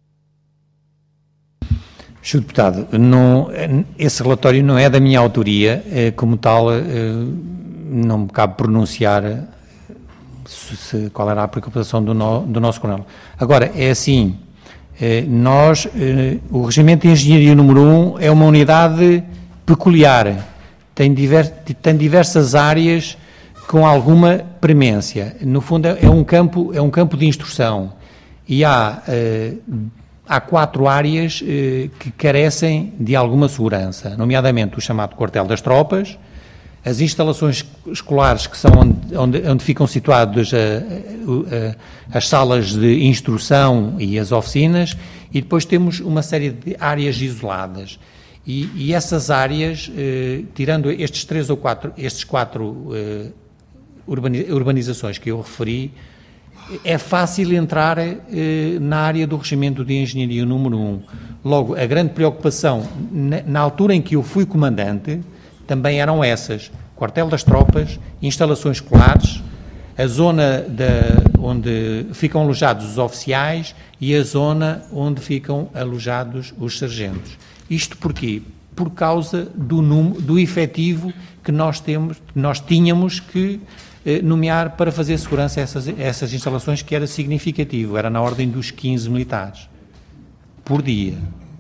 senhor Deputado, não, esse relatório não é da minha autoria, como tal, não me cabe pronunciar se, se, qual era a preocupação do, no, do nosso Coronel. Agora, é assim, nós, o Regimento de Engenharia número um é uma unidade peculiar, tem, diver, tem diversas áreas com alguma premência. No fundo, é um campo, é um campo de instrução e há... Há quatro áreas eh, que carecem de alguma segurança, nomeadamente o chamado quartel das tropas, as instalações escolares que são onde, onde, onde ficam situadas a, a, a, as salas de instrução e as oficinas, e depois temos uma série de áreas isoladas. E, e essas áreas, eh, tirando estes três ou quatro, estes quatro eh, urbanizações que eu referi, é fácil entrar eh, na área do Regimento de Engenharia número um. Logo, a grande preocupação, na, na altura em que eu fui comandante, também eram essas: quartel das tropas, instalações escolares, a zona da, onde ficam alojados os oficiais e a zona onde ficam alojados os sargentos. Isto porquê? Por causa do, número, do efetivo que nós, temos, que nós tínhamos que nomear para fazer segurança a essas, essas instalações, que era significativo, era na ordem dos quinze militares por dia.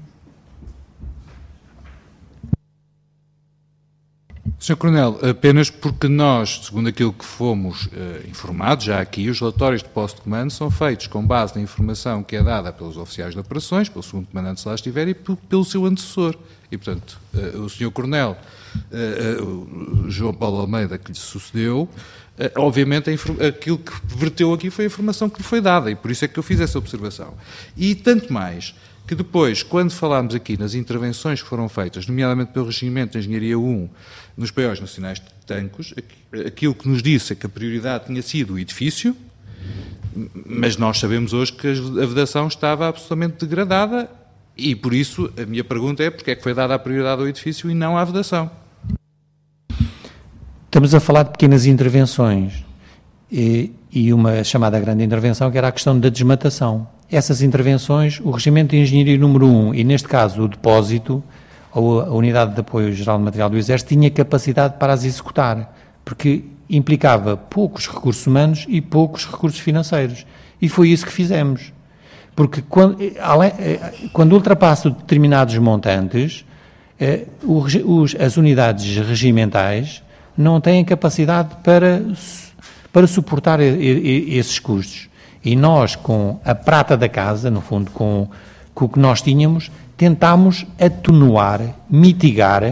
senhor Coronel, apenas porque nós, segundo aquilo que fomos uh, informados já aqui, os relatórios de posse de comando são feitos com base na informação que é dada pelos oficiais de operações, pelo segundo comandante se lá estiver e pelo seu antecessor. E, portanto, uh, o senhor Coronel uh, uh, João Paulo Almeida, que lhe sucedeu, Uh, obviamente aquilo que verteu aqui foi a informação que lhe foi dada, e por isso é que eu fiz essa observação. E tanto mais que depois, quando falámos aqui nas intervenções que foram feitas, nomeadamente pelo Regimento de Engenharia um, nos paióis nacionais de tanques, aquilo que nos disse é que a prioridade tinha sido o edifício, mas nós sabemos hoje que a vedação estava absolutamente degradada, e por isso a minha pergunta é porque é que foi dada a prioridade ao edifício e não à vedação. Estamos a falar de pequenas intervenções e, e uma chamada grande intervenção, que era a questão da desmatação. Essas intervenções, o Regimento de Engenharia número um, e neste caso o depósito, ou a Unidade de Apoio Geral de Material do Exército, tinha capacidade para as executar, porque implicava poucos recursos humanos e poucos recursos financeiros. E foi isso que fizemos. Porque quando, quando ultrapassam determinados montantes, os, as unidades regimentais não têm capacidade para, para suportar esses custos. E nós, com a prata da casa, no fundo, com, com o que nós tínhamos, tentámos atenuar, mitigar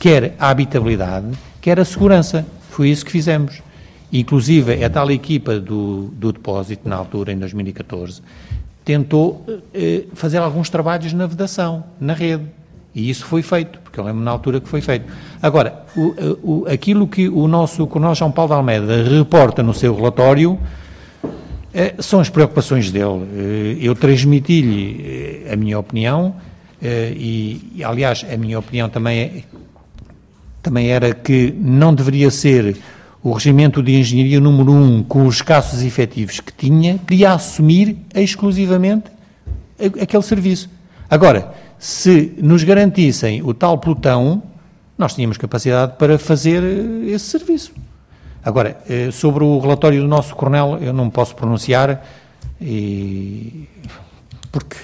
quer a habitabilidade, quer a segurança. Foi isso que fizemos. Inclusive, a tal equipa do, do depósito, na altura, em dois mil e catorze, tentou eh, fazer alguns trabalhos na vedação, na rede. E isso foi feito, porque eu lembro na altura que foi feito. Agora, o, o, aquilo que o nosso Coronel João Paulo de Almeida reporta no seu relatório eh, são as preocupações dele. Eh, eu transmiti-lhe eh, a minha opinião eh, e, e, aliás, a minha opinião também, é, também era que não deveria ser o Regimento de Engenharia número um, com os escassos efetivos que tinha, queria assumir exclusivamente aquele serviço. Agora, se nos garantissem o tal pelotão, nós tínhamos capacidade para fazer esse serviço. Agora, sobre o relatório do nosso coronel, eu não me posso pronunciar, e... porque...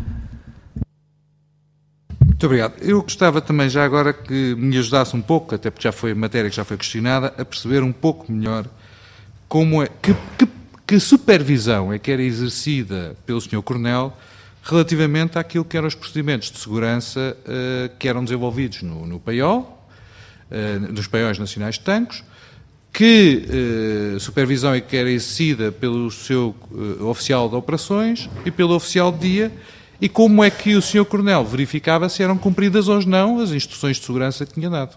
Muito obrigado. Eu gostava também já agora que me ajudasse um pouco, até porque já foi matéria que já foi questionada, a perceber um pouco melhor como é, que, que, que supervisão é que era exercida pelo senhor Coronel relativamente àquilo que eram os procedimentos de segurança uh, que eram desenvolvidos no, no paiol, uh, nos paióis nacionais de tanques, que uh, supervisão é que era exercida pelo seu uh, oficial de operações e pelo oficial de dia, e como é que o senhor Coronel verificava se eram cumpridas ou não as instruções de segurança que tinha dado.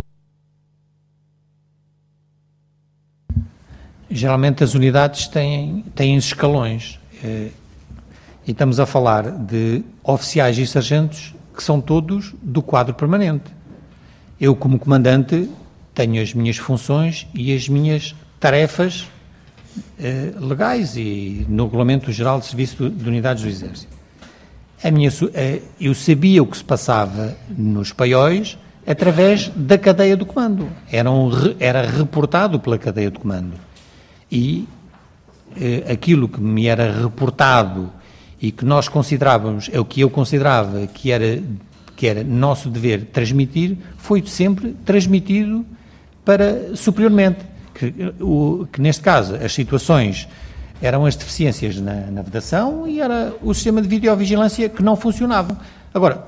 Geralmente as unidades têm, têm escalões. Uh, E estamos a falar de oficiais e sargentos que são todos do quadro permanente. Eu, como comandante, tenho as minhas funções e as minhas tarefas eh, legais e no Regulamento Geral de Serviço de Unidades do Exército. A minha, eh, eu sabia o que se passava nos paióis através da cadeia do comando. Era, um, era reportado pela cadeia do comando. E eh, aquilo que me era reportado e que nós considerávamos, é o que eu considerava que era, que era nosso dever transmitir, foi sempre transmitido para superiormente, que, o, que neste caso as situações eram as deficiências na, na vedação e era o sistema de videovigilância que não funcionava. Agora,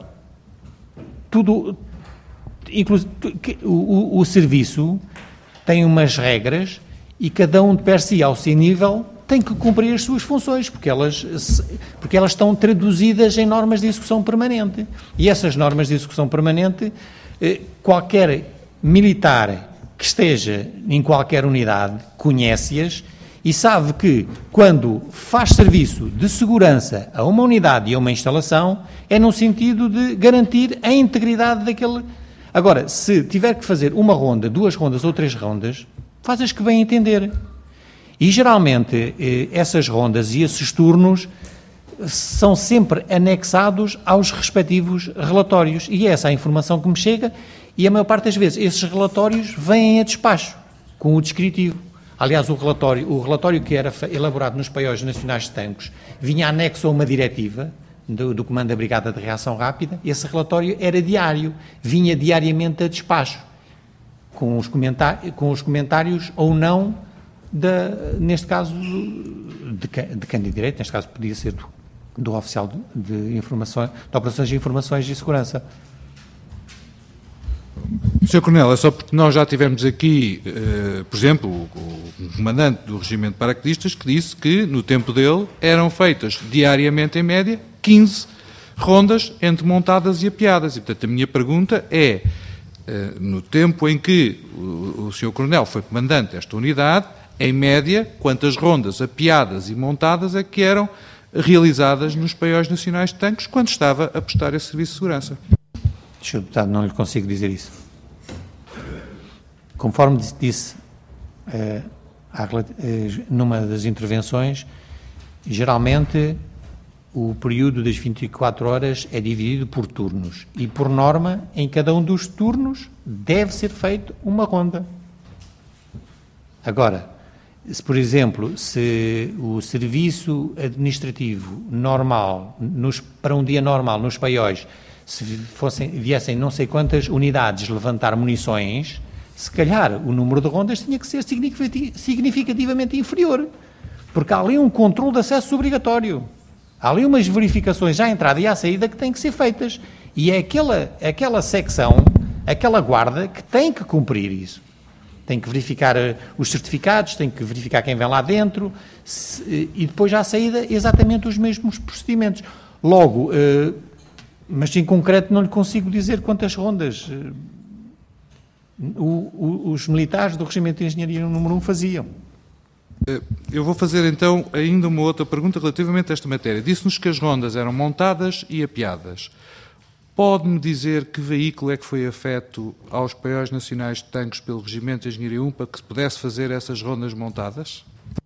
tudo, inclusive, o, o, o serviço tem umas regras e cada um de per si, ao seu nível, tem que cumprir as suas funções, porque elas, porque elas estão traduzidas em normas de execução permanente. E essas normas de execução permanente, qualquer militar que esteja em qualquer unidade conhece-as e sabe que, quando faz serviço de segurança a uma unidade e a uma instalação, é no sentido de garantir a integridade daquele... Agora, se tiver que fazer uma ronda, duas rondas ou três rondas, faz as que bem entender. E, geralmente, essas rondas e esses turnos são sempre anexados aos respectivos relatórios. E é essa a informação que me chega e, a maior parte das vezes, esses relatórios vêm a despacho, com o descritivo. Aliás, o relatório, o relatório que era elaborado nos paióis nacionais de tanques vinha anexo a uma diretiva do, do Comando da Brigada de Reação Rápida. Esse relatório era diário, vinha diariamente a despacho, com os, comentar, com os comentários ou não, Da, neste caso, de, de quem de direito, neste caso podia ser do, do oficial de, de, informações, de operações de informações e segurança. senhor Coronel, é só porque nós já tivemos aqui, uh, por exemplo, o, o comandante do Regimento de Paraquedistas que disse que, no tempo dele, eram feitas diariamente, em média, quinze rondas entre montadas e apeadas. E, portanto, a minha pergunta é, uh, no tempo em que o, o senhor Coronel foi comandante desta unidade, em média, quantas rondas apeadas e montadas é que eram realizadas nos paióis nacionais de tanques quando estava a prestar esse serviço de segurança? senhor Deputado, não lhe consigo dizer isso. Conforme disse eh, numa das intervenções, geralmente o período das vinte e quatro horas é dividido por turnos e, por norma, em cada um dos turnos deve ser feita uma ronda. Agora, se, por exemplo, se o serviço administrativo normal, nos, para um dia normal nos paióis, se fossem, viessem não sei quantas unidades levantar munições, se calhar o número de rondas tinha que ser significativamente inferior, porque há ali um controle de acesso obrigatório. Há ali umas verificações à entrada e à saída que têm que ser feitas. E é aquela, aquela secção aquela guarda que tem que cumprir isso. Tem que verificar os certificados, tem que verificar quem vem lá dentro se, e depois à saída exatamente os mesmos procedimentos. Logo, eh, mas em concreto não lhe consigo dizer quantas rondas eh, o, o, os militares do Regimento de Engenharia número um faziam. Eu vou fazer então ainda uma outra pergunta relativamente a esta matéria. Disse-nos que as rondas eram montadas e apeadas. Pode-me dizer que veículo é que foi afeto aos paióis nacionais de tanques pelo Regimento de Engenharia um para que se pudesse fazer essas rondas montadas?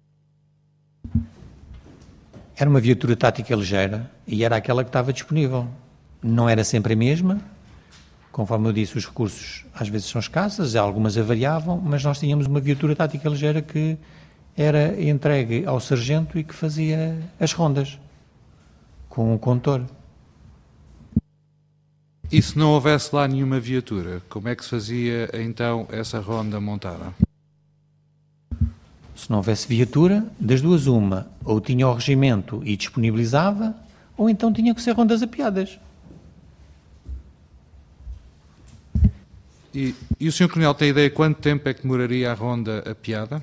Era uma viatura tática ligeira e era aquela que estava disponível. Não era sempre a mesma. Conforme eu disse, os recursos às vezes são escassos, algumas avariavam, mas nós tínhamos uma viatura tática ligeira que era entregue ao sargento e que fazia as rondas com o condutor. E se não houvesse lá nenhuma viatura, como é que se fazia então essa ronda montada? Se não houvesse viatura, das duas uma, ou tinha o regimento e disponibilizava, ou então tinha que ser rondas apeadas. E, e o senhor Coronel tem ideia quanto tempo é que demoraria a ronda apeada?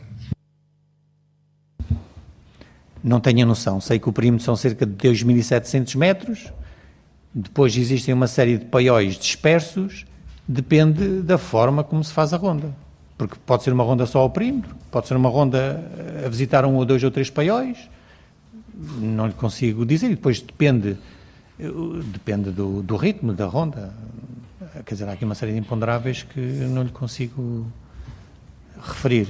Não tenho a noção. Sei que o perímetro são cerca de dois mil e setecentos metros. Depois existem uma série de paióis dispersos, depende da forma como se faz a ronda. Porque pode ser uma ronda só ao perímetro, pode ser uma ronda a visitar um ou dois ou três paióis, não lhe consigo dizer, e depois depende, depende do, do ritmo da ronda. Quer dizer, há aqui uma série de imponderáveis que não lhe consigo referir.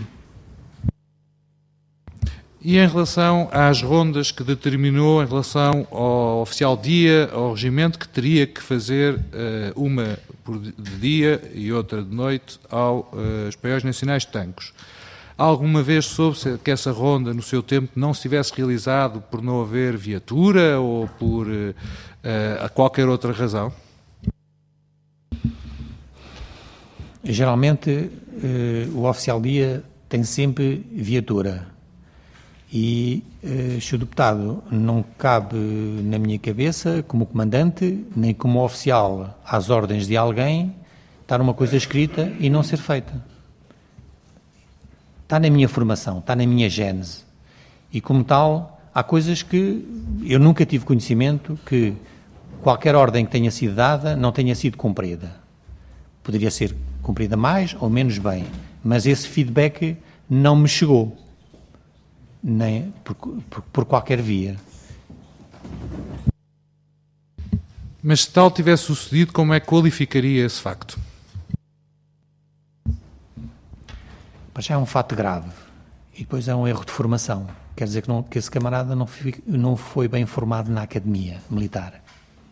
E em relação às rondas que determinou em relação ao oficial dia, ao regimento, que teria que fazer uh, uma por de dia e outra de noite aos uh, paióis nacionais de tanques. Alguma vez soube-se que essa ronda, no seu tempo, não se tivesse realizado por não haver viatura ou por uh, uh, qualquer outra razão? Geralmente, uh, o oficial dia tem sempre viatura. E, uh, senhor Deputado, não cabe na minha cabeça, como comandante, nem como oficial, às ordens de alguém, estar uma coisa escrita e não ser feita. Está na minha formação, está na minha gênese. E, como tal, há coisas que eu nunca tive conhecimento que qualquer ordem que tenha sido dada não tenha sido cumprida. Poderia ser cumprida mais ou menos bem, mas esse feedback não me chegou. Nem por, por, por qualquer via. Mas se tal tivesse sucedido, como é que qualificaria esse facto? Mas já é um fato grave. E depois é um erro de formação. Quer dizer que, não, que esse camarada não foi, não foi bem formado na academia militar.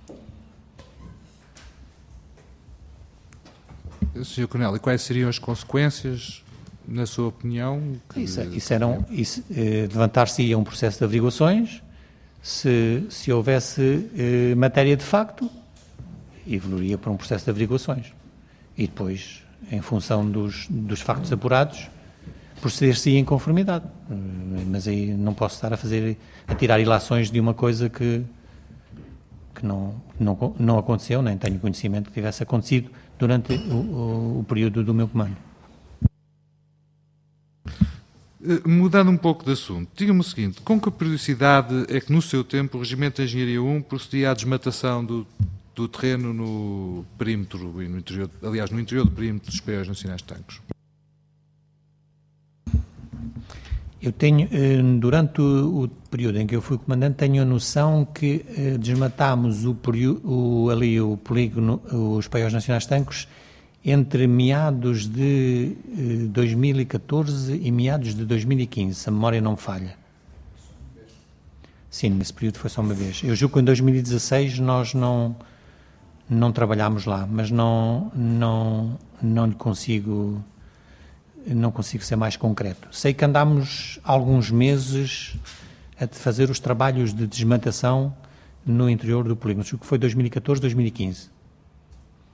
senhor Coronel, e quais seriam as consequências, na sua opinião? Que... Isso, isso eram, isso, eh, levantar-se-ia um processo de averiguações, se, se houvesse eh, matéria de facto, evoluiria para um processo de averiguações. E depois, em função dos, dos factos apurados, proceder-se em conformidade. Mas aí não posso estar a fazer, a tirar ilações de uma coisa que, que não, não, não aconteceu, nem tenho conhecimento que tivesse acontecido durante o, o, o período do meu comando. Mudando um pouco de assunto, diga-me o seguinte: com que periodicidade é que no seu tempo o Regimento de Engenharia um procedia à desmatação do, do terreno no perímetro e no interior, aliás, no interior do perímetro dos paióis nacionais de tanques? Eu tenho, durante o, o período em que eu fui comandante, tenho a noção que eh, desmatámos o, o, ali o polígono, os paióis nacionais de tanques, entre meados de eh, dois mil e catorze e meados de dois mil e quinze, se a memória não me falha. Sim, nesse período foi só uma vez. Eu julgo que em dois mil e dezasseis nós não, não trabalhámos lá, mas não, não, não lhe consigo... não consigo ser mais concreto. Sei que andámos alguns meses a fazer os trabalhos de desmatação no interior do polígono, que foi dois mil e catorze, dois mil e quinze.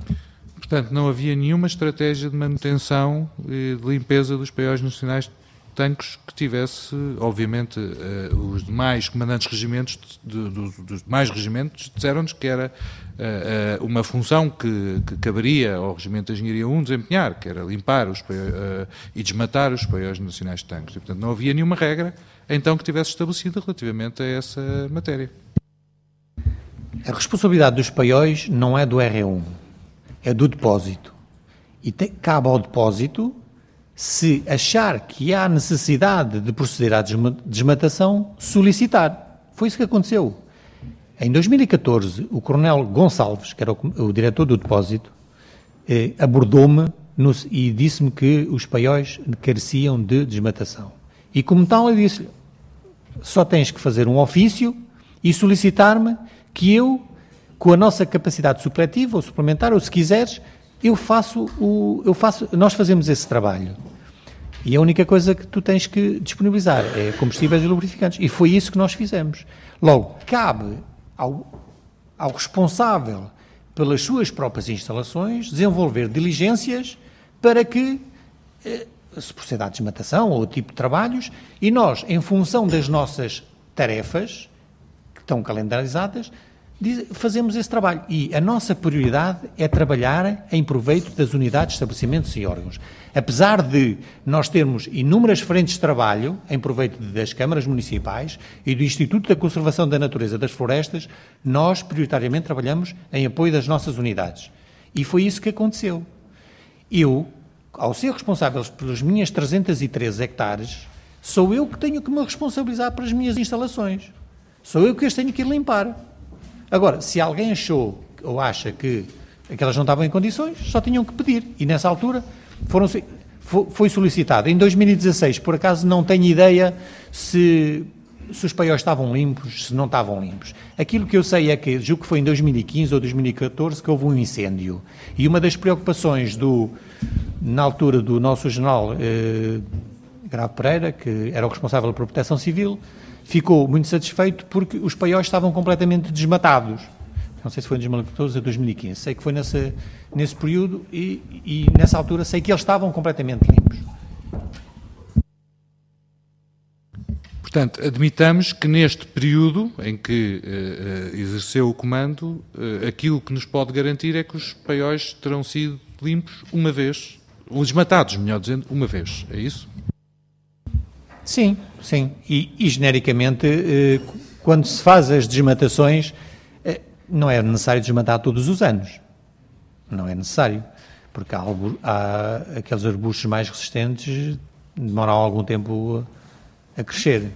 Portanto, não havia nenhuma estratégia de manutenção e de limpeza dos paióis nacionais tanques que tivesse, obviamente, uh, os demais comandantes de regimentos, de, de, dos demais regimentos, disseram-nos que era uh, uh, uma função que, que caberia ao Regimento de Engenharia um desempenhar, que era limpar os, uh, e desmatar os paióis nacionais de tanques. E, portanto, não havia nenhuma regra, então, que tivesse estabelecida relativamente a essa matéria. A responsabilidade dos paióis não é do R E um, é do depósito. E tem, cabe ao depósito, se achar que há necessidade de proceder à desmatação, solicitar. Foi isso que aconteceu. Em dois mil e catorze, o Coronel Gonçalves, que era o, o diretor do depósito, eh, abordou-me e disse-me que os paióis careciam de desmatação. E como tal, eu disse-lhe, só tens que fazer um ofício e solicitar-me que eu, com a nossa capacidade supletiva ou suplementar, ou se quiseres, eu faço o, eu faço, nós fazemos esse trabalho. E a única coisa que tu tens que disponibilizar é combustíveis e lubrificantes. E foi isso que nós fizemos. Logo, cabe ao, ao responsável pelas suas próprias instalações desenvolver diligências para que eh, se proceda à desmatação ou tipo de trabalhos, e nós, em função das nossas tarefas, que estão calendarizadas, fazemos esse trabalho. E a nossa prioridade é trabalhar em proveito das unidades, estabelecimentos e órgãos. Apesar de nós termos inúmeras frentes de trabalho em proveito das câmaras municipais e do Instituto da Conservação da Natureza das Florestas, nós prioritariamente trabalhamos em apoio das nossas unidades. E foi isso que aconteceu. Eu, ao ser responsável pelas minhas trezentos e treze hectares, sou eu que tenho que me responsabilizar pelas minhas instalações. Sou eu que as tenho que ir limpar. Agora, se alguém achou ou acha que aquelas não estavam em condições, só tinham que pedir. E nessa altura foram, foi solicitado. Em dois mil e dezasseis, por acaso, não tenho ideia se, se os paióis estavam limpos, se não estavam limpos. Aquilo que eu sei é que, julgo que foi em dois mil e quinze ou dois mil e catorze, que houve um incêndio. E uma das preocupações, do, na altura, do nosso general eh, Grave Pereira, que era o responsável pela proteção civil, ficou muito satisfeito porque os paióis estavam completamente desmatados. Não sei se foi em dois mil e catorze ou dois mil e quinze, sei que foi nesse, nesse período e, e nessa altura sei que eles estavam completamente limpos. Portanto, admitamos que neste período em que uh, uh, exerceu o comando, uh, aquilo que nos pode garantir é que os paióis terão sido limpos uma vez, ou desmatados, melhor dizendo, uma vez. É isso? Sim, sim. E, e genericamente, eh, quando se faz as desmatações, eh, não é necessário desmatar todos os anos. Não é necessário. Porque há, há aqueles arbustos mais resistentes demoram algum tempo a, a crescer.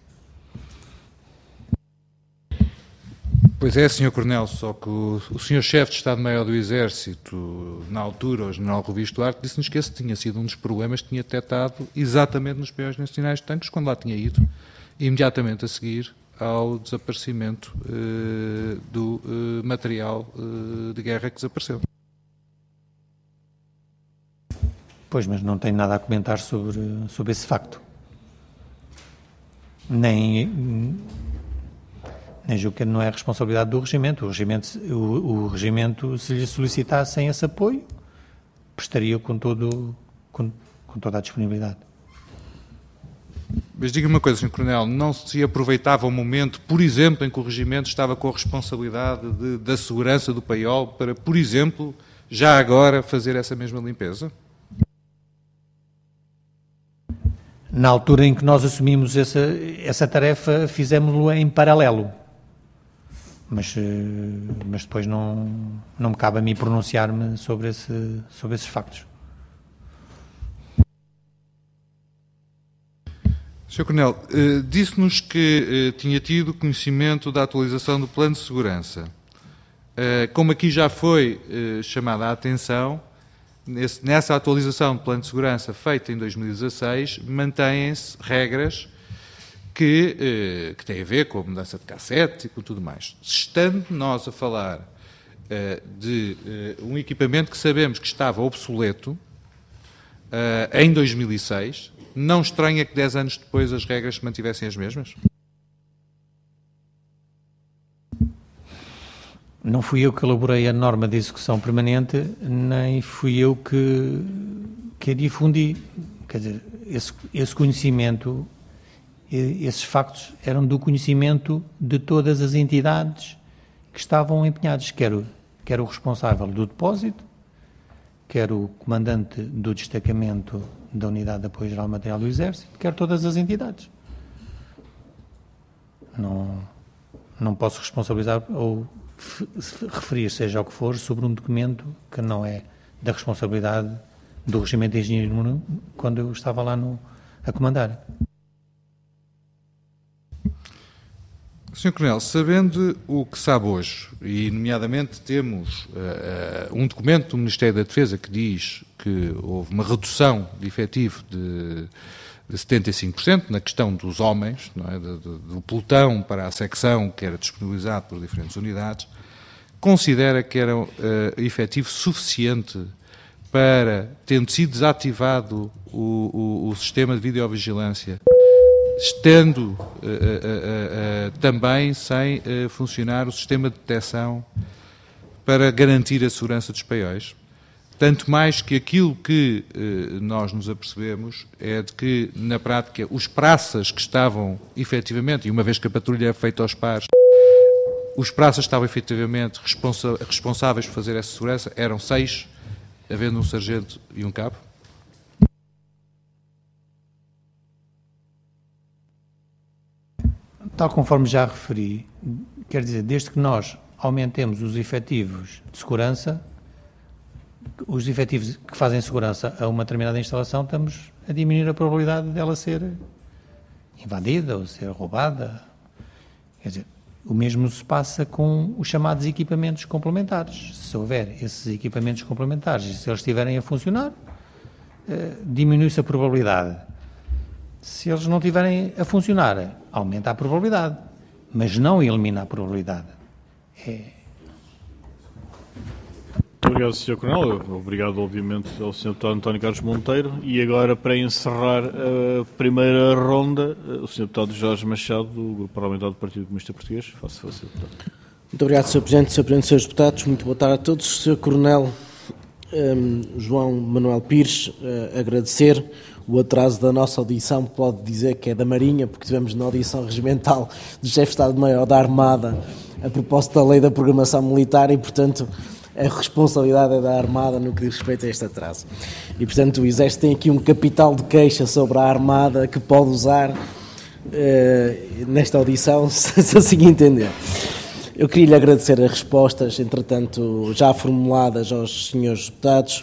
Pois é, senhor Coronel, só que o, o senhor chefe de Estado-Maior do Exército, na altura, o general Rubens Duarte, disse-nos que esse tinha sido um dos problemas que tinha detectado exatamente nos paióis nacionais de tanques, quando lá tinha ido, imediatamente a seguir ao desaparecimento eh, do eh, material eh, de guerra que desapareceu. Pois, mas não tenho nada a comentar sobre, sobre esse facto. Nem... Nem julgo que não é responsabilidade do regimento. O regimento, o, o regimento, se lhe solicitassem esse apoio, prestaria com, todo, com, com toda a disponibilidade. Mas diga-me uma coisa, senhor Coronel, não se aproveitava o momento, por exemplo, em que o regimento estava com a responsabilidade de, da segurança do paiol para, por exemplo, já agora fazer essa mesma limpeza? Na altura em que nós assumimos essa, essa tarefa, fizemos-lo em paralelo. Mas, mas depois não, não me cabe a mim pronunciar-me sobre, esse, sobre esses factos. senhor Coronel, eh, disse-nos que eh, tinha tido conhecimento da atualização do Plano de Segurança. Eh, como aqui já foi eh, chamada a atenção, nesse, nessa atualização do Plano de Segurança feita em dois mil e dezasseis, mantêm-se regras Que, eh, que tem a ver com a mudança de cassete e com tudo mais. Estando nós a falar eh, de eh, um equipamento que sabemos que estava obsoleto eh, em dois mil e seis, não estranha que dez anos depois as regras se mantivessem as mesmas? Não fui eu que elaborei a norma de execução permanente, nem fui eu que, que a difundi. Quer dizer, esse, esse conhecimento, esses factos eram do conhecimento de todas as entidades que estavam empenhadas, quer o, quer o responsável do depósito, quer o comandante do destacamento da Unidade de Apoio Geral Material do Exército, quer todas as entidades. Não, não posso responsabilizar ou referir, seja o que for, sobre um documento que não é da responsabilidade do Regimento de Engenharia quando eu estava lá no, a comandar. senhor Coronel, sabendo o que sabe hoje, e nomeadamente temos uh, uh, um documento do Ministério da Defesa que diz que houve uma redução de efetivo de, de setenta e cinco por cento na questão dos homens, não é? do, do, do pelotão para a secção que era disponibilizado por diferentes unidades, considera que era uh, efetivo suficiente para, tendo sido desativado o, o, o sistema de videovigilância, estando uh, uh, uh, uh, também sem uh, funcionar o sistema de detecção para garantir a segurança dos paióis. Tanto mais que aquilo que uh, nós nos apercebemos é de que, na prática, os praças que estavam efetivamente, e uma vez que a patrulha é feita aos pares, os praças estavam efetivamente responsa- responsáveis por fazer essa segurança, eram seis, havendo um sargento e um cabo. Tal conforme já referi, quer dizer, desde que nós aumentemos os efetivos de segurança, os efetivos que fazem segurança a uma determinada instalação, estamos a diminuir a probabilidade dela ser invadida ou ser roubada. Quer dizer, o mesmo se passa com os chamados equipamentos complementares. Se houver esses equipamentos complementares e se eles estiverem a funcionar, eh, diminui-se a probabilidade. Se eles não estiverem a funcionar, aumenta a probabilidade, mas não elimina a probabilidade. É... Muito obrigado, senhor Coronel. Obrigado, obviamente, ao senhor António Carlos Monteiro. E agora, para encerrar a primeira ronda, o senhor deputado Jorge Machado, do Grupo Parlamentar do Partido Comunista Português. Faça favor, senhor deputado. Muito obrigado, senhor Presidente, senhor Presidente, senhores deputados. Muito boa tarde a todos. senhor Coronel um, João Manuel Pires, uh, agradecer o atraso da nossa audição. Pode dizer que é da Marinha, porque tivemos na audição regimental do chefe de Estado-Maior da Armada a propósito da Lei da Programação Militar e, portanto, a responsabilidade é da Armada no que diz respeito a este atraso. E, portanto, o Exército tem aqui um capital de queixa sobre a Armada que pode usar uh, nesta audição, se assim entender. Eu queria lhe agradecer as respostas, entretanto, já formuladas aos senhores deputados.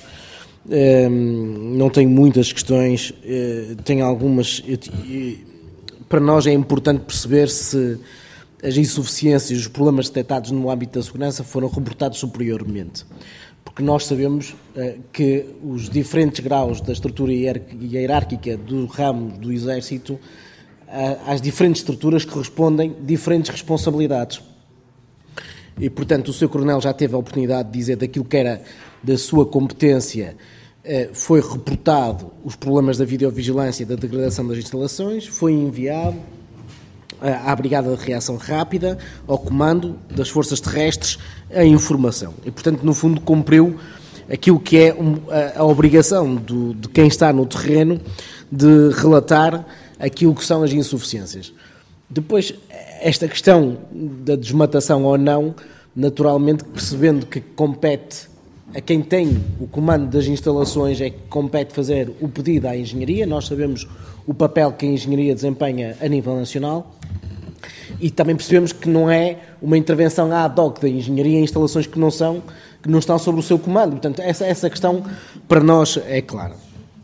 Um, não tenho muitas questões, uh, tenho algumas. Eu, eu, para nós é importante perceber se as insuficiências, os problemas detectados no âmbito da segurança foram reportados superiormente. Porque nós sabemos uh, que os diferentes graus da estrutura hierárquica do ramo do Exército, uh, às diferentes estruturas correspondem diferentes responsabilidades. E, portanto, o senhor Coronel já teve a oportunidade de dizer daquilo que era da sua competência, foi reportado os problemas da videovigilância e da degradação das instalações, foi enviado à Brigada de Reação Rápida, ao Comando das Forças Terrestres, a informação. E, portanto, no fundo, cumpriu aquilo que é a obrigação do, de quem está no terreno de relatar aquilo que são as insuficiências. Depois, esta questão da desmatação ou não, naturalmente, percebendo que compete a quem tem o comando das instalações, é que compete fazer o pedido à engenharia. Nós sabemos o papel que a engenharia desempenha a nível nacional e também percebemos que não é uma intervenção ad hoc da engenharia em instalações que não são, que não estão sobre o seu comando. Portanto, essa, essa questão para nós é clara.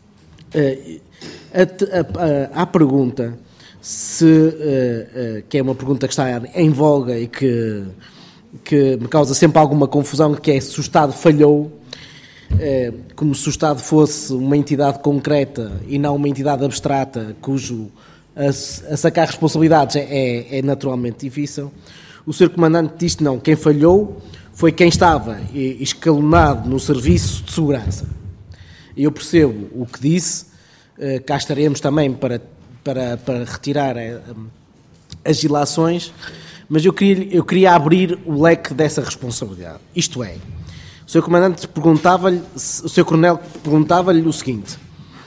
Há a pergunta, se, que é uma pergunta que está em voga e que que me causa sempre alguma confusão, que é se o Estado falhou, eh, como se o Estado fosse uma entidade concreta e não uma entidade abstrata, cujo a, a sacar responsabilidades é, é, é naturalmente difícil. O senhor Comandante disse que não, quem falhou foi quem estava escalonado no serviço de segurança. Eu percebo o que disse, eh, cá estaremos também para, para, para retirar eh, as ilações, mas eu queria, eu queria abrir o leque dessa responsabilidade. Isto é, o senhor Comandante perguntava-lhe, o senhor Coronel perguntava-lhe o seguinte,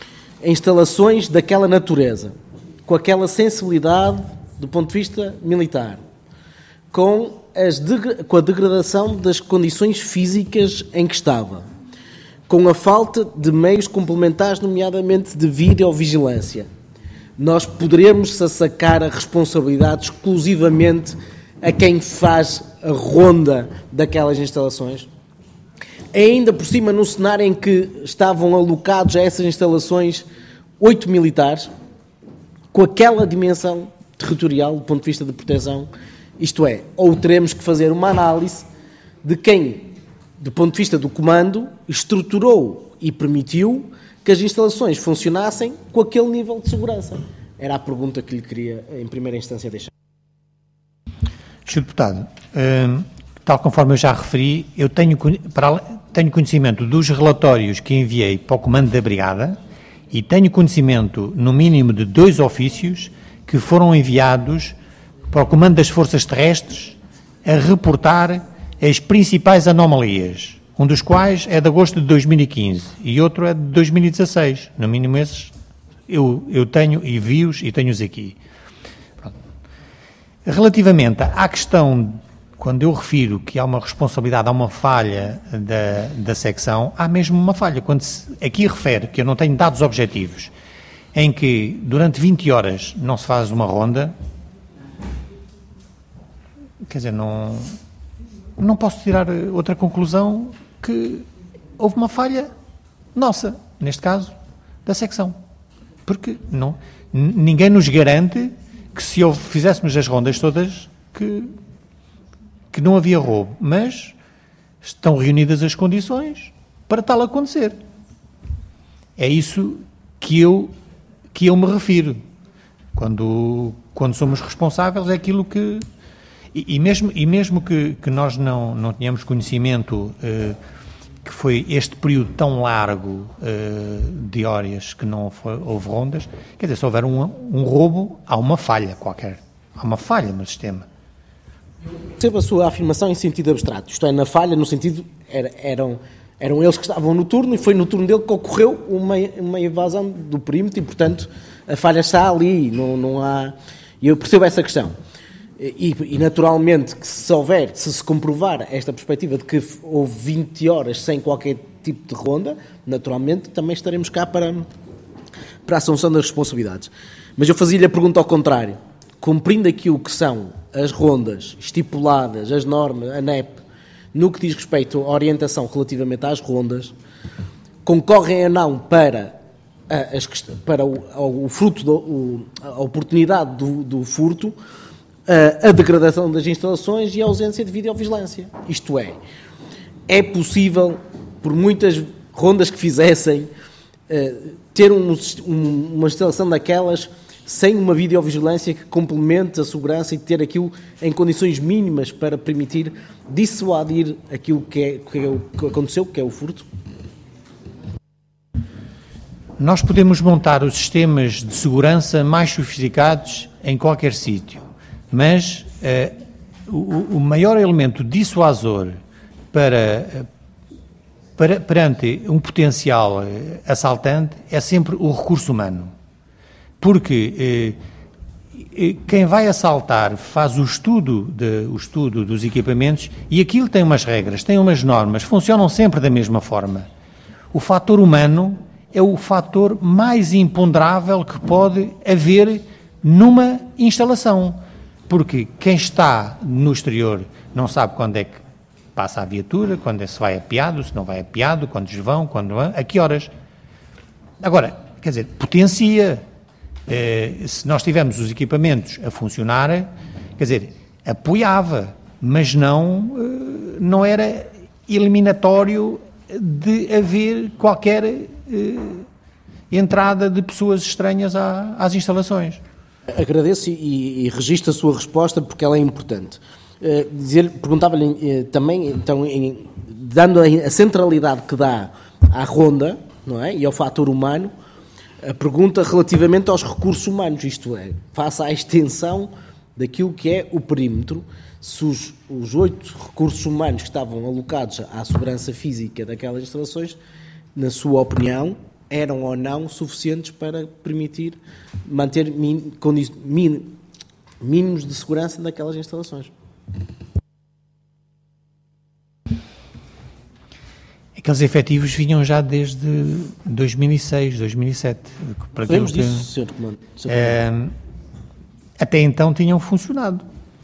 instalações daquela natureza, com aquela sensibilidade do ponto de vista militar, com, as com a degradação das condições físicas em que estava, com a falta de meios complementares, nomeadamente de videovigilância, nós poderemos sacar a responsabilidade exclusivamente a quem faz a ronda daquelas instalações? Ainda por cima, num cenário em que estavam alocados a essas instalações oito militares, com aquela dimensão territorial do ponto de vista de proteção, isto é, ou teremos que fazer uma análise de quem, do ponto de vista do comando, estruturou e permitiu que as instalações funcionassem com aquele nível de segurança. Era a pergunta que lhe queria, em primeira instância, deixar. senhor Deputado, hum, tal conforme eu já referi, eu tenho, para, tenho conhecimento dos relatórios que enviei para o Comando da Brigada e tenho conhecimento, no mínimo, de dois ofícios que foram enviados para o Comando das Forças Terrestres a reportar as principais anomalias, um dos quais é de agosto de dois mil e quinze e outro é de dois mil e dezasseis. No mínimo esses eu, eu tenho e vi-os e tenho-os aqui. Pronto. Relativamente à questão, quando eu refiro que há uma responsabilidade, há uma falha da, da secção, há mesmo uma falha. Quando se, aqui refere que eu não tenho dados objetivos, em que durante vinte horas não se faz uma ronda, quer dizer, não, não posso tirar outra conclusão que houve uma falha nossa, neste caso, da secção. Porque não, ninguém nos garante que se eu fizéssemos as rondas todas, que, que não havia roubo. Mas estão reunidas as condições para tal acontecer. É isso que eu, que eu me refiro. Quando, quando somos responsáveis, é aquilo que... E, e mesmo, e mesmo que, que nós não, não tenhamos conhecimento eh, que foi este período tão largo eh, de horas que não foi, houve rondas, quer dizer, se houver um, um roubo, há uma falha qualquer. Há uma falha no sistema. Percebo a sua afirmação em sentido abstrato. Isto é, na falha, no sentido, era, eram, eram eles que estavam no turno e foi no turno dele que ocorreu uma, uma invasão do perímetro e, portanto, a falha está ali. Não, não há... Eu percebo essa questão. E, e, naturalmente, que se houver, se se comprovar esta perspectiva de que houve vinte horas sem qualquer tipo de ronda, naturalmente também estaremos cá para, para a assunção das responsabilidades. Mas eu fazia-lhe a pergunta ao contrário. Cumprindo aquilo que são as rondas estipuladas, as normas, a N E P, no que diz respeito à orientação relativamente às rondas, concorrem ou não para, as, para o, o fruto, do, o, a oportunidade do, do furto, a degradação das instalações e a ausência de videovigilância. Isto é, é possível, por muitas rondas que fizessem, ter um, um, uma instalação daquelas sem uma videovigilância que complemente a segurança e ter aquilo em condições mínimas para permitir dissuadir aquilo que, é, que, é o, que aconteceu, que é o furto? Nós podemos montar os sistemas de segurança mais sofisticados em qualquer sítio. Mas eh, o, o maior elemento dissuasor para, para, perante um potencial eh, assaltante é sempre o recurso humano. Porque eh, quem vai assaltar faz o estudo, de, o estudo dos equipamentos e aquilo tem umas regras, tem umas normas, funcionam sempre da mesma forma. O fator humano é o fator mais imponderável que pode haver numa instalação. Porque quem está no exterior não sabe quando é que passa a viatura, quando é se vai apeado, se não vai apeado, quando vão, quando vão, a que horas. Agora, quer dizer, potencia. Eh, se nós tivermos os equipamentos a funcionar, quer dizer, apoiava, mas não, eh, não era eliminatório de haver qualquer eh, entrada de pessoas estranhas à, às instalações. Agradeço e, e registro a sua resposta porque ela é importante. Uh, dizer, perguntava-lhe uh, também, então, em, dando a, a centralidade que dá à ronda, não é, e ao fator humano, a pergunta relativamente aos recursos humanos, isto é, face à extensão daquilo que é o perímetro, se os, os oito recursos humanos que estavam alocados à segurança física daquelas instalações, na sua opinião, eram ou não suficientes para permitir manter min, min, mínimos de segurança naquelas instalações. Aqueles efetivos vinham já desde dois mil e seis, dois mil e sete. Para Sabemos que... disso, senhor Comando. É, até então tinham funcionado.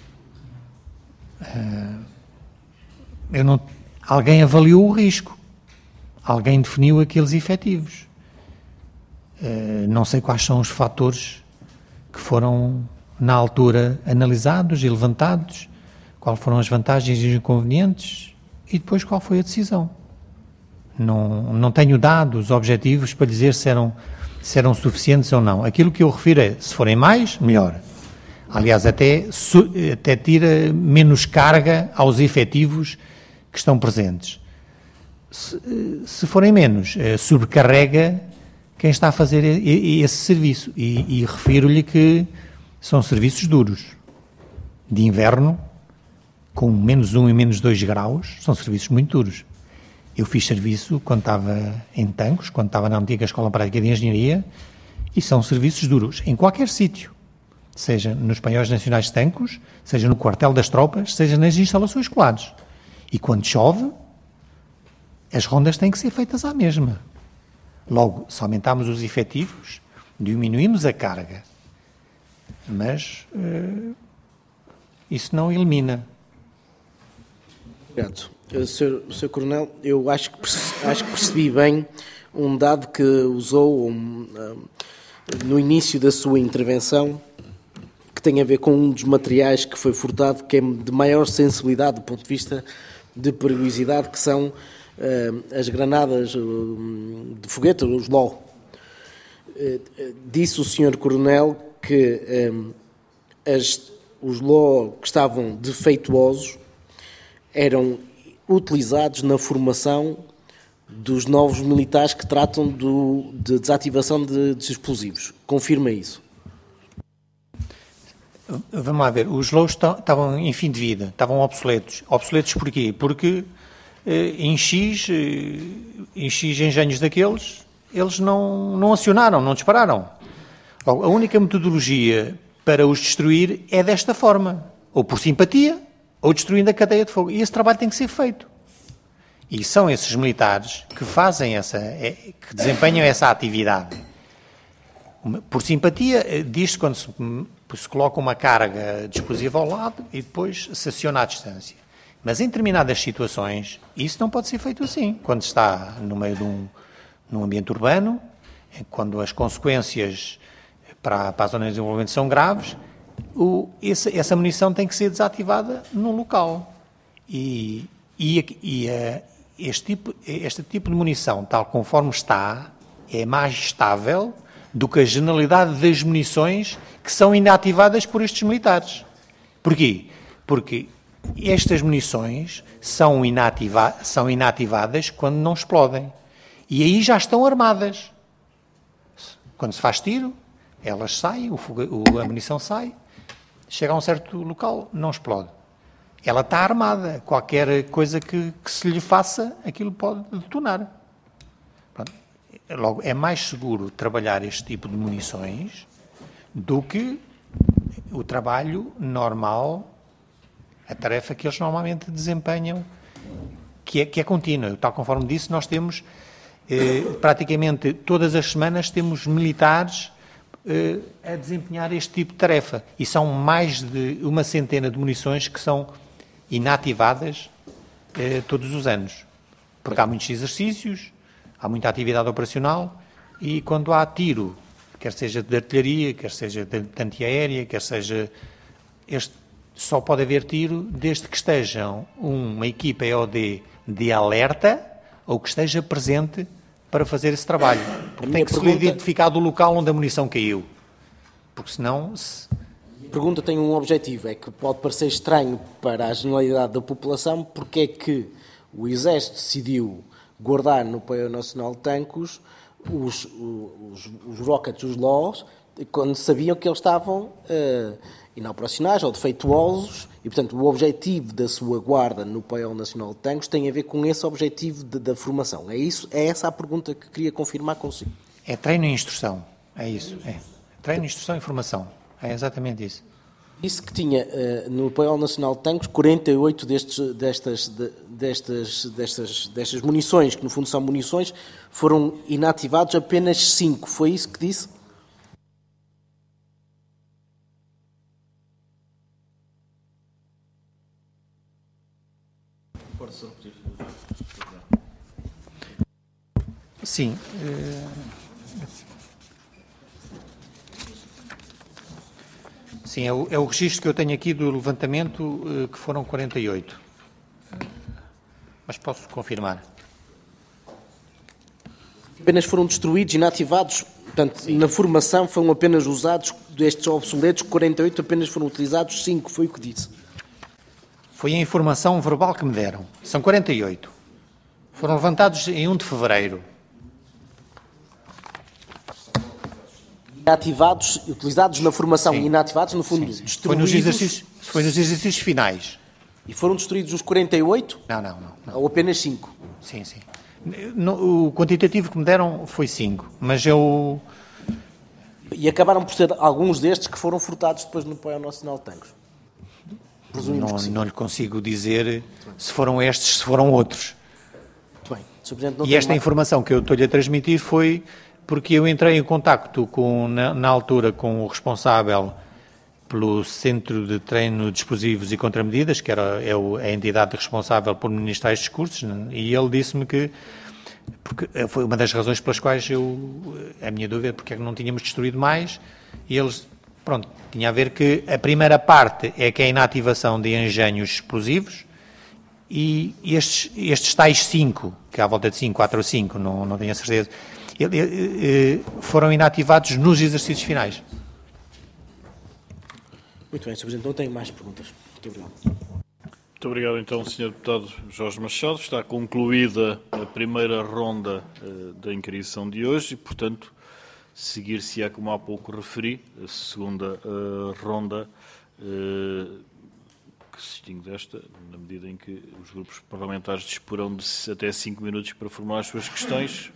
É, eu não, alguém avaliou o risco. Alguém definiu aqueles efetivos. É, não sei quais são os fatores que foram, na altura, analisados e levantados, quais foram as vantagens e os inconvenientes, e depois qual foi a decisão. Não, não tenho dados objetivos para dizer se eram, se eram suficientes ou não. Aquilo que eu refiro é, se forem mais, melhor. Aliás, até, até tira menos carga aos efetivos que estão presentes. Se, se forem menos, sobrecarrega quem está a fazer esse serviço. E, e refiro-lhe que são serviços duros. De inverno, com menos um e menos dois graus, são serviços muito duros. Eu fiz serviço quando estava em Tancos, quando estava na antiga Escola Prática de Engenharia, e são serviços duros, em qualquer sítio, seja nos paióis nacionais de Tancos, seja no quartel das tropas, seja nas instalações escolares. E quando chove, as rondas têm que ser feitas à mesma. Logo, se aumentarmos os efetivos, diminuímos a carga, mas uh, isso não elimina. Obrigado. senhor senhor Coronel, eu acho que, acho que percebi bem um dado que usou um, um, no início da sua intervenção, que tem a ver com um dos materiais que foi furtado, que é de maior sensibilidade do ponto de vista de perigosidade, que são uh, as granadas uh, de foguete, os L O. Uh, disse o senhor Coronel que um, as, os L O que estavam defeituosos eram utilizados na formação dos novos militares que tratam do, de desativação de, de explosivos. Confirma isso? Vamos lá ver. Os L O S estavam em fim de vida, estavam obsoletos. Obsoletos porquê? Porque eh, em, X, eh, em X engenhos daqueles, eles não, não acionaram, não dispararam. A única metodologia para os destruir é desta forma. Ou por simpatia, ou destruindo a cadeia de fogo. E esse trabalho tem que ser feito. E são esses militares que fazem essa, que desempenham essa atividade. Por simpatia, diz-se quando se, se coloca uma carga de explosivo ao lado e depois se aciona à distância. Mas em determinadas situações, isso não pode ser feito assim. Quando está no meio de um num ambiente urbano, quando as consequências para, para a zona de desenvolvimento são graves, O, essa, essa munição tem que ser desativada no local. E, e, e uh, este, tipo, este tipo de munição, tal conforme está, é mais estável do que a generalidade das munições que são inativadas por estes militares. Porquê? Porque estas munições são, inativa, são inativadas quando não explodem. E aí já estão armadas. Quando se faz tiro, elas saem, o, o, a munição sai, chega a um certo local, não explode. Ela está armada. Qualquer coisa que, que se lhe faça, aquilo pode detonar. Pronto. Logo, é mais seguro trabalhar este tipo de munições do que o trabalho normal, a tarefa que eles normalmente desempenham, que é, que é contínua. Tal conforme disse, nós temos, eh, praticamente todas as semanas, temos militares a desempenhar este tipo de tarefa. E são mais de uma centena de munições que são inativadas eh, todos os anos. Porque há muitos exercícios, há muita atividade operacional e quando há tiro, quer seja de artilharia, quer seja de antiaérea, quer seja... Este, só pode haver tiro desde que estejam uma equipa E O D de alerta ou que esteja presente para fazer esse trabalho. Porque tem que pergunta... ser identificado o local onde a munição caiu. Porque senão... Se... A pergunta tem um objetivo, é que pode parecer estranho para a generalidade da população porque é que o Exército decidiu guardar no Paiol Nacional de Tancos os, os, os rockets, os L O S, quando sabiam que eles estavam uh, inoperacionais ou defeituosos, e, portanto, o objetivo da sua guarda no Paiol Nacional de Tanques tem a ver com esse objetivo de, da formação. É isso? É essa a pergunta que queria confirmar consigo. É treino e instrução, é isso. É. Treino, instrução e formação, é exatamente isso. Disse que tinha uh, no Paiol Nacional de Tanques quarenta e oito destes, destas, de, destas, destas, destas munições, que no fundo são munições, foram inativados apenas cinco. Foi isso que disse? Sim. Uh... Sim, é o, é o registro que eu tenho aqui do levantamento, uh, que foram quarenta e oito. Uh, mas posso confirmar. Apenas foram destruídos, inativados, portanto, sim, na formação foram apenas usados, destes obsoletos, quarenta e oito apenas foram utilizados, cinco, foi o que disse. Foi a informação verbal que me deram. São quarenta e oito. Foram levantados em um de fevereiro. Inativados, utilizados na formação, sim, inativados, no fundo, sim, sim. destruídos. Foi nos exercícios, foi nos exercícios finais. E foram destruídos os quarenta e oito? Não, não, não. não. Ou apenas cinco? Sim, sim. No, o quantitativo que me deram foi cinco, mas eu... E acabaram por ser alguns destes que foram furtados depois no Paiol Nacional de Tanques? Não, não lhe consigo dizer se foram estes, se foram outros. Muito bem. senhor Presidente, não e esta mais... informação que eu estou-lhe a transmitir foi porque eu entrei em contacto com, na, na altura com o responsável pelo Centro de Treino de Explosivos e Contramedidas, que era, é o, a entidade responsável por ministrar estes cursos, e ele disse-me que, porque foi uma das razões pelas quais eu, a minha dúvida, porque é que não tínhamos destruído mais, e eles, pronto, tinha a ver que a primeira parte é que é a inativação de engenhos explosivos, e estes, estes tais cinco, que há à volta de cinco, quatro ou cinco, não, não tenho a certeza, foram inativados nos exercícios finais. Muito bem, senhor Presidente, não tenho mais perguntas. Muito obrigado. Muito obrigado, então, senhor Deputado Jorge Machado. Está concluída a primeira ronda uh, da inquirição de hoje e, portanto, seguir-se-á, como há pouco referi, a segunda uh, ronda uh, que se distingue desta, na medida em que os grupos parlamentares disporão de até cinco minutos para formular as suas questões,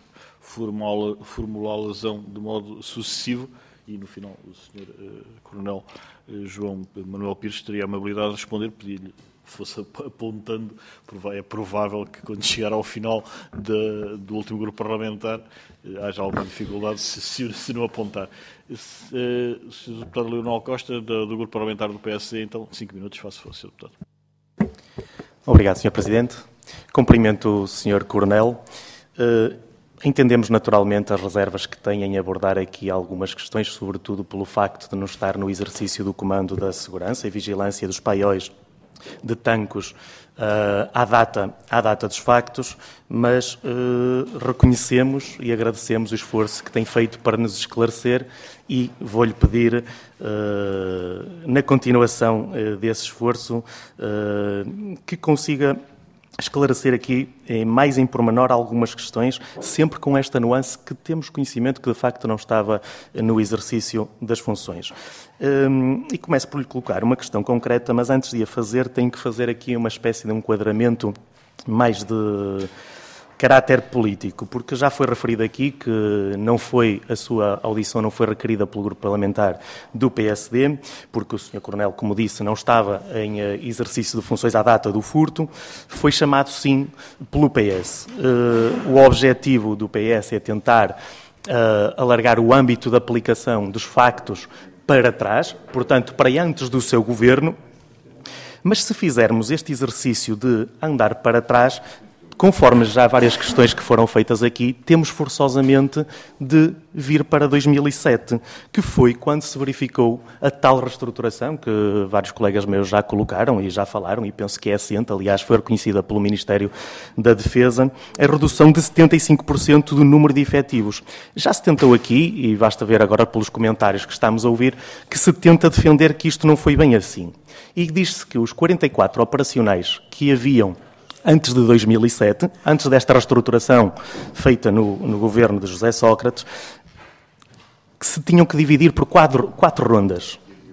formulá-las de modo sucessivo e, no final, o senhor uh, Coronel uh, João Manuel Pires teria a amabilidade de responder, pedir-lhe que fosse apontando, é provável que quando chegar ao final de, do último grupo parlamentar uh, haja alguma dificuldade se, se, se não apontar. Se, uh, senhor Deputado Leonel Costa, do, do grupo parlamentar do P S D, então, cinco minutos, faço favor, senhor Deputado. Obrigado, senhor Presidente. Cumprimento o senhor Coronel. Uh, Entendemos naturalmente as reservas que têm em abordar aqui algumas questões, sobretudo pelo facto de não estar no exercício do comando da segurança e vigilância dos paióis de Tancos uh, à, data, à data dos factos, mas uh, reconhecemos e agradecemos o esforço que tem feito para nos esclarecer e vou-lhe pedir, uh, na continuação uh, desse esforço, uh, que consiga esclarecer aqui, mais em pormenor, algumas questões, sempre com esta nuance que temos conhecimento que, de facto, não estava no exercício das funções. Um, e começo por lhe colocar uma questão concreta, mas antes de a fazer, tenho que fazer aqui uma espécie de um enquadramento mais de caráter político, porque já foi referido aqui que não foi, a sua audição não foi requerida pelo grupo parlamentar do P S D, porque o senhor Coronel, como disse, não estava em exercício de funções à data do furto, foi chamado sim pelo P S. Uh, o objetivo do P S é tentar uh, alargar o âmbito de aplicação dos factos para trás, portanto, para antes do seu governo, mas se fizermos este exercício de andar para trás, conforme já várias questões que foram feitas aqui, temos forçosamente de vir para dois mil e sete, que foi quando se verificou a tal reestruturação que vários colegas meus já colocaram e já falaram, e penso que é assente, aliás, foi reconhecida pelo Ministério da Defesa, a redução de setenta e cinco por cento do número de efetivos. Já se tentou aqui, e basta ver agora pelos comentários que estamos a ouvir, que se tenta defender que isto não foi bem assim. E diz-se que os quarenta e quatro operacionais que haviam antes de dois mil e sete, antes desta reestruturação feita no, no governo de José Sócrates, que se tinham que dividir por quatro, quatro rondas.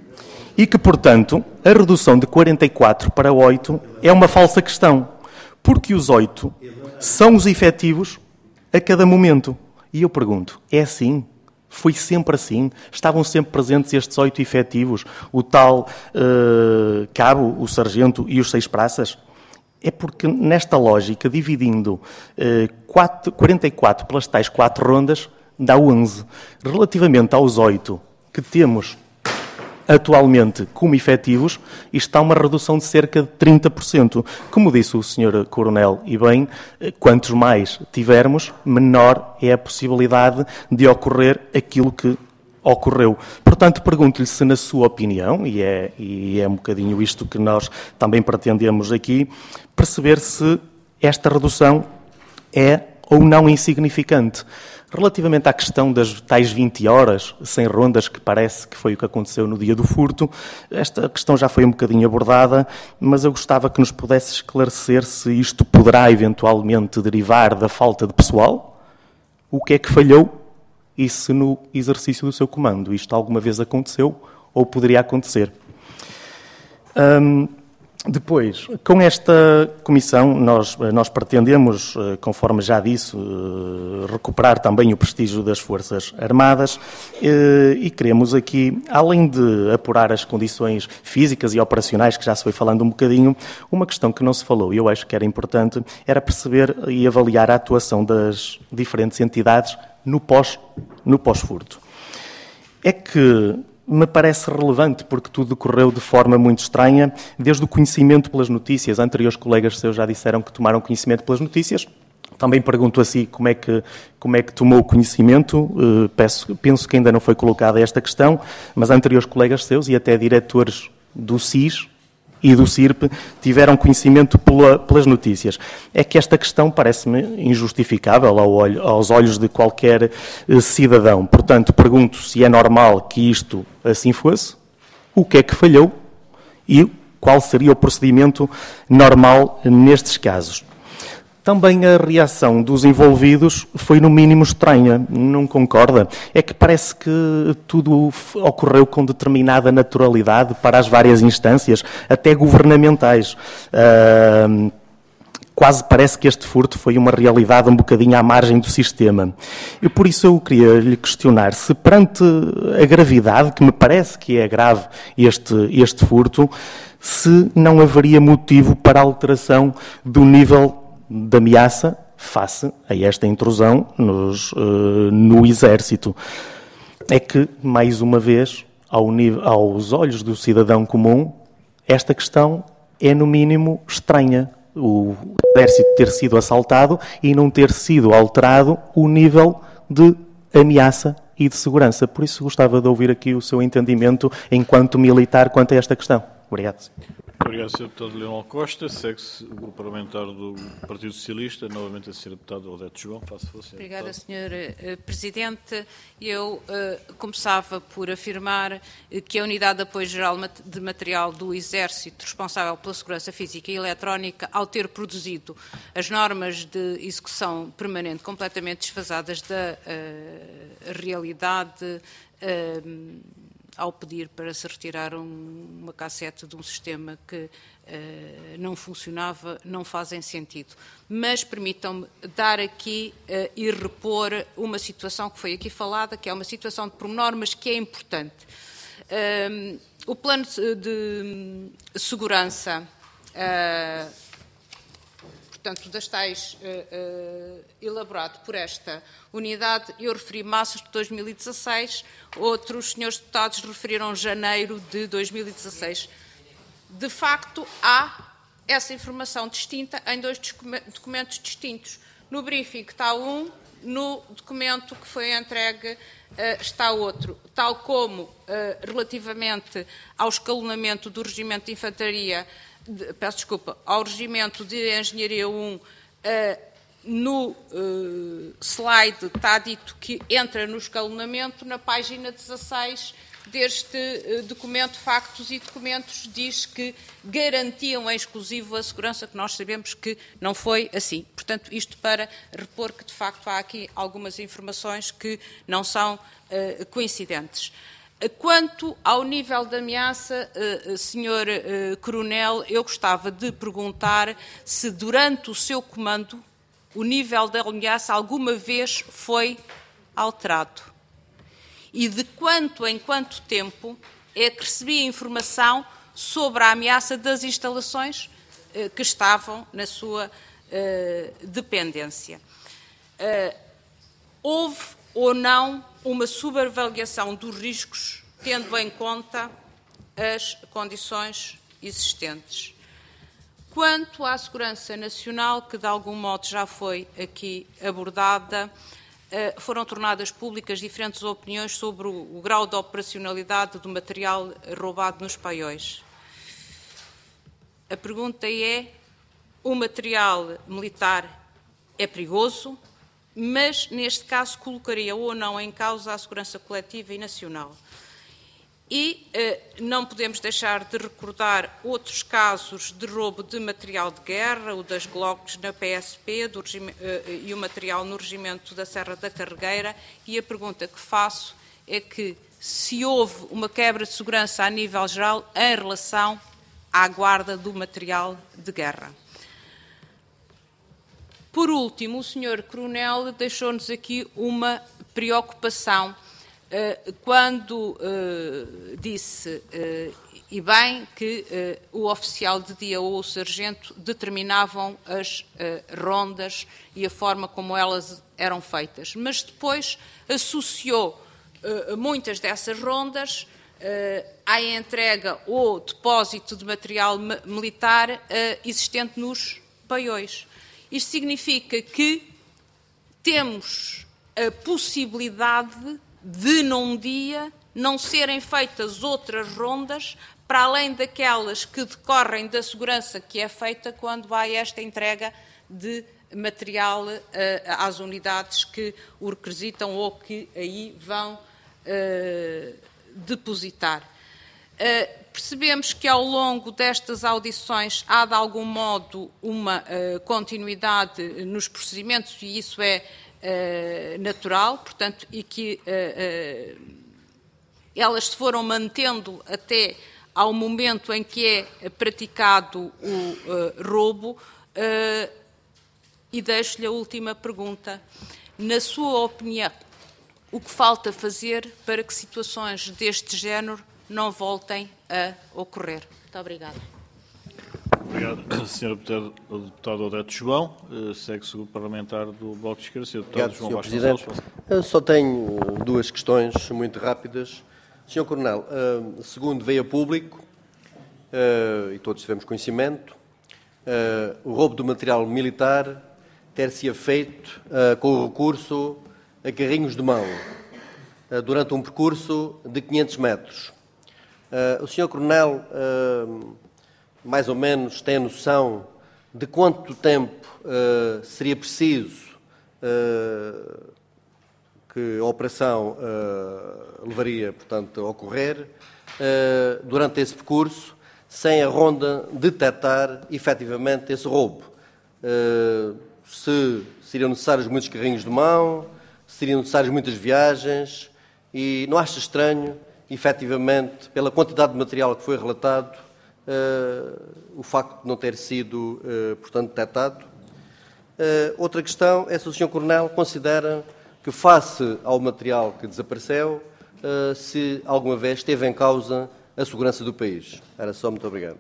E que, portanto, a redução de quarenta e quatro para oito é uma falsa questão, porque os oito são os efetivos a cada momento. E eu pergunto, é assim? Foi sempre assim? Estavam sempre presentes estes oito efetivos? O tal uh, cabo, o sargento e os seis praças? É porque, nesta lógica, dividindo uh, quatro, quarenta e quatro pelas tais quatro rondas, dá onze. Relativamente aos oito que temos atualmente como efetivos, isto dá uma redução de cerca de trinta por cento. Como disse o senhor Coronel, e bem, quantos mais tivermos, menor é a possibilidade de ocorrer aquilo que ocorreu. Portanto, pergunto-lhe se, na sua opinião, e é, e é um bocadinho isto que nós também pretendemos aqui, perceber se esta redução é ou não insignificante. Relativamente à questão das tais vinte horas sem rondas, que parece que foi o que aconteceu no dia do furto, esta questão já foi um bocadinho abordada, mas eu gostava que nos pudesse esclarecer se isto poderá eventualmente derivar da falta de pessoal, o que é que falhou e se no exercício do seu comando isto alguma vez aconteceu ou poderia acontecer. Hum, Depois, com esta comissão, nós, nós pretendemos, conforme já disse, recuperar também o prestígio das Forças Armadas e queremos aqui, além de apurar as condições físicas e operacionais, que já se foi falando um bocadinho, uma questão que não se falou e eu acho que era importante, era perceber e avaliar a atuação das diferentes entidades no pós, no pós-furto. É que me parece relevante, porque tudo decorreu de forma muito estranha, desde o conhecimento pelas notícias. Anteriores colegas seus já disseram que tomaram conhecimento pelas notícias. Também pergunto a si como é que, como é que tomou conhecimento. Uh, peço, penso que ainda não foi colocada esta questão, mas anteriores colegas seus e até diretores do S I S e do C I R P tiveram conhecimento pela, pelas notícias. É que esta questão parece-me injustificável ao olho, aos olhos de qualquer uh, cidadão. Portanto, pergunto se é normal que isto assim fosse, o que é que falhou e qual seria o procedimento normal nestes casos. Também a reação dos envolvidos foi no mínimo estranha, não concorda? É que parece que tudo ocorreu com determinada naturalidade para as várias instâncias, até governamentais. Uh, quase parece que este furto foi uma realidade um bocadinho à margem do sistema. E por isso eu queria lhe questionar se, perante a gravidade, que me parece que é grave este, este furto, se não haveria motivo para a alteração do nível de ameaça face a esta intrusão nos, uh, no Exército. É que, mais uma vez, ao nível, aos olhos do cidadão comum, esta questão é, no mínimo, estranha. O Exército ter sido assaltado e não ter sido alterado o nível de ameaça e de segurança. Por isso, gostava de ouvir aqui o seu entendimento enquanto militar quanto a esta questão. Obrigado. Obrigado, senhor Deputado Leonel Costa. Segue-se o Grupo Parlamentar do Partido Socialista, novamente a senhora Deputada Odete João. Faço favor, senhora Obrigada, Deputada. senhor uh, Presidente. Eu uh, começava por afirmar uh, que a Unidade de Apoio Geral de Material do Exército, responsável pela segurança física e eletrónica, ao ter produzido as normas de execução permanente completamente desfasadas da uh, realidade, uh, ao pedir para se retirar um, uma cassete de um sistema que uh, não funcionava, não fazem sentido. Mas permitam-me dar aqui uh, e repor uma situação que foi aqui falada, que é uma situação de pormenor, mas que é importante. Uh, o plano de, de segurança, uh, portanto, das tais, uh, uh, elaborado por esta unidade, eu referi março de dois mil e dezasseis, outros senhores deputados referiram janeiro de dois mil e dezasseis. De facto, há essa informação distinta em dois documentos distintos. No briefing está um, no documento que foi entregue uh, está outro. Tal como, uh, relativamente ao escalonamento do Regimento de Infantaria, de, peço desculpa, ao Regimento de Engenharia um, uh, no uh, slide está dito que entra no escalonamento, na página dezasseis deste uh, documento, factos e documentos, diz que garantiam em exclusivo a segurança, que nós sabemos que não foi assim. Portanto, isto para repor que, de facto, há aqui algumas informações que não são uh, coincidentes. Quanto ao nível de ameaça, senhor Coronel, eu gostava de perguntar se durante o seu comando o nível de ameaça alguma vez foi alterado e de quanto em quanto tempo é que recebia informação sobre a ameaça das instalações que estavam na sua dependência. Houve ou não uma subavaliação dos riscos, tendo em conta as condições existentes. Quanto à segurança nacional, que de algum modo já foi aqui abordada, foram tornadas públicas diferentes opiniões sobre o, o grau de operacionalidade do material roubado nos paióis. A pergunta é: o material militar é perigoso, mas, neste caso, colocaria ou não em causa a segurança coletiva e nacional. E eh, não podemos deixar de recordar outros casos de roubo de material de guerra, o das Glocks na P S P do regime, eh, e o material no regimento da Serra da Carregueira, e a pergunta que faço é que se houve uma quebra de segurança a nível geral em relação à guarda do material de guerra. Por último, o senhor Coronel deixou-nos aqui uma preocupação uh, quando uh, disse, uh, e bem, que uh, o oficial de dia ou o sargento determinavam as uh, rondas e a forma como elas eram feitas, mas depois associou uh, muitas dessas rondas uh, à entrega ou depósito de material militar uh, existente nos paióis. Isto significa que temos a possibilidade de, num dia, não serem feitas outras rondas, para além daquelas que decorrem da segurança que é feita quando há esta entrega de material uh, às unidades que o requisitam ou que aí vão uh, depositar. Uh, percebemos que ao longo destas audições há de algum modo uma uh, continuidade nos procedimentos e isso é uh, natural, portanto, e que uh, uh, elas se foram mantendo até ao momento em que é praticado o uh, roubo. Uh, e deixo-lhe a última pergunta. Na sua opinião, o que falta fazer para que situações deste género não voltem a ocorrer? Muito obrigada. Obrigado, senhor Deputado, deputado Odete João. Segue-se o grupo parlamentar do Bloco de Esquerda. senhor Deputado Obrigado, João senhor Vasconcelos. Presidente. Eu só tenho duas questões muito rápidas. senhor Coronel, segundo veio a público, e todos tivemos conhecimento, o roubo do material militar ter-se feito com o recurso a carrinhos de mão, durante um percurso de quinhentos metros. Uh, o senhor Coronel, uh, mais ou menos, tem a noção de quanto tempo uh, seria preciso uh, que a operação uh, levaria, portanto, a ocorrer uh, durante esse percurso, sem a ronda detectar efetivamente esse roubo? Uh, se seriam necessários muitos carrinhos de mão, se seriam necessárias muitas viagens, e não acha estranho, efetivamente, pela quantidade de material que foi relatado, uh, o facto de não ter sido, uh, portanto, detectado? Uh, outra questão é se o senhor Coronel considera que, face ao material que desapareceu, uh, se alguma vez esteve em causa a segurança do país. Era só, muito obrigado.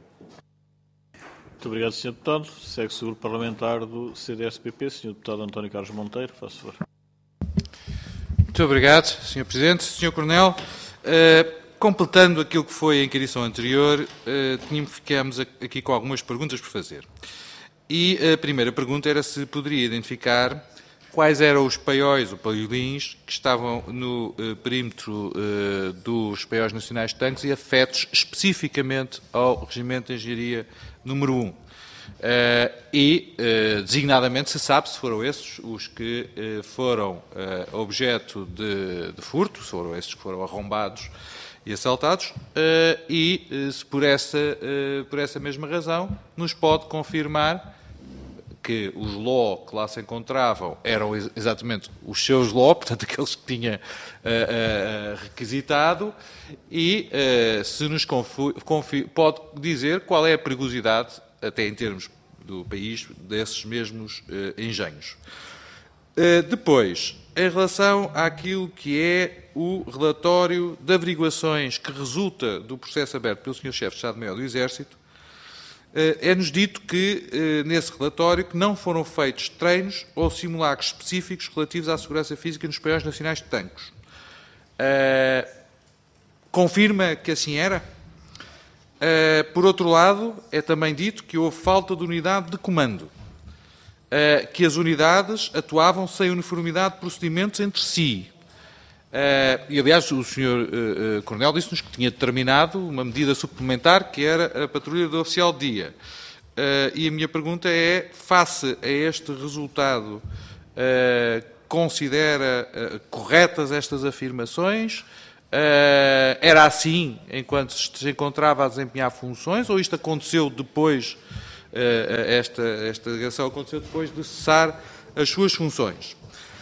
Muito obrigado, senhor Deputado. Segue-se o grupo parlamentar do C D S P P. senhor Deputado António Carlos Monteiro, faça favor. Muito obrigado, senhor Presidente. senhor Coronel, uh, completando aquilo que foi a inquirição anterior, uh, tínhamos, ficamos aqui com algumas perguntas por fazer. E a primeira pergunta era se poderia identificar quais eram os paióis ou paiolins que estavam no uh, perímetro uh, dos paióis nacionais de tanques e afetos especificamente ao Regimento de Engenharia número um. Uh, e, uh, designadamente, se sabe se foram esses os que uh, foram uh, objeto de, de furto, se foram esses que foram arrombados e assaltados, uh, e uh, se por essa, uh, por essa mesma razão nos pode confirmar que os law que lá se encontravam eram ex exatamente os seus law, portanto, aqueles que tinha uh, uh, requisitado, e uh, se nos pode dizer qual é a perigosidade, até em termos do país, desses mesmos uh, engenhos. Uh, depois, em relação àquilo que é o relatório de averiguações que resulta do processo aberto pelo senhor Chefe de Estado-Maior do Exército, é-nos dito que, nesse relatório, que não foram feitos treinos ou simulacros específicos relativos à segurança física nos paióis nacionais de tanques. Uh, confirma que assim era? Uh, por outro lado, é também dito que houve falta de unidade de comando, uh, que as unidades atuavam sem uniformidade de procedimentos entre si. Uh, e, aliás, o senhor uh, uh, Coronel disse-nos que tinha determinado uma medida suplementar, que era a patrulha do oficial de dia. Uh, e a minha pergunta é, face a este resultado, uh, considera uh, corretas estas afirmações? Uh, era assim enquanto se encontrava a desempenhar funções, ou isto aconteceu depois, uh, esta, esta ligação aconteceu depois de cessar as suas funções?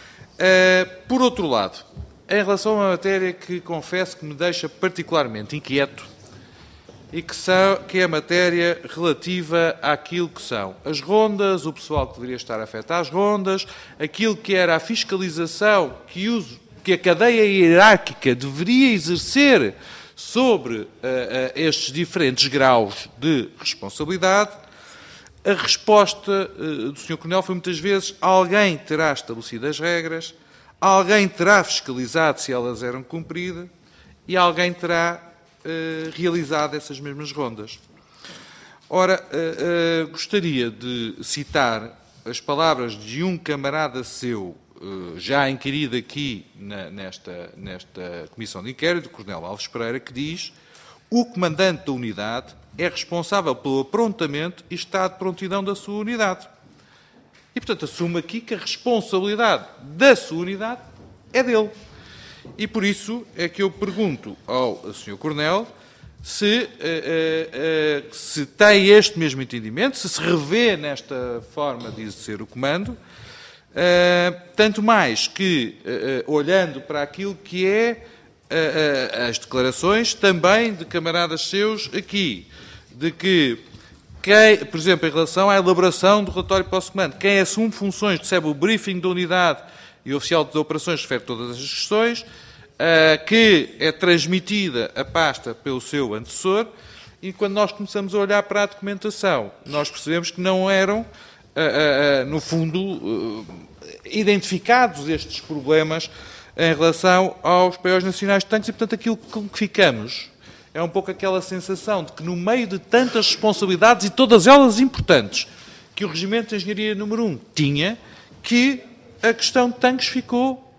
Uh, por outro lado, em relação a uma matéria que confesso que me deixa particularmente inquieto e que, são, que é a matéria relativa àquilo que são as rondas, o pessoal que deveria estar afeto às rondas, aquilo que era a fiscalização que, uso, que a cadeia hierárquica deveria exercer sobre uh, uh, estes diferentes graus de responsabilidade. A resposta uh, do senhor Coronel foi muitas vezes: alguém terá estabelecido as regras, alguém terá fiscalizado se elas eram cumpridas e alguém terá uh, realizado essas mesmas rondas. Ora, uh, uh, gostaria de citar as palavras de um camarada seu, uh, já inquirido aqui na, nesta, nesta Comissão de Inquérito, o Coronel Alves Pereira, que diz: o comandante da unidade é responsável pelo aprontamento e estado de prontidão da sua unidade. E, portanto, assume aqui que a responsabilidade da sua unidade é dele. E por isso é que eu pergunto ao senhor Coronel se, uh, uh, uh, se tem este mesmo entendimento, se se revê nesta forma de exercer o comando, uh, tanto mais que, uh, uh, olhando para aquilo que é uh, uh, as declarações também de camaradas seus aqui, de que quem, por exemplo, em relação à elaboração do relatório para o comando, quem assume funções recebe o briefing da unidade e o oficial de operações refere todas as questões, uh, que é transmitida a pasta pelo seu antecessor, e quando nós começamos a olhar para a documentação, nós percebemos que não eram, uh, uh, uh, no fundo, uh, identificados estes problemas em relação aos paióis nacionais de tanques, e, portanto, aquilo com que ficamos é um pouco aquela sensação de que, no meio de tantas responsabilidades, e todas elas importantes, que o Regimento de Engenharia número um tinha, que a questão de tanques ficou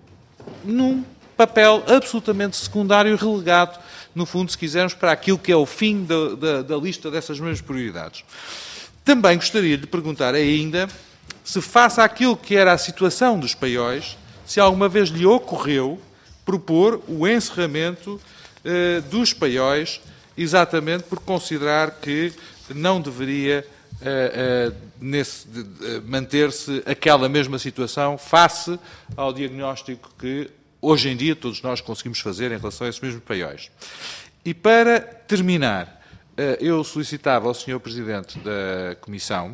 num papel absolutamente secundário e relegado, no fundo, se quisermos, para aquilo que é o fim da, da, da lista dessas mesmas prioridades. Também gostaria de perguntar ainda se, face àquilo que era a situação dos paióis, se alguma vez lhe ocorreu propor o encerramento dos paióis, exatamente por considerar que não deveria uh, uh, uh, manter-se aquela mesma situação face ao diagnóstico que hoje em dia todos nós conseguimos fazer em relação a esses mesmos paióis. E para terminar, uh, eu solicitava ao senhor Presidente da Comissão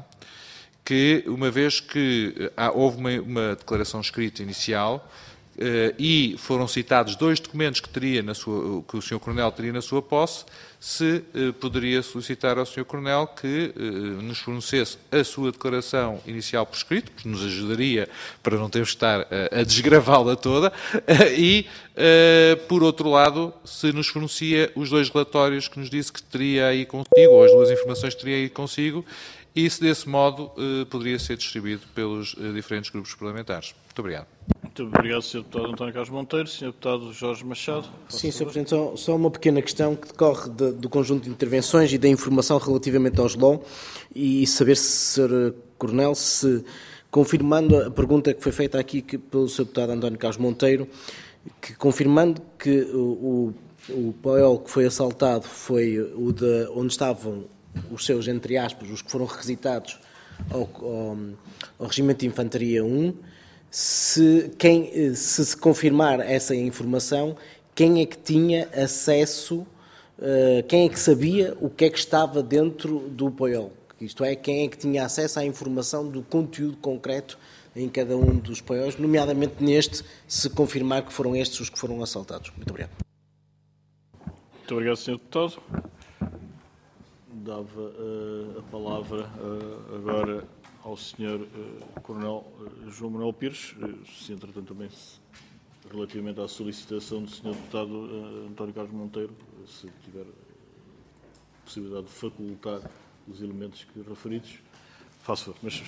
que, uma vez que uh, houve uma, uma declaração escrita inicial, Uh, e foram citados dois documentos que, teria na sua, que o senhor Coronel teria na sua posse, se uh, poderia solicitar ao senhor Coronel que uh, nos fornecesse a sua declaração inicial por escrito, que nos ajudaria para não termos que estar uh, a desgravá-la toda, uh, e, uh, por outro lado, se nos fornecia os dois relatórios que nos disse que teria aí consigo, ou as duas informações que teria aí consigo, e se desse modo uh, poderia ser distribuído pelos uh, diferentes grupos parlamentares. Muito obrigado. Muito obrigado, senhor Deputado António Carlos Monteiro. senhor Deputado Jorge Machado. Sim, senhor Presidente, só, só uma pequena questão que decorre de, do conjunto de intervenções e da informação relativamente aos L O e saber se, senhor Coronel, se, confirmando a pergunta que foi feita aqui que, pelo senhor Deputado António Carlos Monteiro, que confirmando que o, o, o paiol que foi assaltado foi o de onde estavam os seus, entre aspas, os que foram requisitados ao, ao, ao Regimento de Infantaria um, se, quem, se se confirmar essa informação, quem é que tinha acesso, uh, quem é que sabia o que é que estava dentro do paiol? Isto é, quem é que tinha acesso à informação do conteúdo concreto em cada um dos paióis, nomeadamente neste, se confirmar que foram estes os que foram assaltados. Muito obrigado. Muito obrigado, senhor Deputado. Dava uh, a palavra uh, agora ao senhor uh, Coronel uh, João Manuel Pires, uh, se entretanto também se, relativamente à solicitação do senhor Deputado uh, António Carlos Monteiro, uh, se tiver uh, possibilidade de facultar os elementos que referidos, faço, mas...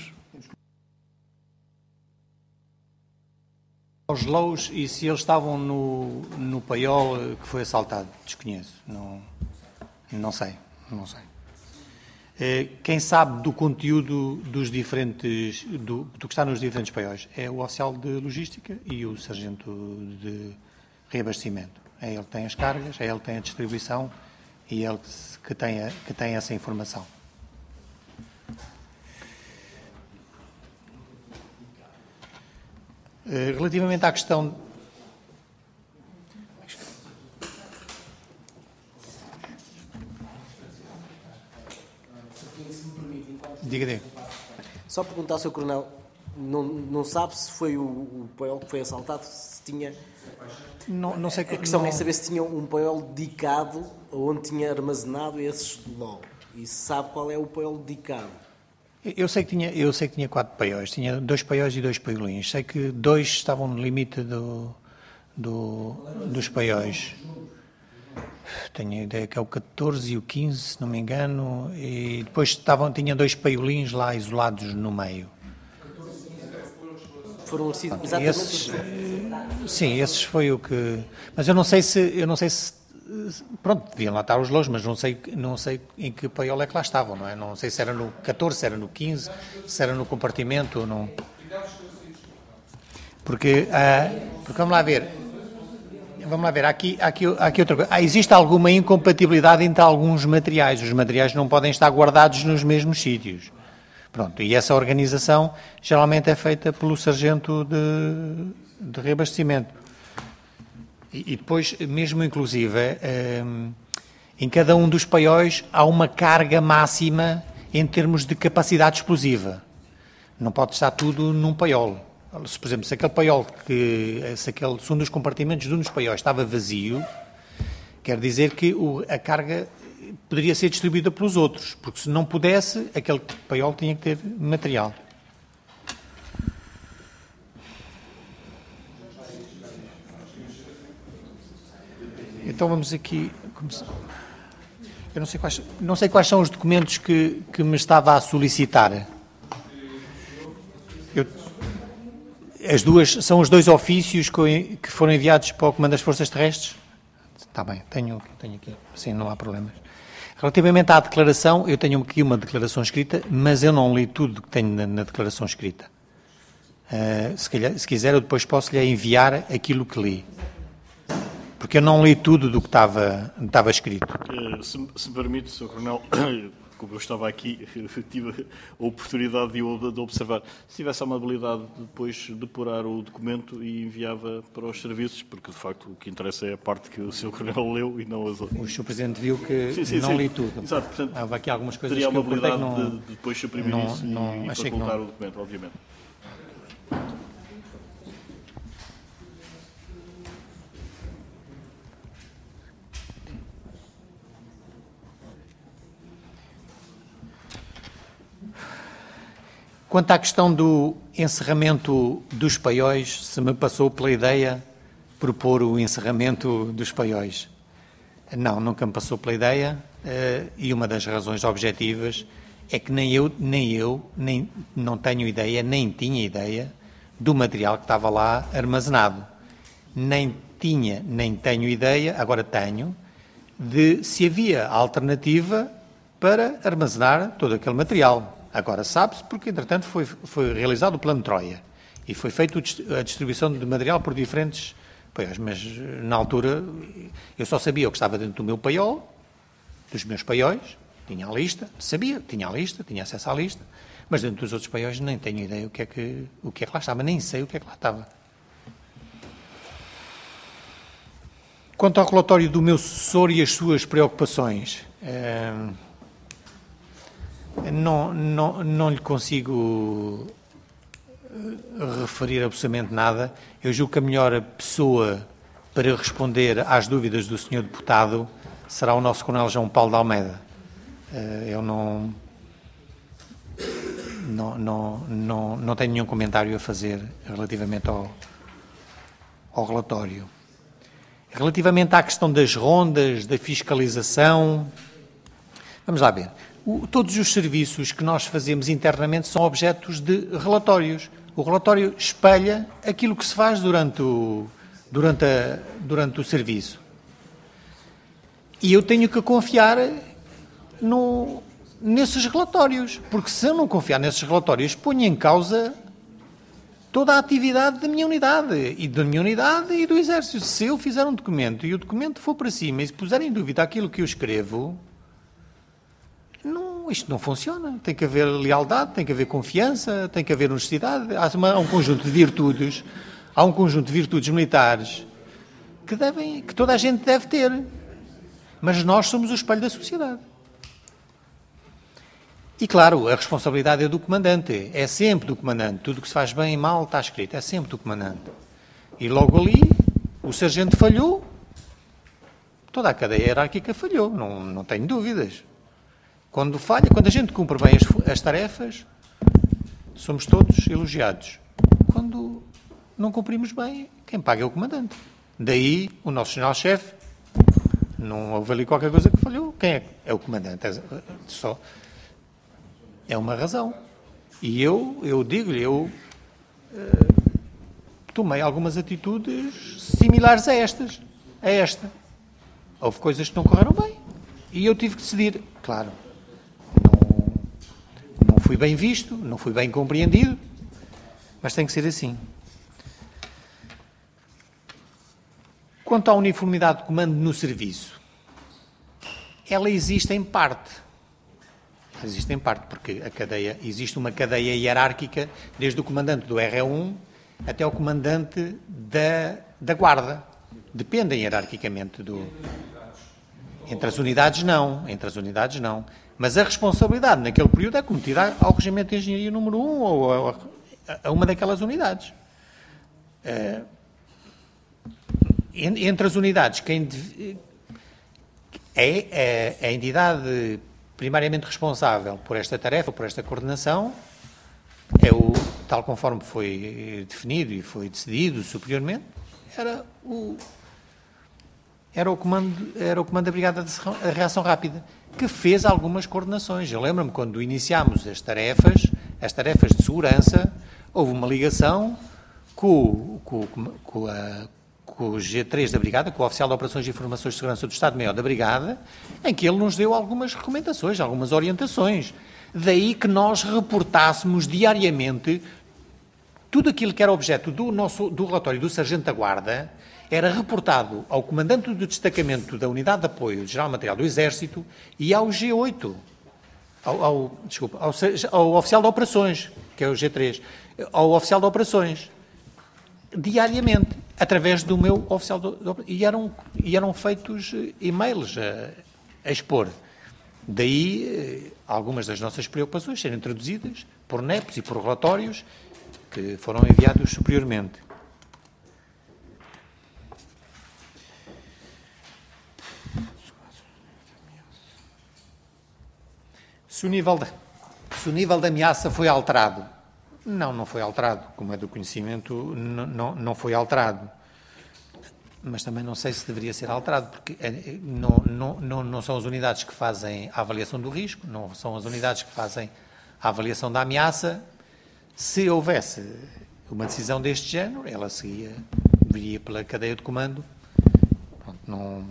Aos lows e se eles estavam no, no paiol que foi assaltado, desconheço, não, não sei, não sei. Quem sabe do conteúdo dos diferentes, do, do que está nos diferentes paióis é o oficial de logística e o sargento de reabastecimento. É ele que tem as cargas, é ele que tem a distribuição e é ele que tem, a, que tem essa informação. Relativamente à questão... Diga, diga. Só perguntar ao senhor Coronel, não, não sabe se foi o, o paiol que foi assaltado, se tinha... Não, não sei que, a questão não... é saber se tinha um paiol dedicado onde tinha armazenado esses low. E se sabe qual é o paiol dedicado. Eu sei que tinha, eu sei que tinha quatro paióis, tinha dois paióis e dois paiolinhos. Sei que dois estavam no limite do, do, dos paióis. Tenho a ideia que é o catorze e o quinze, se não me engano, e depois estavam, tinha dois paiolinhos lá isolados no meio. Foram exatamente esses, sim, esses foi o que... Mas eu não sei se... Eu não sei se pronto, deviam lá estar os lows, mas não sei, não sei em que paiol é que lá estavam, não é? Não sei se era no catorze, se era no quinze, se era no compartimento ou não. Porque, ah, porque vamos lá ver, vamos lá ver, há aqui, há aqui, há aqui outra coisa. Ah, existe alguma incompatibilidade entre alguns materiais, os materiais não podem estar guardados nos mesmos sítios. Pronto, e essa organização geralmente é feita pelo sargento de, de reabastecimento. E depois, mesmo inclusive, em cada um dos paióis há uma carga máxima em termos de capacidade explosiva. Não pode estar tudo num paiol. Se, por exemplo, se aquele paiol, que, se, aquele, se um dos compartimentos de um dos paióis estava vazio, quer dizer que o, a carga poderia ser distribuída pelos outros, porque se não pudesse, aquele paiol tinha que ter material. Então vamos aqui começar. Eu não sei quais, não sei quais são os documentos que, que me estava a solicitar. Eu, as duas, são os dois ofícios que, que foram enviados para o Comando das Forças Terrestres? Está bem, tenho, tenho aqui, sim, não há problemas. Relativamente à declaração, eu tenho aqui uma declaração escrita, mas eu não li tudo que tenho na, na declaração escrita. Uh, se, calhar, se quiser, eu depois posso-lhe enviar aquilo que li. Porque eu não li tudo do que estava, estava escrito. Uh, se, se me permite, senhor Coronel, como eu estava aqui, tive a oportunidade de, de observar. Se tivesse a amabilidade de depois depurar o documento e enviava para os serviços, porque de facto o que interessa é a parte que o senhor Coronel leu e não as outras. O senhor Presidente viu que sim, sim, não sim. li tudo. Exato, portanto, há aqui algumas coisas teria que a amabilidade eu não, de, de depois suprimir não, isso não, e, e facultar o documento, obviamente. Quanto à questão do encerramento dos paióis, se me passou pela ideia propor o encerramento dos paióis. Não, nunca me passou pela ideia, e uma das razões objetivas é que nem eu, nem eu, nem não tenho ideia, nem tinha ideia do material que estava lá armazenado. Nem tinha, nem tenho ideia, agora tenho, de se havia alternativa para armazenar todo aquele material. Agora sabe-se porque, entretanto, foi, foi realizado o plano Troia e foi feita a distribuição de material por diferentes paióis, mas na altura eu só sabia o que estava dentro do meu paiol, dos meus paióis, tinha a lista, sabia, tinha a lista, tinha acesso à lista, Mas dentro dos outros paióis nem tenho ideia o que é que, o que é que lá estava, nem sei o que é que lá estava. Quanto ao relatório do meu sucessor e as suas preocupações, eh, não, não, não lhe consigo referir absolutamente nada. Eu julgo que a melhor pessoa para responder às dúvidas do senhor deputado será o nosso coronel João Paulo de Almeida. Eu não, não, não, não, não tenho nenhum comentário a fazer relativamente ao, ao relatório. Relativamente à questão das rondas, da fiscalização, vamos lá ver. O, todos os serviços que nós fazemos internamente são objetos de relatórios. O relatório espelha aquilo que se faz durante o, durante a, durante o serviço. E eu tenho que confiar no, nesses relatórios, porque se eu não confiar nesses relatórios, ponho em causa toda a atividade da minha unidade, e da minha unidade e do Exército. Se eu fizer um documento e o documento for para cima e se puser em dúvida aquilo que eu escrevo, não, isto não funciona. Tem que haver lealdade, tem que haver confiança, tem que haver honestidade. Há, uma, há um conjunto de virtudes, há um conjunto de virtudes militares que, devem, que toda a gente deve ter. Mas nós somos o espelho da sociedade. E, claro, a responsabilidade é do comandante. É sempre do comandante. Tudo o que se faz bem e mal está escrito. É sempre do comandante. E logo ali, o sargento falhou, toda a cadeia hierárquica falhou. Não, não tenho dúvidas. Quando falha, quando a gente cumpre bem as, as tarefas, somos todos elogiados. Quando não cumprimos bem, quem paga é o comandante. Daí, o nosso general-chefe, não houve ali qualquer coisa que falhou. Quem é? É o comandante. É, só... É uma razão. E eu, eu digo-lhe, eu uh, tomei algumas atitudes similares a estas, a esta. Houve coisas que não correram bem. E eu tive que decidir. Claro, não, não fui bem visto, não fui bem compreendido, mas tem que ser assim. Quanto à uniformidade de comando no serviço, ela existe em parte. Existe em parte, porque a cadeia, existe uma cadeia hierárquica, desde o comandante do R um até o comandante da, da Guarda. Dependem hierarquicamente do... Entre as unidades, não. Entre as unidades, não. Mas a responsabilidade naquele período é cometida ao Regimento de Engenharia número um ou a, a uma daquelas unidades. Uh, entre as unidades, quem deve, é, é a entidade primariamente responsável por esta tarefa, por esta coordenação, é o, tal conforme foi definido e foi decidido superiormente, era o, era o, comando, era o comando da Brigada de Reação Rápida, que fez algumas coordenações. Eu lembro-me, quando iniciámos as tarefas, as tarefas de segurança, houve uma ligação com, com, com a com o G três da Brigada, com o Oficial de Operações e Informações de Segurança do Estado-Maior da Brigada, em que ele nos deu algumas recomendações, algumas orientações. Daí que nós reportássemos diariamente tudo aquilo que era objeto do, nosso, do relatório do Sargento da Guarda, era reportado ao Comandante do Destacamento da Unidade de Apoio de Geral Material do Exército e ao G oito, ao, ao, desculpa, ao, ao Oficial de Operações, que é o G três, ao Oficial de Operações, diariamente, através do meu oficial de, de, e, eram, e eram feitos e-mails a, a expor. Daí algumas das nossas preocupações serem traduzidas por N E Ps e por relatórios que foram enviados superiormente. Se o nível de, se o nível de ameaça foi alterado, não, não foi alterado. Como é do conhecimento, não, não, não foi alterado. Mas também não sei se deveria ser alterado, porque não, não, não, não são as unidades que fazem a avaliação do risco, não são as unidades que fazem a avaliação da ameaça. Se houvesse uma decisão deste género, ela seguia, viria pela cadeia de comando. Pronto, não...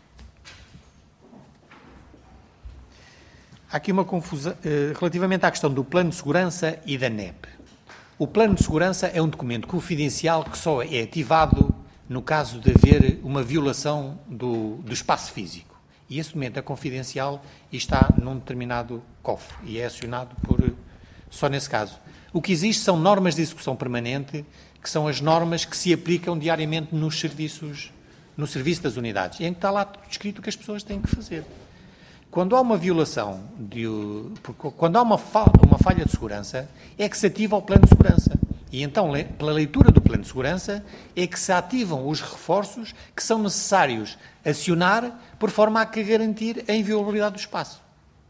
Há aqui uma confusão relativamente à questão do plano de segurança e da N E P. O plano de segurança é um documento confidencial que só é ativado no caso de haver uma violação do, do espaço físico. E esse documento é confidencial e está num determinado cofre e é acionado por, só nesse caso. O que existe são normas de execução permanente, que são as normas que se aplicam diariamente nos serviços, no serviço das unidades, em que está lá escrito o que as pessoas têm que fazer. Quando há uma violação, de, quando há uma falha, uma falha de segurança, é que se ativa o plano de segurança. E então, pela leitura do plano de segurança, é que se ativam os reforços que são necessários acionar por forma a garantir a inviolabilidade do espaço.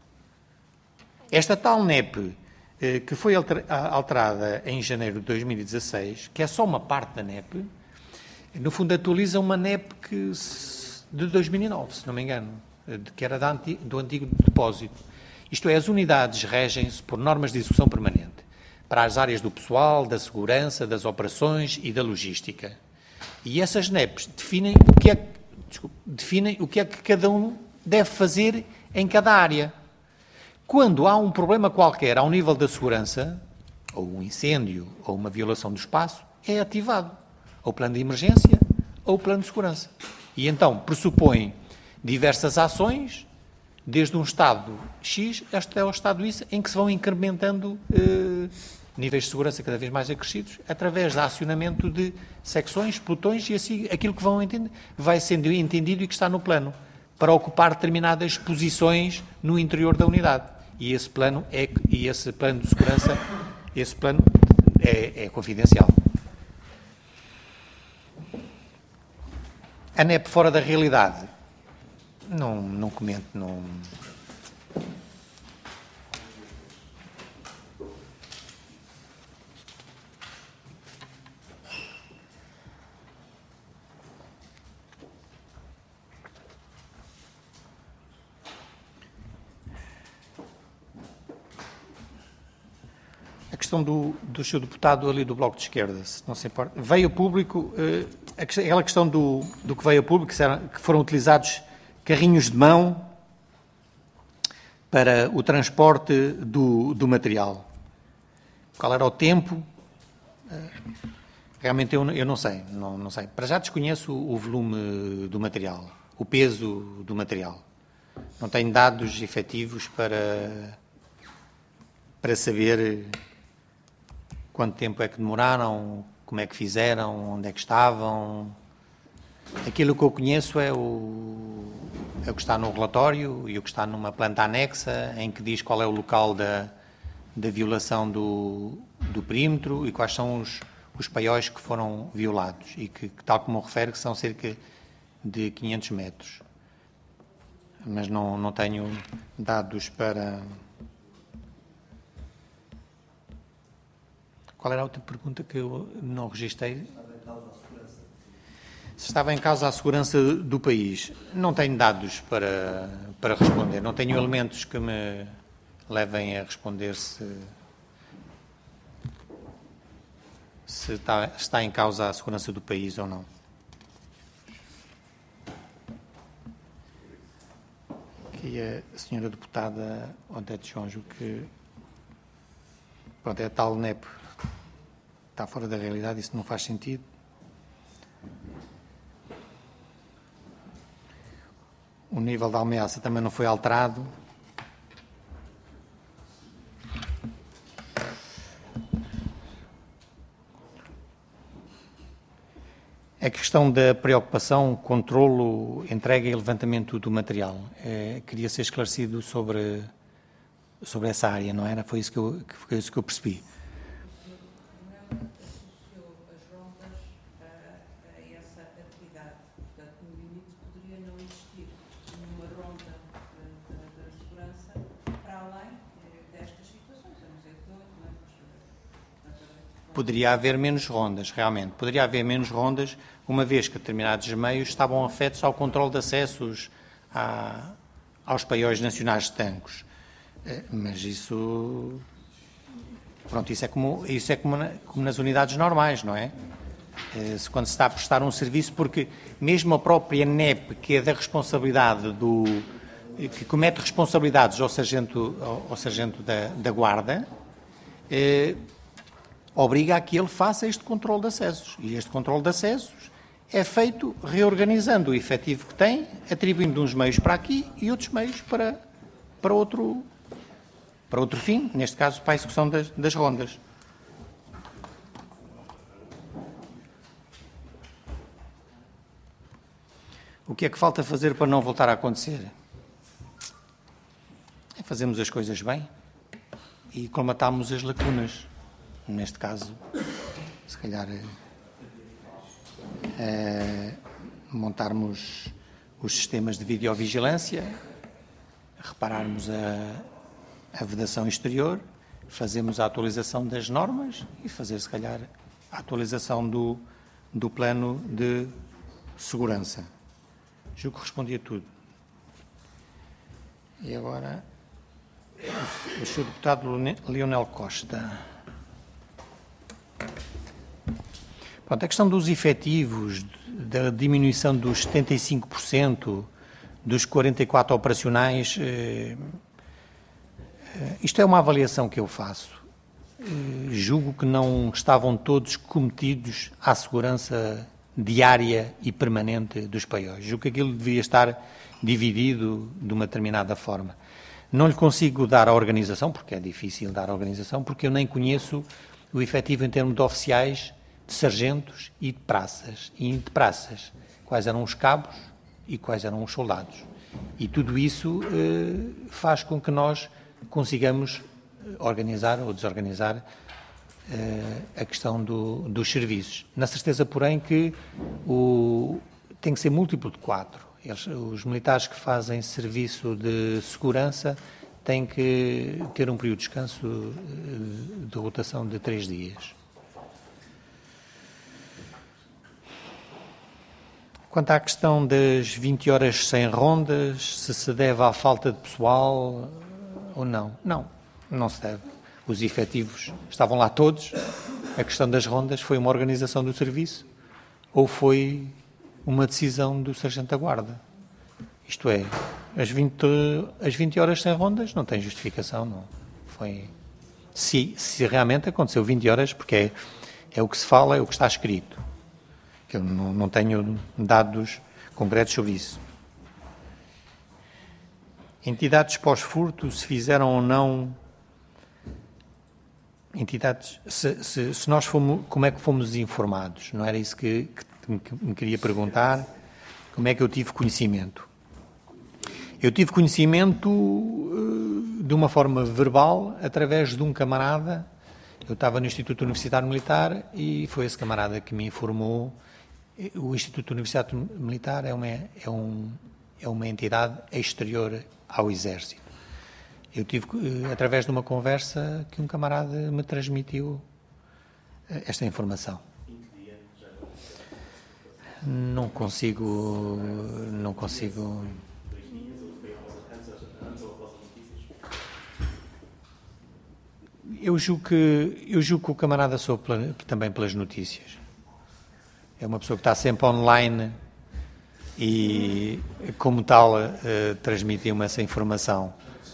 Esta tal N E P, eh, que foi alterada em janeiro de dois mil e dezasseis, que é só uma parte da N E P, no fundo atualiza uma N E P que, de dois mil e nove, se não me engano, que era da anti, do antigo depósito. Isto é, as unidades regem-se por normas de execução permanente para as áreas do pessoal, da segurança, das operações e da logística. E essas N E Ps definem o que é, desculpe, definem o que é que cada um deve fazer em cada área. Quando há um problema qualquer ao nível da segurança, ou um incêndio, ou uma violação do espaço, é ativado ou o plano de emergência ou o plano de segurança. E então pressupõe diversas ações, desde um estado X até ao estado Y, em que se vão incrementando eh, níveis de segurança cada vez mais acrescidos, através do acionamento de secções, pelotões, e assim aquilo que vão entender vai sendo entendido e que está no plano, para ocupar determinadas posições no interior da unidade. E esse plano é, e esse plano de segurança, esse plano é, é confidencial. A N E P fora da realidade, não, não comento, não... A questão do, do seu deputado ali do Bloco de Esquerda, se não se importa, veio a público, eh, aquela questão do, do que veio a público, que, eram, que foram utilizados carrinhos de mão para o transporte do, do material. Qual era o tempo? Eh, realmente eu, eu não sei, não, não sei. Para já desconheço o, o volume do material, o peso do material. Não tenho dados efetivos para, para saber quanto tempo é que demoraram, como é que fizeram, onde é que estavam. Aquilo que eu conheço é o, é o que está no relatório e o que está numa planta anexa, em que diz qual é o local da, da violação do, do perímetro e quais são os, os paióis que foram violados e que, tal como refere, que são cerca de quinhentos metros. Mas não, não tenho dados para... Qual era a outra pergunta que eu não registrei? Se estava em causa a segurança do país. Não tenho dados para, para responder. Não tenho elementos que me levem a responder se, se está, está em causa a segurança do país ou não. Aqui a senhora deputada Odete Jonjo, que pronto, é a tal N E P. Está fora da realidade, isso não faz sentido. O nível da ameaça também não foi alterado. A questão da preocupação, controlo, entrega e levantamento do material. É, queria ser esclarecido sobre, sobre essa área, não era? Foi isso que eu, foi isso que eu percebi. Poderia haver menos rondas, realmente. Poderia haver menos rondas, uma vez que determinados meios estavam afetos ao controle de acessos a, aos paióis nacionais de tanques. Mas isso... Pronto, isso é como, isso é como, na, como nas unidades normais, não é? Se, quando se está a prestar um serviço, porque mesmo a própria N E P, que é da responsabilidade do... que comete responsabilidades ao sargento, ao, ao sargento da, da guarda, eh, obriga a que ele faça este controle de acessos. E este controle de acessos é feito reorganizando o efetivo que tem, atribuindo uns meios para aqui e outros meios para, para, outro, para outro fim, neste caso para a execução das, das rondas. O que é que falta fazer para não voltar a acontecer? É fazermos as coisas bem e colmatarmos as lacunas. Neste caso, se calhar, é, montarmos os sistemas de videovigilância, repararmos a, a vedação exterior, fazermos a atualização das normas e fazer, se calhar, a atualização do, do plano de segurança. Julgo que respondi a tudo. E agora, o senhor deputado Leonel Costa. Pronto, a questão dos efetivos, da diminuição dos setenta e cinco por cento, dos quarenta e quatro operacionais, eh, isto é uma avaliação que eu faço. Eh, julgo que não estavam todos cometidos à segurança diária e permanente dos paióis. Julgo que aquilo devia estar dividido de uma determinada forma. Não lhe consigo dar a organização, porque é difícil dar a organização, porque eu nem conheço o efetivo em termos de oficiais, de sargentos e de praças. E de praças, quais eram os cabos e quais eram os soldados. E tudo isso eh, faz com que nós consigamos organizar ou desorganizar a questão do, dos serviços. Na certeza, porém, que o, tem que ser múltiplo de quatro. Eles, os militares que fazem serviço de segurança têm que ter um período de descanso de rotação de três dias. Quanto à questão das vinte horas sem rondas, se se deve à falta de pessoal ou não. Não, não se deve. Os efetivos estavam lá todos. A questão das rondas foi uma organização do serviço ou foi uma decisão do sargento da guarda? Isto é, as vinte, as vinte horas sem rondas não tem justificação, não. Foi, se, se realmente aconteceu vinte horas, porque é, é o que se fala, é o que está escrito. Que eu não, não tenho dados concretos sobre isso. Entidades pós-furto, se fizeram ou não... Entidades, se, se, se nós fomos, como é que fomos informados? Não era isso que, que, que me queria perguntar? Como é que eu tive conhecimento? Eu tive conhecimento uh, de uma forma verbal, através de um camarada. Eu estava no Instituto Universitário Militar e foi esse camarada que me informou. O Instituto Universitário Militar é uma, é um, é uma entidade exterior ao Exército. Eu tive, através de uma conversa, que um camarada me transmitiu esta informação. Não consigo... Não consigo... Eu julgo que, eu julgo que o camarada soube pela, também pelas notícias. É uma pessoa que está sempre online e, como tal, uh, transmitiu-me essa informação.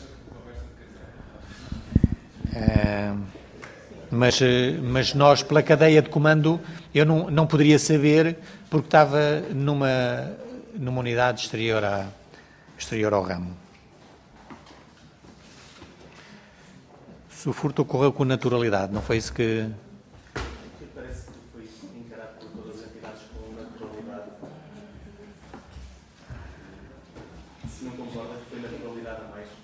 Uh, mas, uh, mas nós, pela cadeia de comando, eu não, não poderia saber porque estava numa, numa unidade exterior, à, exterior ao ramo. Se o furto ocorreu com naturalidade, não foi isso que... Parece que foi encarado por todas as entidades com naturalidade. Se não concorda que foi naturalidade a mais.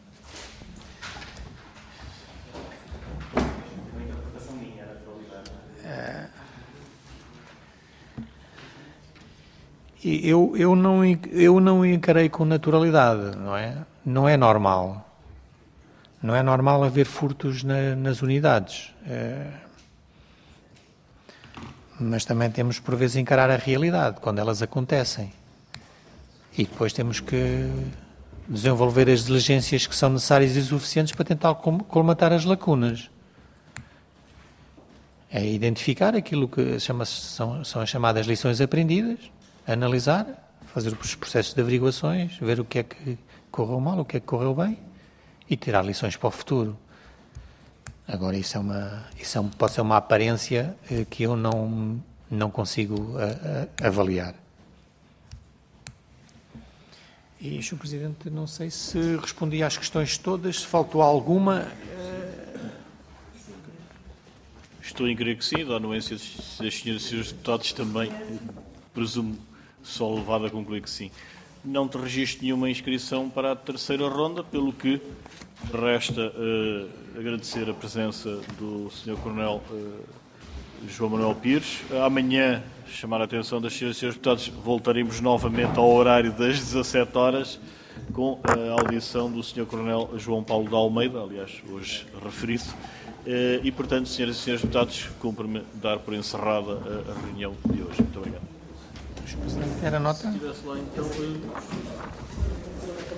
Uma interpretação minha, a naturalidade. É... Eu, eu, não, eu não encarei com naturalidade, não é? Não é normal. Não é normal haver furtos na, nas unidades. É... Mas também temos, por vezes, encarar a realidade, quando elas acontecem. E depois temos que desenvolver as diligências que são necessárias e suficientes para tentar colmatar as lacunas. É identificar aquilo que chama são, são as chamadas lições aprendidas, analisar, fazer os processos de averiguações, ver o que é que correu mal, o que é que correu bem, e tirar lições para o futuro. Agora, isso, é uma, isso é, pode ser uma aparência eh, que eu não, não consigo a, a, avaliar. E, senhor Presidente, não sei se respondi às questões todas, se faltou alguma. Estou em crer que sim, da anuência das senhoras e senhores deputados também, presumo, só levado a concluir que sim. Não te registro nenhuma inscrição para a terceira ronda, pelo que resta uh, agradecer a presença do senhor Coronel uh, João Manuel Pires. Amanhã, chamar a atenção das senhoras e senhores deputados, voltaremos novamente ao horário das dezassete horas, com a audição do senhor Coronel João Paulo de Almeida, aliás, hoje referido. E, portanto, senhoras e senhores deputados, cumpre-me dar por encerrada a reunião de hoje. Muito obrigado. Era a nota? Se estivesse lá, então...